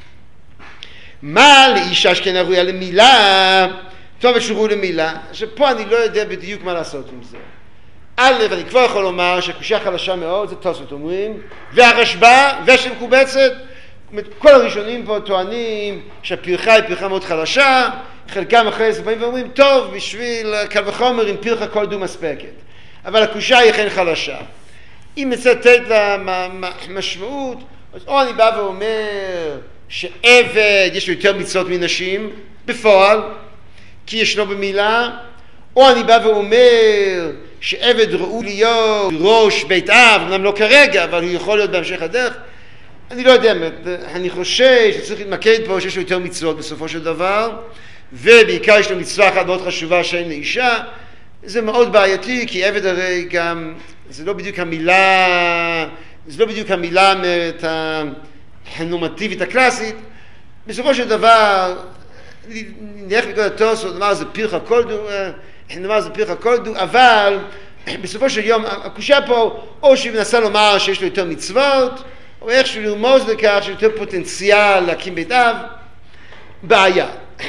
מה לאישה שכנה ראויה למילה? טוב, ושרו למילה. עכשיו, פה אני לא יודע בדיוק מה לעשות עם זה. א', אני כבר יכול לומר שהקושיה חלשה מאוד, זה תוספות אומרים, והרשב"א, ושמקובצת, כל הראשונים פה טוענים שהפרחה היא פרחה מאוד חלשה, חלקם אחרי זה באים ואומרים, טוב, בשביל קל וחומר עם פרחה כל דו מספקת. אבל הקושיה היא אכן חלשה. אם מצטט למשמעות, אז או אני בא ואומר שעבד יש לו יותר מצוות מנשים, בפועל, כי ישנו במילה, או אני בא ואומר שעבד ראוי להיות ראש בית אב, אמנם לא כרגע, אבל הוא יכול להיות בהמשך הדרך. אני לא יודע, אני חושב שצריך להתמקד פה שיש לו יותר מצוות בסופו של דבר, ובעיקר יש לו מצווה אחת מאוד חשובה שאין לאישה. זה מאוד בעייתי, כי עבד הרי גם, זה לא בדיוק המילה, זה לא בדיוק המילה הנורמטיבית הקלאסית. בסופו של דבר, נלך בכל התוספות, נאמר זה פרחה כל דו, נאמר זה פרחה כל דו, אבל בסופו של יום, הקושייה פה, או שהיא מנסה לומר שיש לו יותר מצוות, או איכשהו לרמוז לכך שיש יותר פוטנציאל להקים בית אב, בעיה.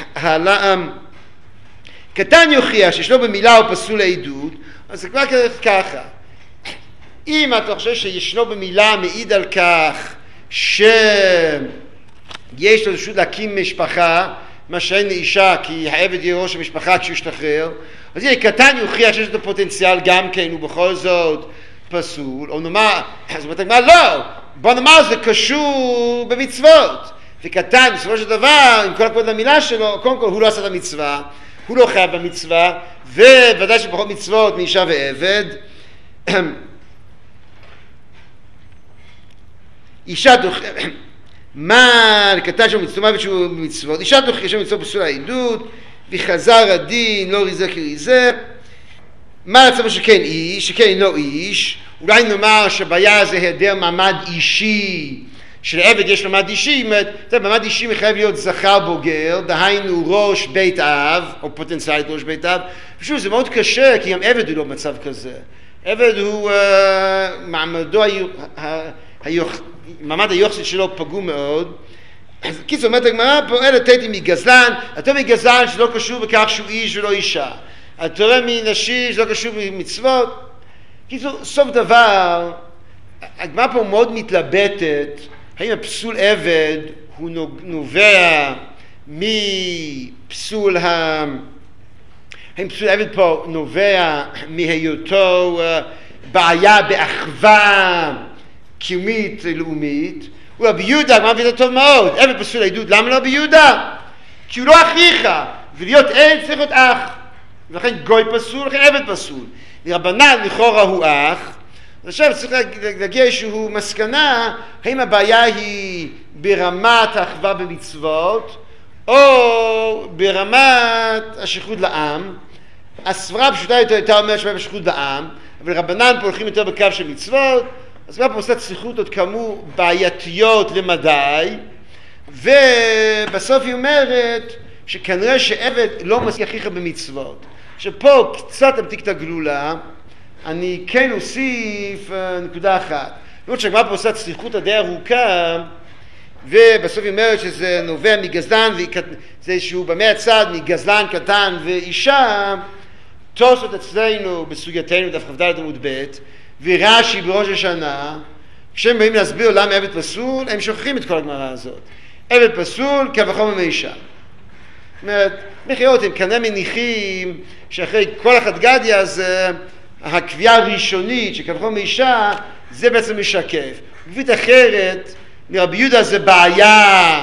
קטן יוכיח שיש לו במילה או פסול לעדות, אז זה כבר ככה. אם אתה חושב שישנו במילה מעיד על כך שיש לו רשות להקים משפחה, מה שאין לאישה, כי העבד יהיה ראש המשפחה כשהוא ישתחרר, אז הנה, קטן יוכיח שיש לו פוטנציאל גם כן, הוא בכל זאת פסול, או נאמר, אז אתה אומר, לא, בוא נאמר, זה קשור במצוות, וקטן, בסופו של דבר, עם כל הכבוד למילה שלו, קודם כל הוא לא עשה את המצווה, הוא לא חייב במצווה, וודאי שפחות מצוות מאישה ועבד. אישה תוכיח, מה לקטן שם מצווה ושהוא במצוות, אישה תוכיח שם מצוות פסול העדות, וחזר הדין, לא ריזה כריזה. מה הצבא שכן איש, שכן אינו איש, אולי נאמר שהבעיה זה היעדר מעמד אישי, שלעבד יש מעמד אישי, מעמד אישי מחייב להיות זכר בוגר, דהיינו ראש בית אב, או פוטנציאלית ראש בית אב, ושוב זה מאוד קשה, כי גם עבד הוא לא במצב כזה. עבד הוא, מעמדו, מעמד היוחסין שלו פגום מאוד. אז קיצור, אומרת הגמרא פה, אלה תיתי מגזלן, אתה מגזלן שלא קשור בכך שהוא איש ולא אישה. אתה רואה מנשים שלא קשור במצוות. קיצור, סוף דבר, הגמרא פה מאוד מתלבטת, האם הפסול עבד הוא נובע מפסול ה... האם פסול עבד פה נובע מהיותו בעיה באחווה קיומית לאומית, ורבי יהודה, הגמרא מבינה טוב מאוד, עבד פסול העדות, למה לא רבי יהודה? כי הוא לא אחיך, ולהיות עד צריך להיות אח, ולכן גוי פסול, ולכן עבד פסול. לרבנן לכאורה הוא אח, עכשיו צריך להגיע איזשהו מסקנה, האם הבעיה היא ברמת האחווה במצוות, או ברמת השייכות לעם. הסברה הפשוטה יותר הייתה אומרת שבעיה בשייכות לעם, אבל רבנן פה הולכים יותר בקו של מצוות, אז כבר פה עושה צריכותות כאמור בעייתיות למדי, ובסוף היא אומרת שכנראה שעבד לא מספיק אחיך במצוות. שפה קצת אמתיק את הגלולה, אני כן אוסיף נקודה אחת. למרות שהגמרא פה עושה צריכות די ארוכה, ובסוף היא אומרת שזה נובע מגזלן, זה איזשהו במאה הצד מגזלן קטן ואישה, תוספות אצלנו בסוגייתנו דף כ"ד עמוד ב' ורש"י בראש השנה, כשהם באים להסביר למה עבד פסול, הם שוכחים את כל הגמרא הזאת. עבד פסול כבחומר מאישה. זאת אומרת, מחירות הם כנראה מניחים שאחרי כל החד-גדיא הזה, הקביעה הראשונית שכבחומר מאישה, זה בעצם משקף. בגבית אחרת, לרבי יהודה זה בעיה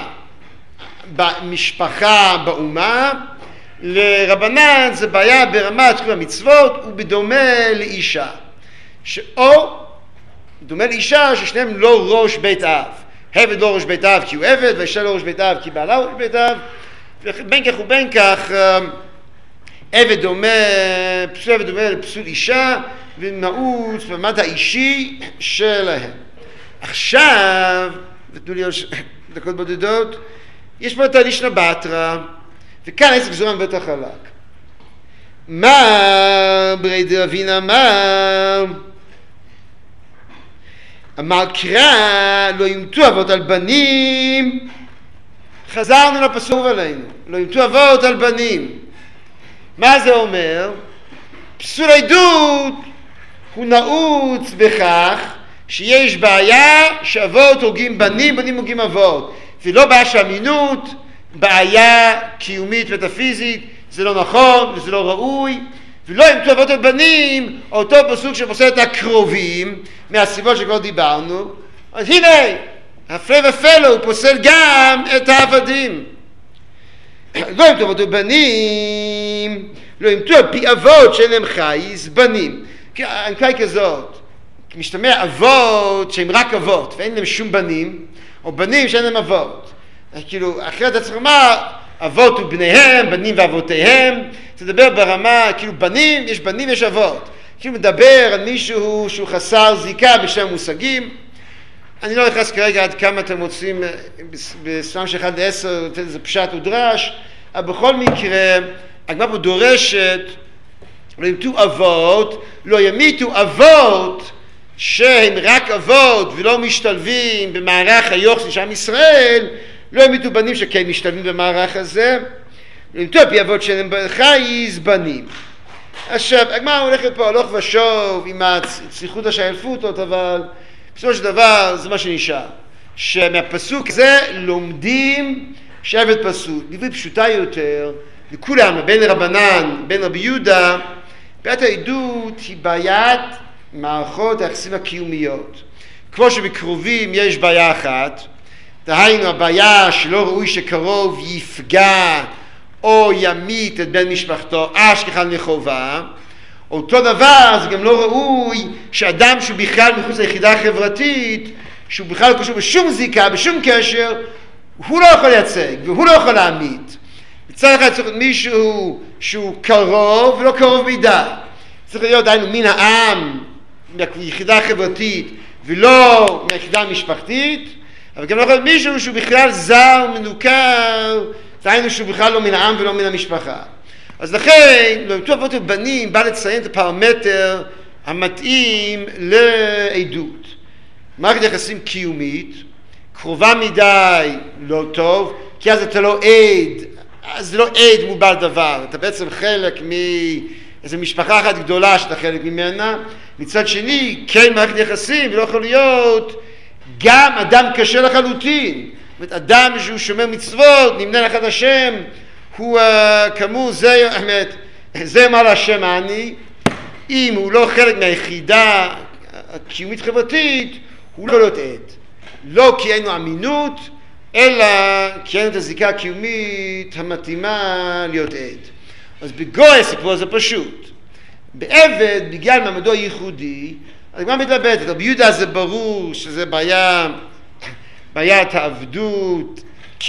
במשפחה, באומה, לרבנן זה בעיה ברמת של המצוות ובדומה לאישה. שאו דומה לאישה ששניהם לא ראש בית אב. עבד לא ראש בית אב כי הוא עבד, ואישה לא ראש בית אב כי בעלה ראש בית אב. בין כך ובין כך, עבד דומה, פסול עבד דומה לפסול אישה, ונעוץ במעמד האישי שלהם. עכשיו, ותנו לי עוד דקות בודדות, יש פה את הלישנא בתרא, וכאן העסק זורם הרבה יותר חלק. מה ברי דרבין אמר? אמר קרא, לא יומתו אבות על בנים. חזרנו לפסוק עלינו, לא יומתו אבות על בנים. מה זה אומר? פסול עדות הוא נעוץ בכך שיש בעיה שאבות הוגים בנים, בנים הוגים אבות. ולא בעיה של אמינות, בעיה קיומית מטאפיזית, זה לא נכון וזה לא ראוי. ולא יומתו אבות על בנים, אותו פסוק שפוסל את הקרובים, מהסיבות שכבר דיברנו. אז הנה, הפלא ופלא, הוא פוסל גם את העבדים. לא יומתו אבות על בנים, לא יומתו על פי אבות שאין להם חייס, בנים. הנקודה היא כזאת, משתמע אבות שהם רק אבות, ואין להם שום בנים, או בנים שאין להם אבות. כאילו, אחרת אתה צריך לומר, אבות ובניהם, בנים ואבותיהם, תדבר ברמה, כאילו בנים, יש בנים, יש אבות. כאילו מדבר על מישהו שהוא חסר זיקה בשם מושגים. אני לא נכנס כרגע עד כמה אתם רוצים, בסולם של אחד לעשר, לתת איזה פשט ודרש, אבל בכל מקרה, הגמרא פה דורשת לא ימתו אבות, לא ימיתו אבות שהם רק אבות ולא משתלבים במערך היוחסין של עם ישראל, לא ימיתו בנים שכן משתלבים במערך הזה, לא ימתו על פי אבות שאינם חייז בנים. עכשיו, הגמרא הולכת פה הלוך ושוב עם הצליחותא שהאלפותות, אבל בסופו של דבר זה מה שנשאר. שמהפסוק הזה לומדים שעבד פסול. בעברית פשוטה יותר, לכולם, בין רבנן, בין רבי יהודה, בעיית העדות היא בעיית מערכות היחסים הקיומיות. כמו שבקרובים יש בעיה אחת, דהיינו הבעיה שלא ראוי שקרוב יפגע או ימית את בן משפחתו, אשכחה לחובה. אותו דבר, זה גם לא ראוי שאדם שהוא בכלל מחוץ ליחידה החברתית, שהוא בכלל לא קשור בשום זיקה, בשום קשר, הוא לא יכול לייצג והוא לא יכול להעמיד. מצד אחד צריך להיות מישהו שהוא קרוב ולא קרוב מדי. צריך להיות דהיינו מן העם, מהיחידה החברתית ולא מהיחידה המשפחתית, אבל גם לא יכול להיות מישהו שהוא בכלל זר, מנוכר, דהיינו שהוא בכלל לא מן העם ולא מן המשפחה. אז לכן, לא ימתו אבות ובנים בא לציין את הפרמטר המתאים לעדות. מערכת יחסים קיומית, קרובה מדי לא טוב, כי אז אתה לא עד, אז זה לא עד מול בעל דבר, אתה בעצם חלק מאיזו משפחה אחת גדולה שאתה חלק ממנה. מצד שני, כן מערכת יחסים, ולא יכול להיות גם אדם קשה לחלוטין. זאת אומרת, אדם שהוא שומר מצוות, נמנה לאחד השם, הוא uh, כאמור, זה, זה מה להשם אני, אם הוא לא חלק מהיחידה הקיומית חברתית, הוא לא להיות עד. לא כי אין לו אמינות, אלא כי אין את הזיקה הקיומית המתאימה להיות עד. אז בגוי הסיפור הזה פשוט. בעבד, בגלל מעמדו הייחודי, אז גם מתלבטת, רבי יהודה זה ברור שזה בעיה, בעיית העבדות כ...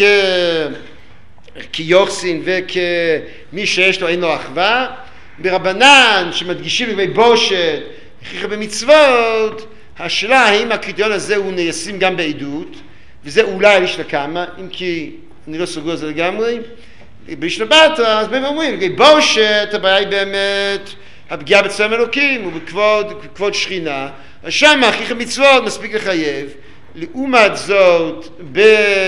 כיוחסין וכמי שיש לו אין לו אחווה. ברבנן שמדגישים לגבי בושת, הכרחי במצוות, השאלה האם הקריטריון הזה הוא ניישים גם בעדות, וזה אולי על איש לכמה, אם כי אני לא סוגר על זה לגמרי. באיש לבת, אז באמת אומרים, לגבי בושת, הבעיה היא באמת הפגיעה בצלם אלוקים ובכבוד שכינה, אז שם הכרחי מצוות מספיק לחייב. לעומת זאת, ב...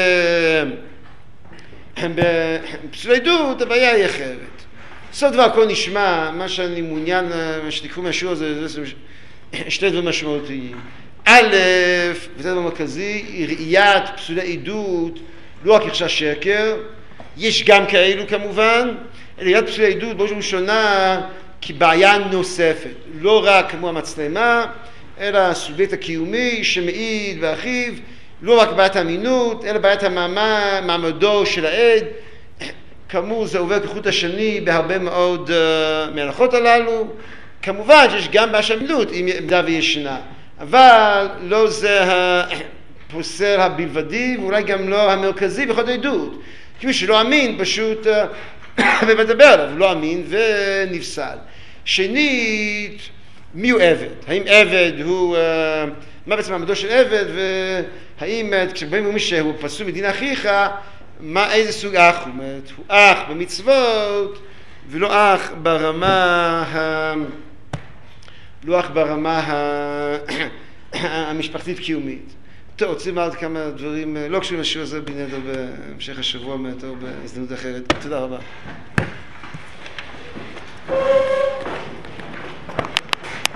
בפסולי עדות הבעיה היא אחרת. בסוף דבר הכל נשמע, מה שאני מעוניין, מה שתיקחו מהשיעור הזה, זה שני דברים משמעותיים. א', וזה דבר מרכזי, ראיית פסולי עדות, לא רק יחשש שקר, יש גם כאלו כמובן, ראיית פסולי עדות בראש ובראשונה כבעיה נוספת, לא רק כמו המצלמה, אלא הסובייקט הקיומי שמעיד ואחיו, לא רק בעיית האמינות, אלא בעיית המעמד, מעמדו של העד. כאמור, זה עובר כחוט השני בהרבה מאוד uh, מהלכות הללו. כמובן שיש גם בעיה של אמינות, אם עמדה וישנה. אבל לא זה הפוסל הבלבדי, ואולי גם לא המרכזי בכל העדות. כי מי שלא אמין, פשוט uh, ומדבר עליו, לא אמין ונפסל. שנית, מי הוא עבד? האם עבד הוא... Uh, מה בעצם מעמדו של עבד, והאם כשבאים אומרים שהוא פסול מדין אחיך, מה, איזה סוג אח הוא? אומרת, הוא אח במצוות ולא אח ברמה ה... לא אח ברמה ה... המשפחתית קיומית. טוב, רוצים לומר כמה דברים, לא קשורים לשיעור הזה, בנדר בהמשך השבוע, או בהזדמנות אחרת. תודה רבה.